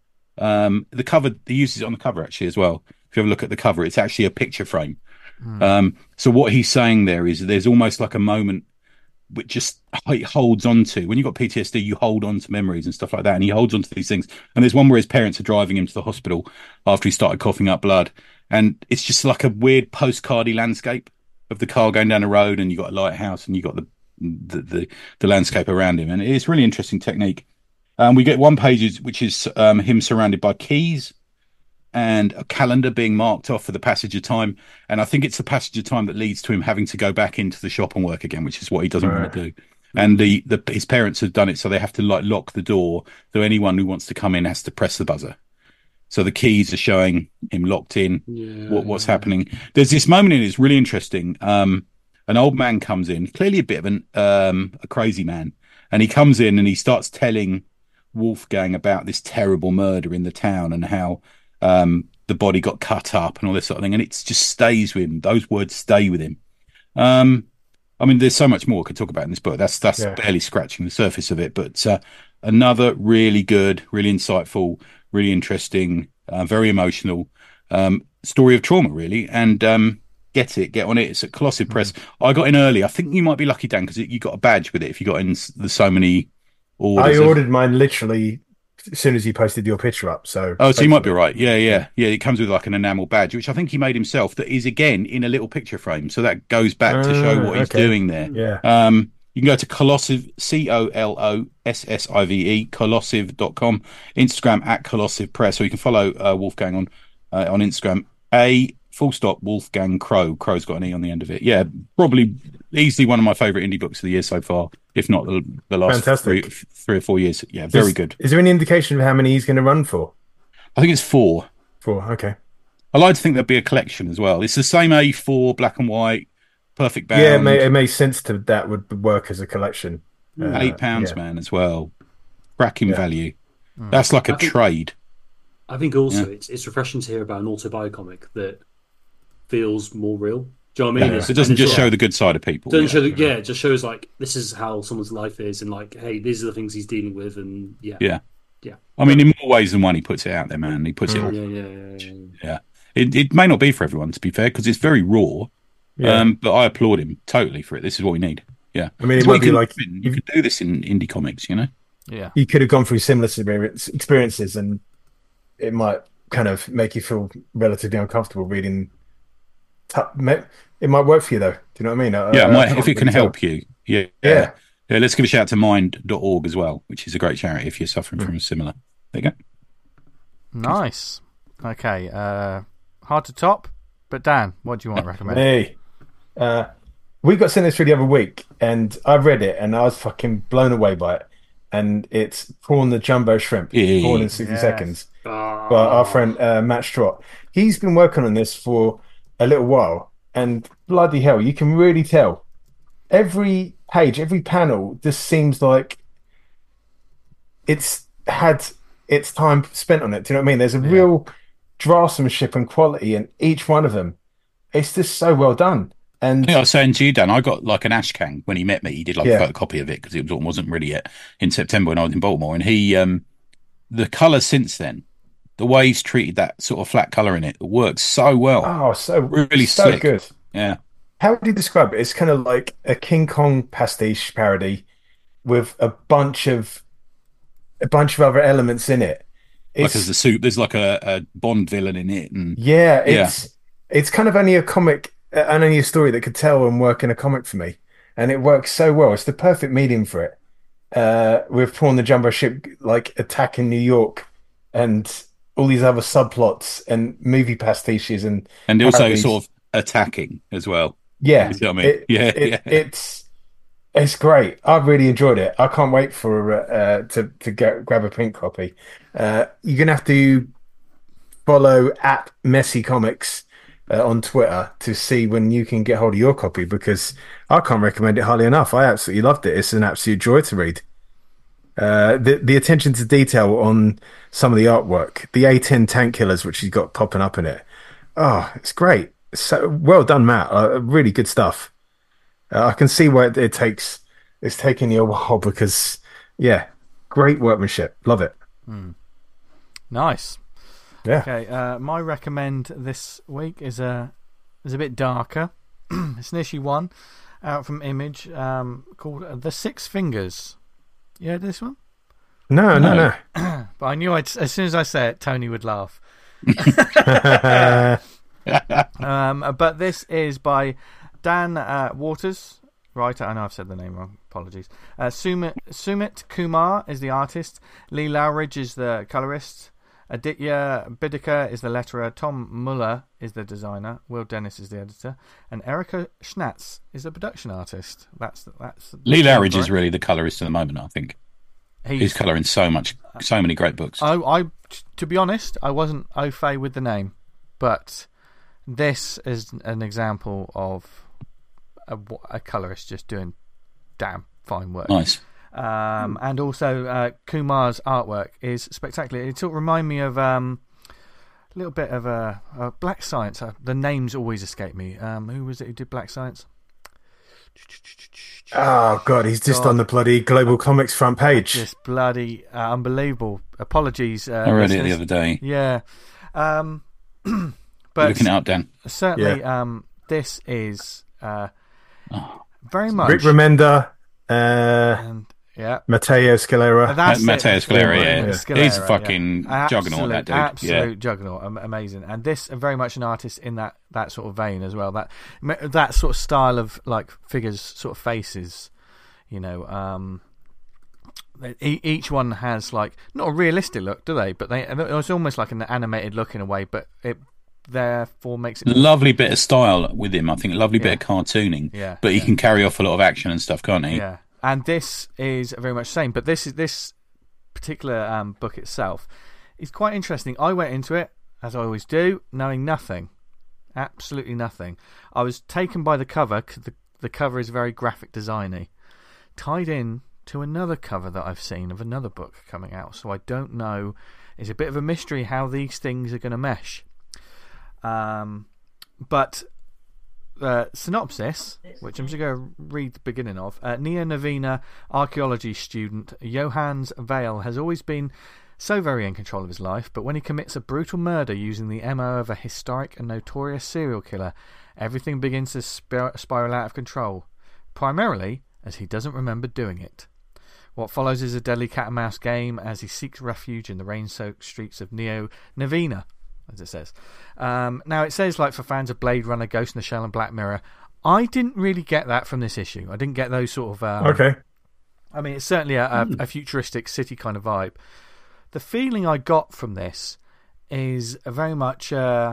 Um, the cover, he uses it on the cover actually as well. If you have a look at the cover, it's actually a picture frame. Mm. Um, so what he's saying there is there's almost like a moment which just he holds on to. When you've got P T S D, you hold on to memories and stuff like that, and he holds on to these things. And there's one where his parents are driving him to the hospital after he started coughing up blood, and it's just like a weird postcardy landscape of the car going down the road, and you got a lighthouse, and you got the the the, the landscape around him, and it's really interesting technique. Um, we get one page which is um, him surrounded by keys and a calendar being marked off for the passage of time. And I think it's the passage of time that leads to him having to go back into the shop and work again, which is what he doesn't right. want to do. And the, the his parents have done it, so they have to like lock the door. So anyone who wants to come in has to press the buzzer. So the keys are showing him locked in. Yeah, what, what's yeah. happening? There's this moment in it, it's really interesting. Um, an old man comes in, clearly a bit of an um, a crazy man, and he comes in and he starts telling Wolfgang about this terrible murder in the town and how um the body got cut up and all this sort of thing, and it just stays with him. Those words stay with him. um I mean, there's so much more I could talk about in this book. That's that's yeah. barely scratching the surface of it, but uh, another really good, really insightful, really interesting, uh, very emotional um story of trauma, really. And um get it get on it. It's at Colossive Press. mm-hmm. I got in early. I think you might be lucky, Dan, because you got a badge with it if you got in the so many orders. I of... ordered mine literally as soon as you posted your picture up. So oh, so you might be right. Yeah, yeah, yeah. It comes with like an enamel badge, which I think he made himself. That is again in a little picture frame, so that goes back uh, to show what he's okay. doing there. Yeah. Um, you can go to Colossive, C O L O S S I V E, colossive dot com, Instagram at Colossive Press, or you can follow uh, Wolfgang on uh, on Instagram. A full stop Wolfgang Crow. Crow's got an E on the end of it. Yeah, probably easily one of my favourite indie books of the year so far, if not the, the last three, three or four years. Yeah, very is, good. Is there any indication of how many he's going to run for? I think it's four. Four, okay. I like to think there'd be a collection as well. It's the same A four, black and white, perfect bound. Yeah, it, may, it makes sense to that would work as a collection. Uh, Eight pounds, yeah. man, as well. Cracking yeah. value. Mm. That's like a I think, trade. I think also yeah. it's it's refreshing to hear about an autobio comic that feels more real. Do you know what I mean? Yeah. So it doesn't just show the good side of people. Doesn't yeah. show the, yeah, it just shows like this is how someone's life is, and like, hey, these are the things he's dealing with, and yeah, yeah, yeah. I mean, in more ways than one, he puts it out there, man. He puts mm. it. All, yeah, yeah, yeah, yeah. yeah. It it may not be for everyone, to be fair, because it's very raw. Yeah. Um, but I applaud him totally for it. This is what we need. Yeah, I mean, it might be like you can do this in indie comics, you know. Yeah, you could have gone through similar experiences, and it might kind of make you feel relatively uncomfortable reading. It might work for you though. Do you know what I mean? I, yeah, I, might, I if it can help you. Yeah, yeah. Yeah, let's give a shout out to mind dot org as well, which is a great charity if you're suffering Mm. from a similar. There you go. Nice. Okay. Uh, hard to top, but Dan, what do you want to recommend? Hey, uh, we got sent this through the other week, and I read it, and I was fucking blown away by it. And it's Prawn the Jumbo Shrimp, Yeah. Prawn in sixty Yes. seconds, Ah. by our friend uh, Matt Strott. He's been working on this for a little while, and bloody hell, you can really tell. Every page, every panel just seems like it's had its time spent on it. Do you know what I mean? There's a Yeah. real draftsmanship and quality in each one of them. It's just so well done. And Yeah, I was saying to you, Dan, I got like an Ashcan when he met me. He did like Yeah. a photocopy of it because it wasn't ready yet in September when I was in Baltimore. And he, um, the colour since then, the way he's treated that sort of flat colour in it, works so well. oh, so Really so slick. good. Yeah. How would you describe it? It's kind of like a King Kong pastiche parody with a bunch of a bunch of other elements in it. Like It's there's the soup, there's like a, a Bond villain in it. And yeah, Yeah. it's it's kind of only a comic uh, and only a story that could tell and work in a comic for me, and it works so well. It's the perfect medium for it. Uh, with Prawn the Jumbo Ship like attacking New York and all these other subplots and movie pastiches and and also parodies. sort of attacking as well. Yeah, You see what I mean? it- Yeah, it- yeah. it's it's great. I really enjoyed it. I can't wait for uh, to to get, grab a print copy. Uh, you're gonna have to follow at Messy Comics uh, on Twitter to see when you can get hold of your copy, because I can't recommend it highly enough. I absolutely loved it. It's an absolute joy to read. Uh, the the attention to detail on some of the artwork, the A ten tank killers which he's got popping up in it. Oh, it's great. So well done, Matt. Uh, really good stuff. Uh, I can see why it, it takes it's taken you a while because, yeah, great workmanship. Love it. Nice. Yeah. Okay. Uh, my recommend this week is a is a bit darker. It's an issue one out from Image, um, called uh, The Six Fingers. You heard this one? No, no, No. no. But I knew I'd, as soon as I say it, Tony would laugh. Um, but this is by Dan uh, Waters, writer. I know I've said the name wrong. Apologies. Uh, Sumit, Sumit Kumar is the artist. Lee Lowridge is the colorist. Aditya Bidikar is the letterer. Tom Muller is the designer. Will Dennis is the editor, and Erica Schnatz is the production artist. That's that's. Lee Lowridge is really the colorist at the moment, I think. He's, He's coloring so much, so many great books. I, I, to be honest, I wasn't au fait with the name, but this is an example of a, a colorist just doing damn fine work. Nice. Um, and also, uh, Kumar's artwork is spectacular. It sort of remind me of um, a little bit of a, a Black Science. Uh, the names always escape me. Um, who was it who did Black Science? Oh God, he's just God. on the bloody Global Comics front page. Just bloody uh, unbelievable. Apologies. Uh, I read it the listeners. other day. Yeah. Um, You're but looking it up, Dan. certainly, um, this is uh, Oh. very much. Rick Remender, uh, and, yeah. Matteo Scalera. That's Ma- Matteo it. Scalera, yeah. Scalera, He's a yeah. fucking juggernaut, that dude. Absolute Yeah. juggernaut, am- amazing. And this very much an artist in that, that sort of vein as well. That that sort of style of like figures, sort of faces. You know, um, e- each one has like not a realistic look, do they? But they it's almost like an animated look in a way, but it therefore makes it Lovely bit of style with him, I think. A lovely Yeah. bit of cartooning. Yeah, But he yeah. can carry off a lot of action and stuff, can't he? Yeah, and this is very much the same. But this is this particular um, book itself is quite interesting. I went into it, as I always do, knowing nothing, absolutely nothing. I was taken by the cover, 'cause the the cover is very graphic designy, tied in to another cover that I've seen of another book coming out. So I don't know. It's a bit of a mystery how these things are going to mesh. Um, but uh, synopsis, which I'm just going to read the beginning of. Uh, Neo Navina archaeology student Johannes Vale has always been so very in control of his life, but when he commits a brutal murder using the M O of a historic and notorious serial killer, everything begins to spir- spiral out of control, primarily as he doesn't remember doing it. What follows is a deadly cat-and-mouse game as he seeks refuge in the rain-soaked streets of Neo Navina, as it says. Um, now, it says, like, for fans of Blade Runner, Ghost in the Shell, and Black Mirror. I didn't really get that from this issue. I didn't get those sort of um, Okay. I mean, it's certainly a, a, a futuristic city kind of vibe. The feeling I got from this is a very much uh,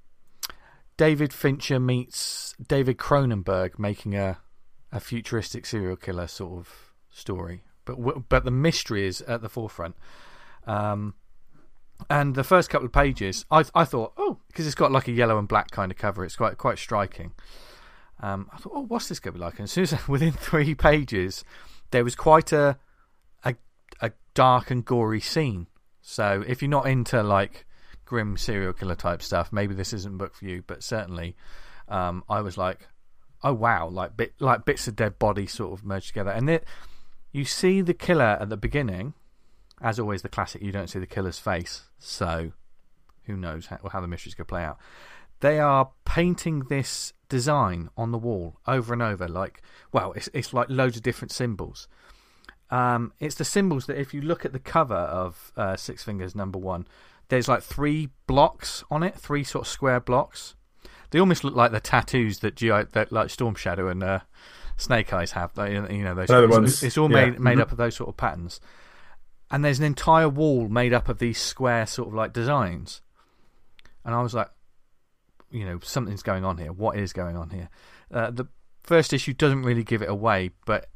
David Fincher meets David Cronenberg making a, a futuristic serial killer sort of story. But w- but the mystery is at the forefront. Um, and the first couple of pages, I I thought, oh, because it's got like a yellow and black kind of cover, it's quite quite striking. Um, I thought, oh, what's this going to be like? And as soon as within three pages, there was quite a, a a dark and gory scene. So if you're not into like grim serial killer type stuff, maybe this isn't a book for you. But certainly, um, I was like, oh wow, like bit like bits of dead body sort of merged together. And it, you see the killer at the beginning, as always, the classic. You don't see the killer's face, so who knows how, how the mystery's going to play out. They are painting this design on the wall over and over, like, well, it's it's like loads of different symbols. Um, it's the symbols that if you look at the cover of uh, Six Fingers number one, there's like three blocks on it, three sort of square blocks. They almost look like the tattoos that G I, that like Storm Shadow and uh, Snake Eyes have. They, you know, those. Other It's, ones. it's all Yeah. made made Mhm. up of those sort of patterns. And there's an entire wall made up of these square sort of like designs. And I was like, you know, something's going on here. What is going on here? Uh, the first issue doesn't really give it away, but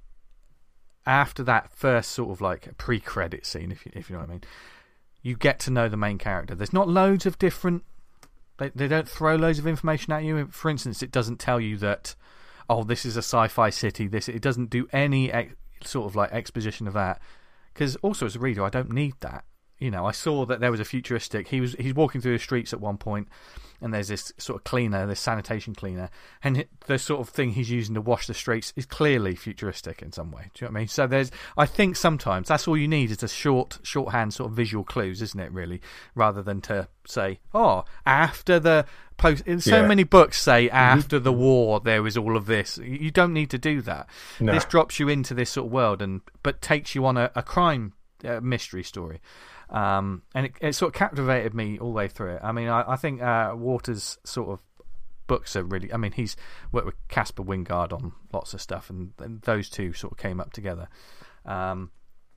after that first sort of like pre-credit scene, if you, if you know what I mean, you get to know the main character. There's not loads of different... They, they don't throw loads of information at you. For instance, it doesn't tell you that, oh, this is a sci-fi city. This It doesn't do any ex, sort of like exposition of that. Because also as a reader, I don't need that. You know, I saw that there was a futuristic... He was he's walking through the streets at one point, and there's this sort of cleaner, this sanitation cleaner, and it, the sort of thing he's using to wash the streets is clearly futuristic in some way. Do you know what I mean? So there's, I think sometimes that's all you need is a short, shorthand sort of visual clues, isn't it? Really, rather than to say, oh, after the post. So Yeah. many books say after the war there was all of this. You don't need to do that. No. This drops you into this sort of world, and but takes you on a, a crime uh, mystery story. Um, and it, it sort of captivated me all the way through it. I mean, I, I think uh, Waters' sort of books are really... I mean, he's worked with Caspar Wingard on lots of stuff, and, and those two sort of came up together. Um,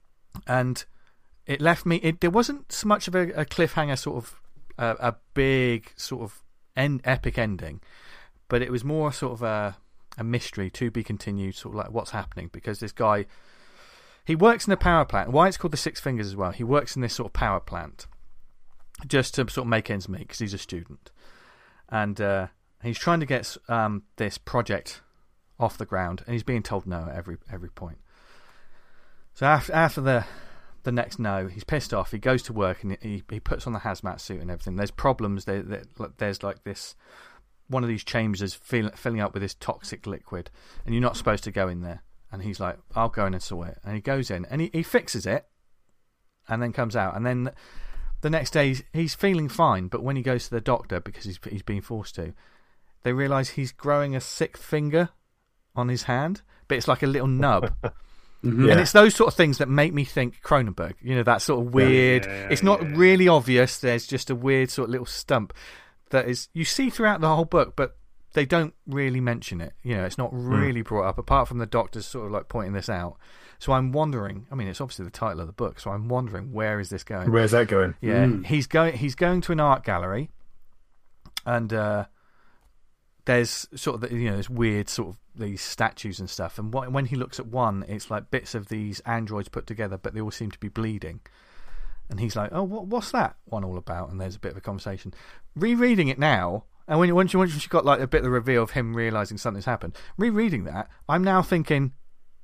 and it left me... It, there wasn't so much of a, a cliffhanger, sort of uh, a big sort of end, epic ending, but it was more sort of a, a mystery to be continued, sort of like what's happening, because this guy... He works in a power plant. Why it's called the Six Fingers as well. He works in this sort of power plant just to sort of make ends meet because he's a student. And uh, he's trying to get um, this project off the ground, and he's being told no at every every point. So after, after the the next no, he's pissed off. He goes to work, and he, he puts on the hazmat suit and everything. There's problems. There, there, there's like this... One of these chambers is fill, filling up with this toxic liquid, and you're not supposed to go in there. And he's like, I'll go in and sort it. And he goes in and he, he fixes it and then comes out. And then the next day he's, he's feeling fine. But when he goes to the doctor, because he's he's being forced to, they realise he's growing a sixth finger on his hand. But it's like a little nub. Mhm. Yeah. And it's those sort of things that make me think Cronenberg. You know, that sort of weird... Yeah, yeah, it's not yeah. really obvious. There's just a weird sort of little stump that is... You see throughout the whole book, but... They don't really mention it. You know, it's not really brought up, apart from the doctors sort of like pointing this out. So I'm wondering, I mean, it's obviously the title of the book, so I'm wondering, where is this going? Where's that going? Yeah, Mm. he's going he's going to an art gallery, and uh, there's sort of, the, you know, this weird sort of these statues and stuff. And wh- when he looks at one, it's like bits of these androids put together, but they all seem to be bleeding. And he's like, oh, what, what's that one all about? And there's a bit of a conversation. Rereading it now... And when once you once you got like a bit of the reveal of him realizing something's happened, rereading that, I'm now thinking,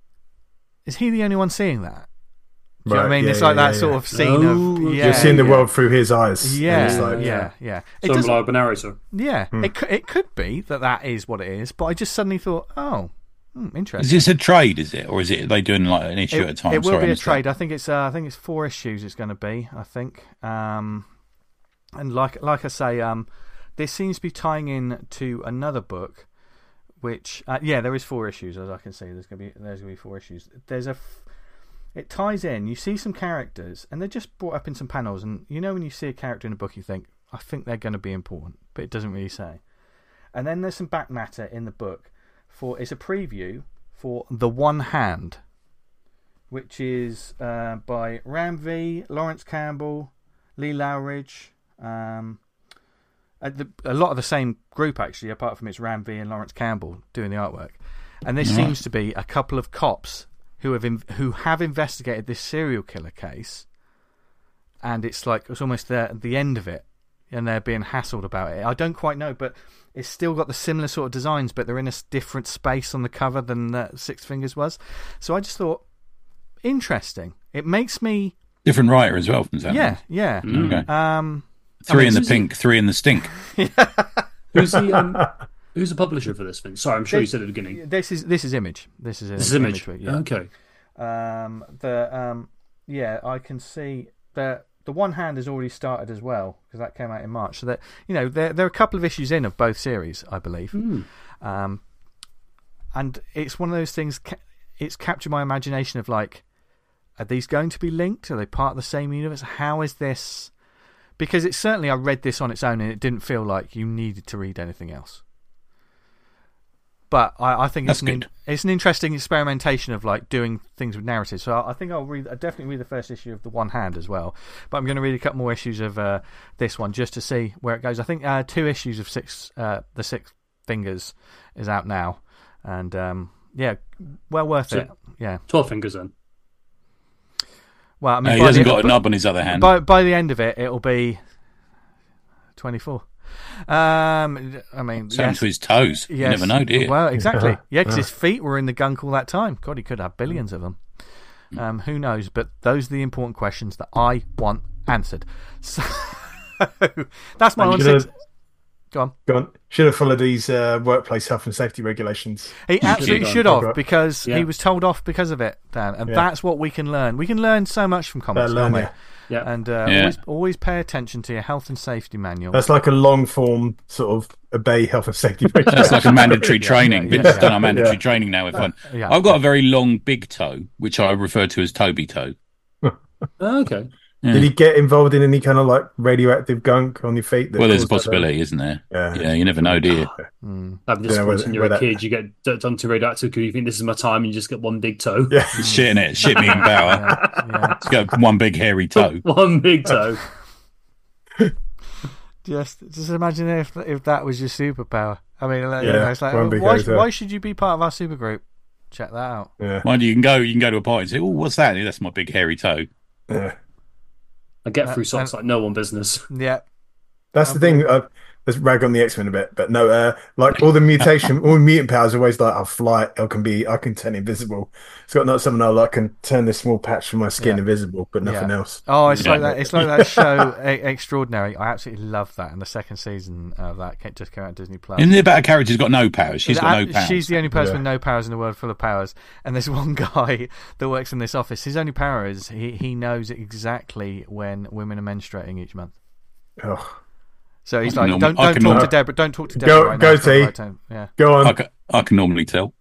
is he the only one seeing that? Do you know what I Right, mean? yeah, it's like yeah, that yeah. sort of scene Oh, of okay. yeah, You're seeing the yeah. world through his eyes. and Yeah, it's like, yeah, yeah. It So does, like a narrator. yeah. Hmm. It could, it could be that that is what it is, but I just suddenly thought, oh, hmm, Is interesting. this a trade? Is it, or is it are they doing like an issue It, at a time? it will Sorry, I be a missed that. trade. I think it's uh, I think it's four issues. It's going to be. I think. Um, and like like I say, um. This seems to be tying in to another book, which uh, yeah, there is four issues as I can see. There's gonna be there's gonna be four issues. There's a, f- it ties in. You see some characters, and they're just brought up in some panels. And you know when you see a character in a book, you think, I think they're going to be important, but it doesn't really say. And then there's some back matter in the book for it's a preview for The One Hand, which is uh, by Ram V, Lawrence Campbell, Lee Lowridge. Um, a, the, a lot of the same group, actually, apart from it's Ram V and Lawrence Campbell doing the artwork. And this Right. seems to be a couple of cops who have in, who have investigated this serial killer case, and it's like it's almost there at the end of it, and they're being hassled about it. I don't quite know, but it's still got the similar sort of designs, but they're in a s- different space on the cover than uh, Six Fingers was. So I just thought, interesting. It makes me, Different writer as well from Sam. yeah, yeah. Okay. Um, Three I mean, in the Susie- pink, three in the stink. Who's the um, who's the publisher for this thing? Sorry, I'm sure you said at the beginning. this is this is Image. This is This is Image. Week, yeah. Okay. Um, the um, yeah, I can see that the One Hand has already started as well because that came out in March. So that you know, there there are a couple of issues in of both series, I believe. Mm. Um, and it's one of those things. Ca- it's captured my imagination of like, are these going to be linked? Are they part of the same universe? How is this? Because it's certainly I read this on its own and it didn't feel like you needed to read anything else. But I, I think That's it's an, in, good. it's an interesting experimentation of like doing things with narratives. So I, I think I'll read. I definitely read the first issue of the One Hand as well. But I'm going to read a couple more issues of uh, this one just to see where it goes. I think uh, two issues of six, uh, the Six Fingers, is out now, and um, yeah, well worth So- it. Yeah. Twelve fingers then. Well, I mean, Uh, he by hasn't the- got a nub on his other hand. By by the end of it, it'll be twenty-four. Um, I mean, Sewn yes, to his toes. You yes. never know, do you? Well, exactly. Yeah, because his feet were in the gunk all that time. God, he could have billions of them. Um, who knows? But those are the important questions that I want answered. So that's my And one. you Six. know- Go on. Go on. Should have followed these uh, workplace health and safety regulations. He absolutely should should have. have because Yeah. he was told off because of it, Dan. And Yeah. that's what we can learn. We can learn so much from comics, Better can't learn, we? yeah. Yeah. And uh, Yeah. always, always pay attention to your health and safety manual. That's like a long form sort of obey health and safety regulations. That's like a mandatory training. yeah, Vince yeah. has done our mandatory Yeah. training now with one. yeah. I've got a very long big toe, which I refer to as Toby toe. Oh, okay. Did he get involved in any kind of like radioactive gunk on your feet? that Well, there's a caused that, uh, possibility, isn't there? Yeah. Yeah, you never know, do you? Mm. Having Yeah, this where- when you're where a that- kid, you get d- done to radioactive because you think this is my time, and you just get one big toe. Yeah. Shit in it. Shit me in power. Yeah, yeah. It's got one big hairy toe. One big toe. Just, just imagine if if that was your superpower. I mean, like, you Yeah, know, it's like, one big why, hairy toe. why should you be part of our supergroup? Check that out. Yeah. Mind you, you can go, you can go to a party and say, "Oh, what's that?" And that's my big hairy toe. Yeah. I get Uh, through socks and- like no one business. Yeah, That's the thing. Uh, let's rag on the X Men a bit, but no, uh, like all the mutation, all mutant powers are always like I'll fly, I can be, I can turn invisible. It's got not something I like, I can turn this small patch from my skin Yeah. invisible, but nothing Yeah. else. Oh, it's Yeah. like that. It's like that show, E- Extraordinary. I absolutely love that, and the second season of that ca- just came out on Disney Plus. Isn't it about a character who's got no powers? She's got no That- powers. She's the only person Yeah. with no powers in the world full of powers. And there's one guy that works in this office. His only power is he, he knows exactly when women are menstruating each month. Oh, So he's I can like, norm- don't I don't can talk norm- to Deborah. Don't talk to Go- Deborah right go, now. It's not the T. right time. Yeah. go on. I, can, I can normally tell.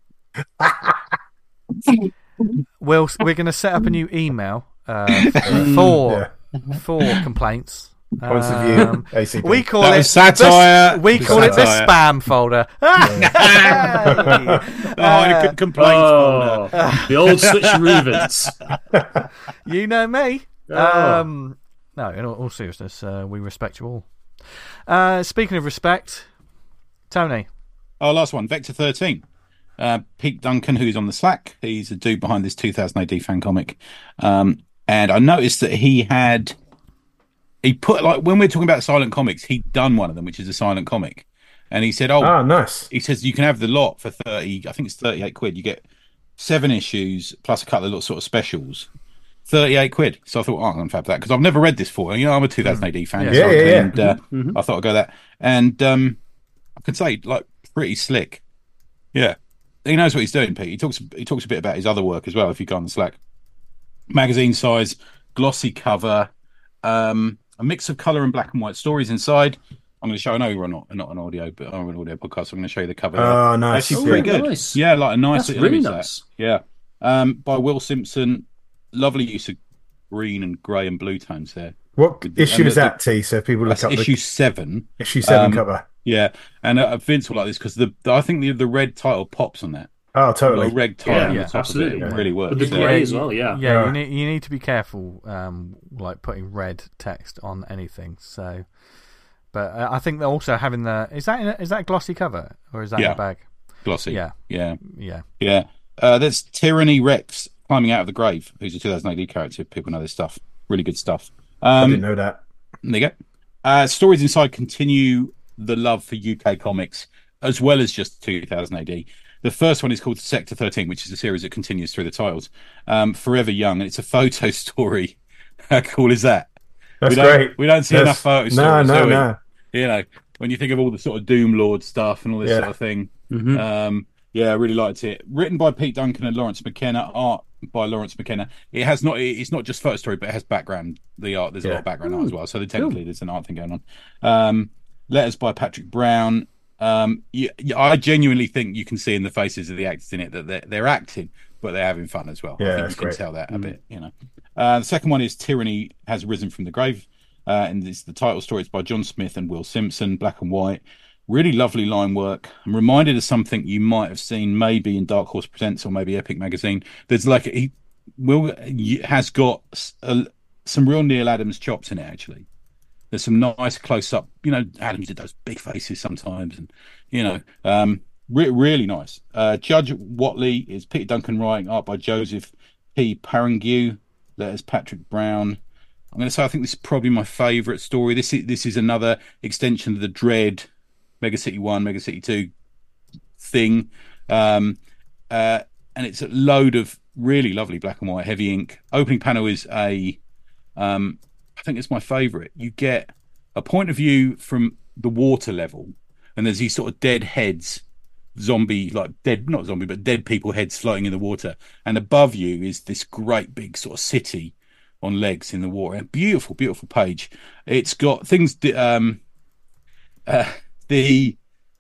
Will, we're going to set up a new email uh, for Yeah. for complaints. Points of Um, view, A C P. We call That it was satire. the- we It was call it the satire. spam folder. Oh, and a good complaint folder. Oh, the old switcheroo Vince. You know me. Oh. Um, no, in all, all seriousness, uh, we respect you all. Uh, speaking of respect, Tony. Oh, last one, Vector thirteen. Uh, Pete Duncan, who's on the Slack. He's the dude behind this two thousand A D fan comic. Um, and I noticed that he had, he put, like, when we're talking about silent comics, he'd done one of them, which is a silent comic. And he said, oh, Ah, nice. he says you can have the lot for thirty, I think it's thirty-eight quid. You get seven issues plus a couple of little sort of specials. thirty-eight quid. So I thought, oh, I'm going to have that because I've never read this before. You know, I'm a two thousand A D fan. Yeah, so- yeah, yeah. And uh, Mhm. I thought I'd go that. And um, I can say, like, pretty slick. Yeah. He knows what he's doing, Pete. He talks he talks a bit about his other work as well, if you go on the Slack. Magazine size, glossy cover, um, a mix of colour and black and white stories inside. I'm going to show, I know we're not, not an audio, but I'm an audio podcast, so I'm going to show you the cover. there. Oh, nice. Actually, Oh, pretty good. nice. Yeah, like a nice That's little really image there. nice. Yeah. Um, by Will Simpson. Lovely use of green and grey and blue tones there. What Good. issue And is the- that, T? So people look That's up issue the seven. issue seven um, cover. Yeah, and uh, Vince will like this because the, the I think the the red title pops on that. Oh, Got totally. a reg tie Yeah, on yeah, the top absolutely. of it. It Yeah. really works. With the Yeah. grey as well, yeah. Yeah, Yeah. you need you need to be careful, um, like putting red text on anything. So, but uh, I think they're also having the is that in a, is that a glossy cover or is that in Yeah. a bag? Glossy. Yeah, Yeah. yeah. Yeah. Uh, there's Tyranny Rex climbing out of the grave, who's a two thousand A D character. If people know this stuff. Really good stuff. I Um, didn't know that. There you go. Uh, stories inside continue the love for U K comics as well as just two thousand A D. The first one is called Sector thirteen, which is a series that continues through the titles. Um, Forever Young, and it's a photo story. How cool is that? That's we don't, great. We don't see That's- enough photo No, stories. no, do we? no. You know, when you think of all the sort of Doom Lord stuff and all this Yeah. sort of thing. Mhm. Um, yeah, I really liked it. Written by Pete Duncan and Lawrence McKenna, art by Lawrence McKenna. It has not. It's not just photo story, but it has background. The art. There's a Yeah. lot of background art as well. So technically, there's an art thing going on. Um, letters by Patrick Brown. Um, yeah, yeah, I genuinely think you can see in the faces of the actors in it that they're, they're acting, but they're having fun as well. Yeah, I think that's you can great. tell that a bit. You know. Uh, the second one is Tyranny Has Risen from the Grave, uh, and it's the title story. It's by John Smith and Will Simpson, black and white. Really lovely line work. I'm reminded of something you might have seen maybe in Dark Horse Presents or maybe Epic Magazine. There's like he Will has got s- a, some real Neil Adams chops in it. Actually, there's some nice close up. You know, Adams did those big faces sometimes, and you know, um, re- really nice. Uh, Judge Watley is Peter Duncan writing, art by Joseph P. Parangue. Letters Patrick Brown. I'm going to say I think this is probably my favourite story. This is this is another extension of the Dread Mega City One, Mega City Two thing, um, uh, and it's a load of really lovely black and white heavy ink. Opening panel is a, um, I think it's my favourite. You get a point of view from the water level, and there's these sort of dead heads, zombie like dead, not zombie, but dead people heads floating in the water, and above you is this great big sort of city on legs in the water. A beautiful, beautiful page. It's got things. Um, uh, the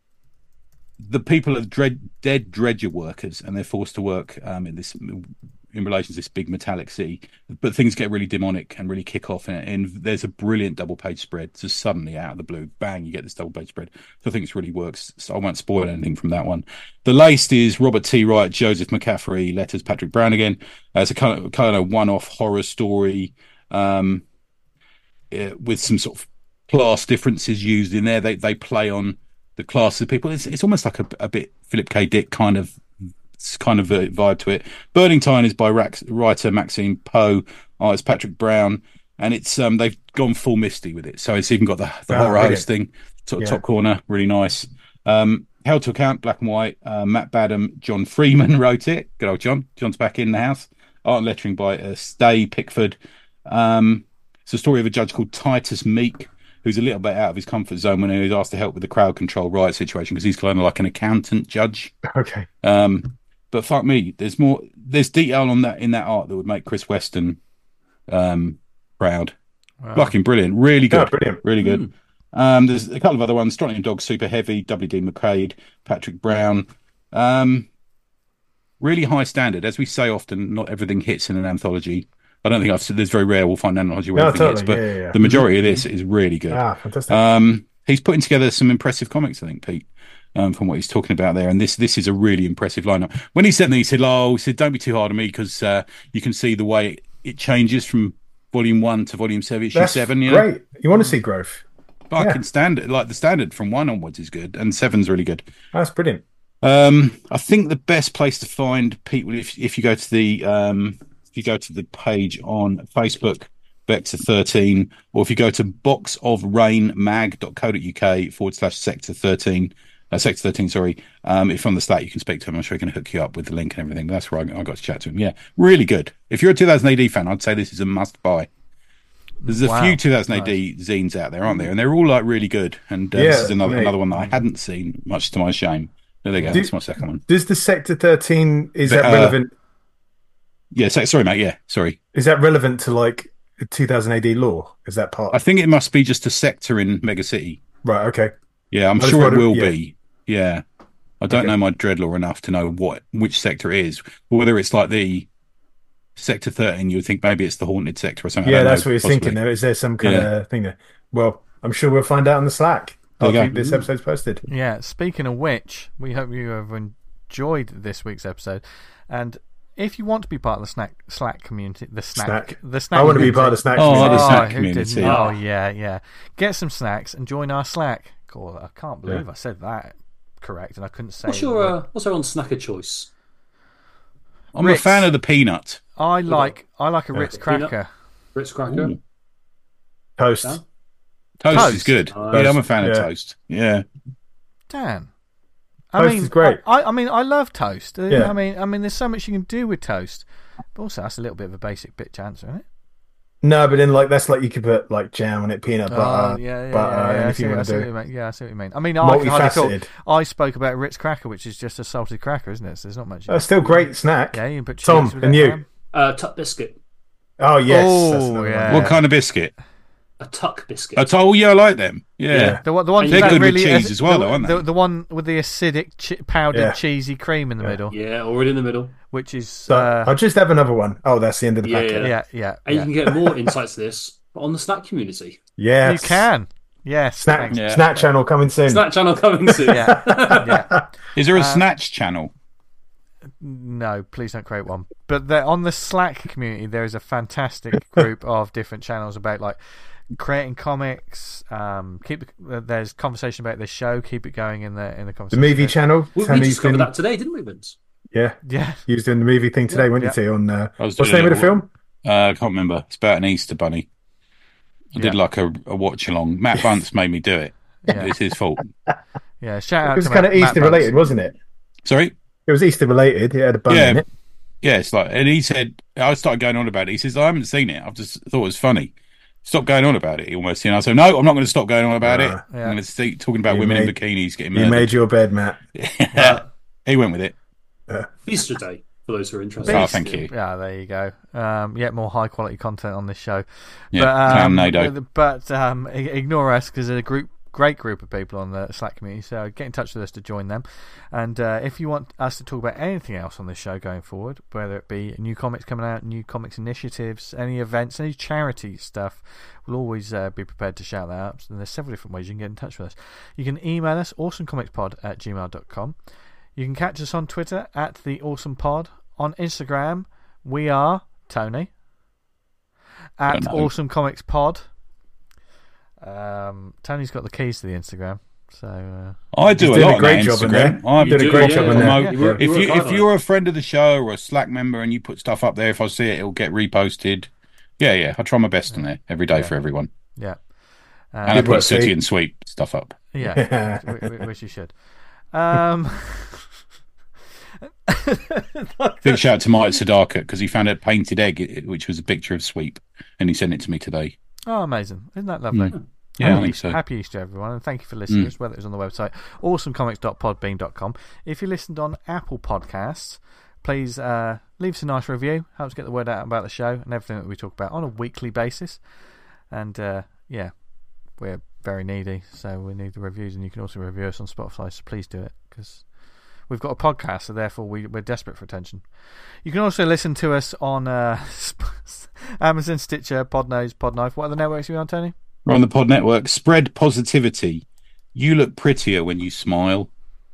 the people are dread, dead dredger workers, and they're forced to work um, in this in relation to this big metallic sea. But things get really demonic and really kick off, and, and there's a brilliant double page spread. Just suddenly out of the blue, bang, you get this double page spread. So I think it really works. So I won't spoil anything from that one. The laced is Robert T. Wright, Joseph McCaffrey, letters Patrick Brown again. Uh, it's a kind of kind of one-off horror story um, uh, with some sort of class differences used in there. They they play on the class of people. It's it's almost like a, a bit Philip K. Dick kind of kind of a vibe to it. Burning Time is by Rax, writer Maxine Poe, artist Patrick Brown, and it's um they've gone full Misty with it. So it's even got the, the Oh, horror brilliant. host thing, sort of Yeah. top corner, really nice. Um, Held to Account, black and white. Uh, Matt Badham, John Freeman wrote it. Good old John. John's back in the house. Art and lettering by uh, Stay Pickford. Um, it's a story of a judge called Titus Meek, who's a little bit out of his comfort zone when he was asked to help with the crowd control riot situation because he's kind of like an accountant judge. Okay. Um, but fuck me, there's more. There's detail on that in that art that would make Chris Weston um, proud. Wow. Fucking brilliant, really Oh, good, brilliant. really good. Um, there's a couple of other ones. Strontium Dog, Super Heavy, W D McCade, Patrick Brown. Um, really high standard, as we say often. Not everything hits in an anthology. I don't think I've said. There's very rare we'll find an anthology where No, everything totally. hits, but Yeah, yeah, yeah. the majority of this is really good. Ah, fantastic. Um, he's putting together some impressive comics, I think, Pete, um, from what he's talking about there. And this this is a really impressive lineup. When he said that, he said, "Oh, he said, don't be too hard on me because uh, you can see the way it, it changes from volume one to volume seven, issue That's seven. You know, great. You want to see growth. fucking yeah. standard. Like the standard from one onwards is good, and seven's really good. That's brilliant. Um, I think the best place to find Pete, if if you go to the um, if you go to the page on Facebook, Vector thirteen, or if you go to boxofrainmag.co.uk forward slash sector thirteen, uh, sector thirteen, sorry. Um, if you're on the Slack, you can speak to him. I'm sure he can hook you up with the link and everything. That's where I, I got to chat to him. Yeah, really good. If you're a two thousand A D fan, I'd say this is a must buy. There's a Wow. few two thousand A D zines out there, aren't there? And they're all like really good. And uh, this Yeah, is another mate. another one that I hadn't seen, much to my shame. There they go. Do- That's my second one. Does the Sector thirteen is that Uh, relevant? Yeah, so, sorry, mate. Yeah, sorry. Is that relevant to like two thousand A D lore? Is that part? I think it must be just a sector in Mega City. Right. Okay. Yeah, I'm I just sure it wondered- will yeah. be. Yeah, I don't Okay. know my Dreadlore enough to know what which sector it is. Whether it's like the Sector thirteen, you would think maybe it's the haunted sector or something. I Yeah, don't that's know, what he's possibly. thinking. There is there some kind Yeah. of thing there? Well, I'm sure we'll find out on the Slack There you after go. this episode's posted. Yeah, speaking of which, we hope you have en- enjoyed this week's episode. And if you want to be part of the snack Slack community, the snack, Snack. the snack, I want to be community- part of the snack Oh, community. the snack who community. didn't? Oh yeah, yeah. Get some snacks and join our Slack. God, I can't believe Yeah. I said that correct, and I couldn't say. What's the your word. uh, what's our on snacker choice? I'm Ritz. a fan of the peanut. I like I like a Ritz Peanut. cracker. Ritz cracker. Ooh. Toast. Yeah. Toast, Toast. is good. Toast. Yeah, I'm a fan of Yeah. toast. Yeah. Dan. I Toast mean, is great. I, I mean, I love toast. Uh, Yeah. I mean, I mean, there's so much you can do with toast. But also, that's a little bit of a basic bitch answer, isn't it? No, but then like that's like you could put like jam on it, peanut butter, oh, yeah, yeah, butter, yeah, yeah. I see, anything you I want see what to you do. mean. Yeah, I see what you mean. I mean, I can hardly thought Multifaceted. I spoke about Ritz cracker, which is just a salted cracker, isn't it? So there's not much. Uh, still great snack. yeah, you can put cheese Tom, with and it, you? man. Uh, tuck biscuit. Oh yes. that's Oh, another yeah. one. What kind of biscuit? A tuck biscuit. I told you I like them. Yeah. Yeah. The one, the one And that they're good with really cheese as well, the, though, aren't the, they? the one with the acidic chi- powdered Yeah. cheesy cream in the Yeah. middle, Yeah, already in the middle. which is So uh, I'll just have another one. Oh, that's the end of the Yeah, packet. yeah, yeah, And yeah. you can get more insights to this on the snack community. Yes. You can, yes. Snack, thanks. Yeah. snack channel coming soon. Snack channel coming soon. Yeah, yeah. Is there a snatch channel? No, please don't create one. But there, on the Slack community, there is a fantastic group of different channels about like creating comics. Um, keep uh, there's conversation about this show. Keep it going in the in the The conversation. movie channel. We, we Tony's just covered been- that today, didn't we, Vince? Yeah, Yeah, he was doing the movie thing today, Yeah, weren't yeah. you? T, on uh, I was what's the doing name of the a- film? Uh, I can't remember. It's about an Easter bunny. I did Yeah. like a, a watch along. Matt Bunce made me do it. Yeah. It's his fault. yeah. Shout out It was to kind of Matt- Matt Easter Bunce. related, wasn't it? Sorry? It was Easter related. It had a bun Yeah. in it. Yeah, it's like, and he said, I started going on about it. He says, I haven't seen it. I've just thought it was funny. Stop going on about it. He almost, you know. So no, I'm not going to stop going on about it. Ah. Yeah. I'm going to stay talking about You women in made- bikinis getting You murdered. made your bed, Matt. He went with it. Easter Day, for those who are interested. Oh, thank you. Yeah, there you go. Um, yet more high quality content on this show. Yeah, but, um, Clam Nado. but um, i- ignore us because there's a group, great group of people on the Slack community. So get in touch with us to join them. And uh, if you want us to talk about anything else on this show going forward, whether it be new comics coming out, new comics initiatives, any events, any charity stuff, we'll always uh, be prepared to shout that out. And there's several different ways you can get in touch with us. You can email us awesomecomicspod at gmail dot com. You can catch us on Twitter at the Awesome Pod. On Instagram, we are Tony at Don't know. Awesome Comics Pod. Um, Tony's got the keys to the Instagram, so uh, I do He's a doing lot a on great that job in Instagram. there. I You did a do, great yeah, job yeah, on yeah. that. You work- If you you work hard if on you're a friend of the show or a Slack member and you put stuff up there, if I see it, it'll get reposted. Yeah, yeah. I try my best on there every day Yeah. for everyone, yeah, and I um, Good work, put sooty Steve. and sweep stuff up. yeah, wh- wh- which you should. Um, Big shout out to Mike Sadaka because he found a painted egg, i- which was a picture of Sweep, and he sent it to me today. oh, amazing! Isn't that lovely? Yeah, I happy, think so. happy Easter, everyone, and thank you for listening. Mm. Whether it was on the website, awesomecomics dot podbean dot com. If you listened on Apple Podcasts, please uh, leave us a nice review. Helps get the word out about the show and everything that we talk about on a weekly basis. And uh, yeah, we're very needy, so we need the reviews. And you can also review us on Spotify, so please do it because we've got a podcast, so therefore we, we're desperate for attention. You can also listen to us on uh, Amazon, Stitcher, Podnose, Podknife. What other networks are you on, Tony? We're on the Pod Network. Spread positivity. You look prettier when you smile.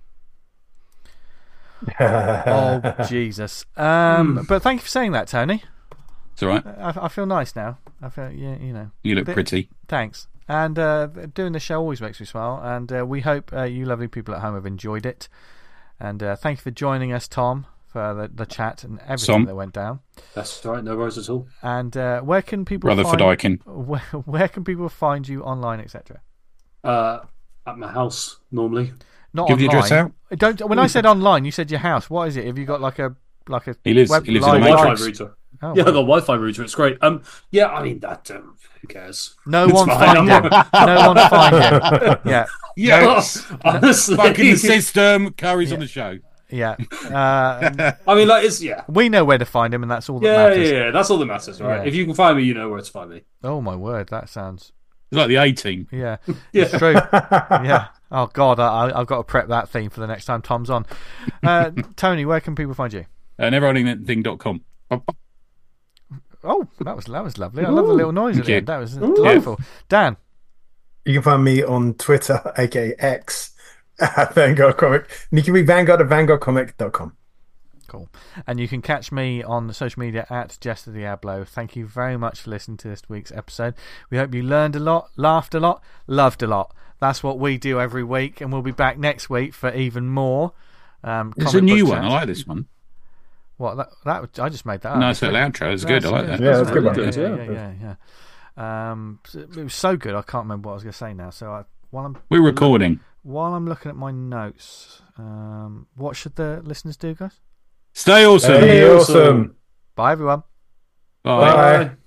Oh, Jesus. Um, but thank you for saying that, Tony. It's all right. I, I feel nice now. I feel, yeah, you know. You look Bit- pretty. Thanks. And uh, doing the show always makes me smile. And uh, we hope uh, you lovely people at home have enjoyed it. And uh, thank you for joining us, Tom, for the, the chat and everything Tom. that went down. That's all right, no worries at all. And uh, where can people Brother find, Fadikin. where, where can people find you online, et cetera? Uh, at my house, normally. Not Give the online. address out. Don't. When I said online, you said your house. What is it? Have you got like a like a He lives- web he lives in live the Wi-Fi Matrix. router. Oh, Yeah, wow. the Wi-Fi router. It's great. Um, yeah, I mean that. Um, who cares? No It's one fine, find I'm him. not- No one find him. Yeah. Yes. Honestly, Back in the system. Curry's on the show. Yeah. Uh, I mean, like, it's yeah, we know where to find him, and that's all that yeah, matters. yeah, yeah. That's all that matters, right? Yeah. If you can find me, you know where to find me. Oh my word, that sounds. It's like the A team. Yeah, Yeah. it's true. Yeah. Oh God, I, I- I've got to prep that theme for the next time Tom's on. Uh, Tony, where can people find you? Uh, never running thing dot com. Oh, that was that was lovely. I love the little noise at Thank the you. end. That was delightful. Dan. You can find me on Twitter, aka X, Vanguard Comic. And you can read Vanguard at vanguard comic dot com. Cool. And you can catch me on the social media at Jester Diablo. Thank you very much for listening to this week's episode. We hope you learned a lot, laughed a lot, loved a lot. That's what we do every week, and we'll be back next week for even more. Um, it's a new one. I like this one. What? That, that I just made that up. Nice little outro. It's good. I like that. Yeah, that's good one. Yeah, yeah, yeah, yeah, yeah. Um, it was so good. I can't remember what I was going to say now. So I, while I'm we're recording, while I'm looking at my notes, um, what should the listeners do, guys? Stay awesome. Stay awesome. Bye, everyone. Bye. Bye.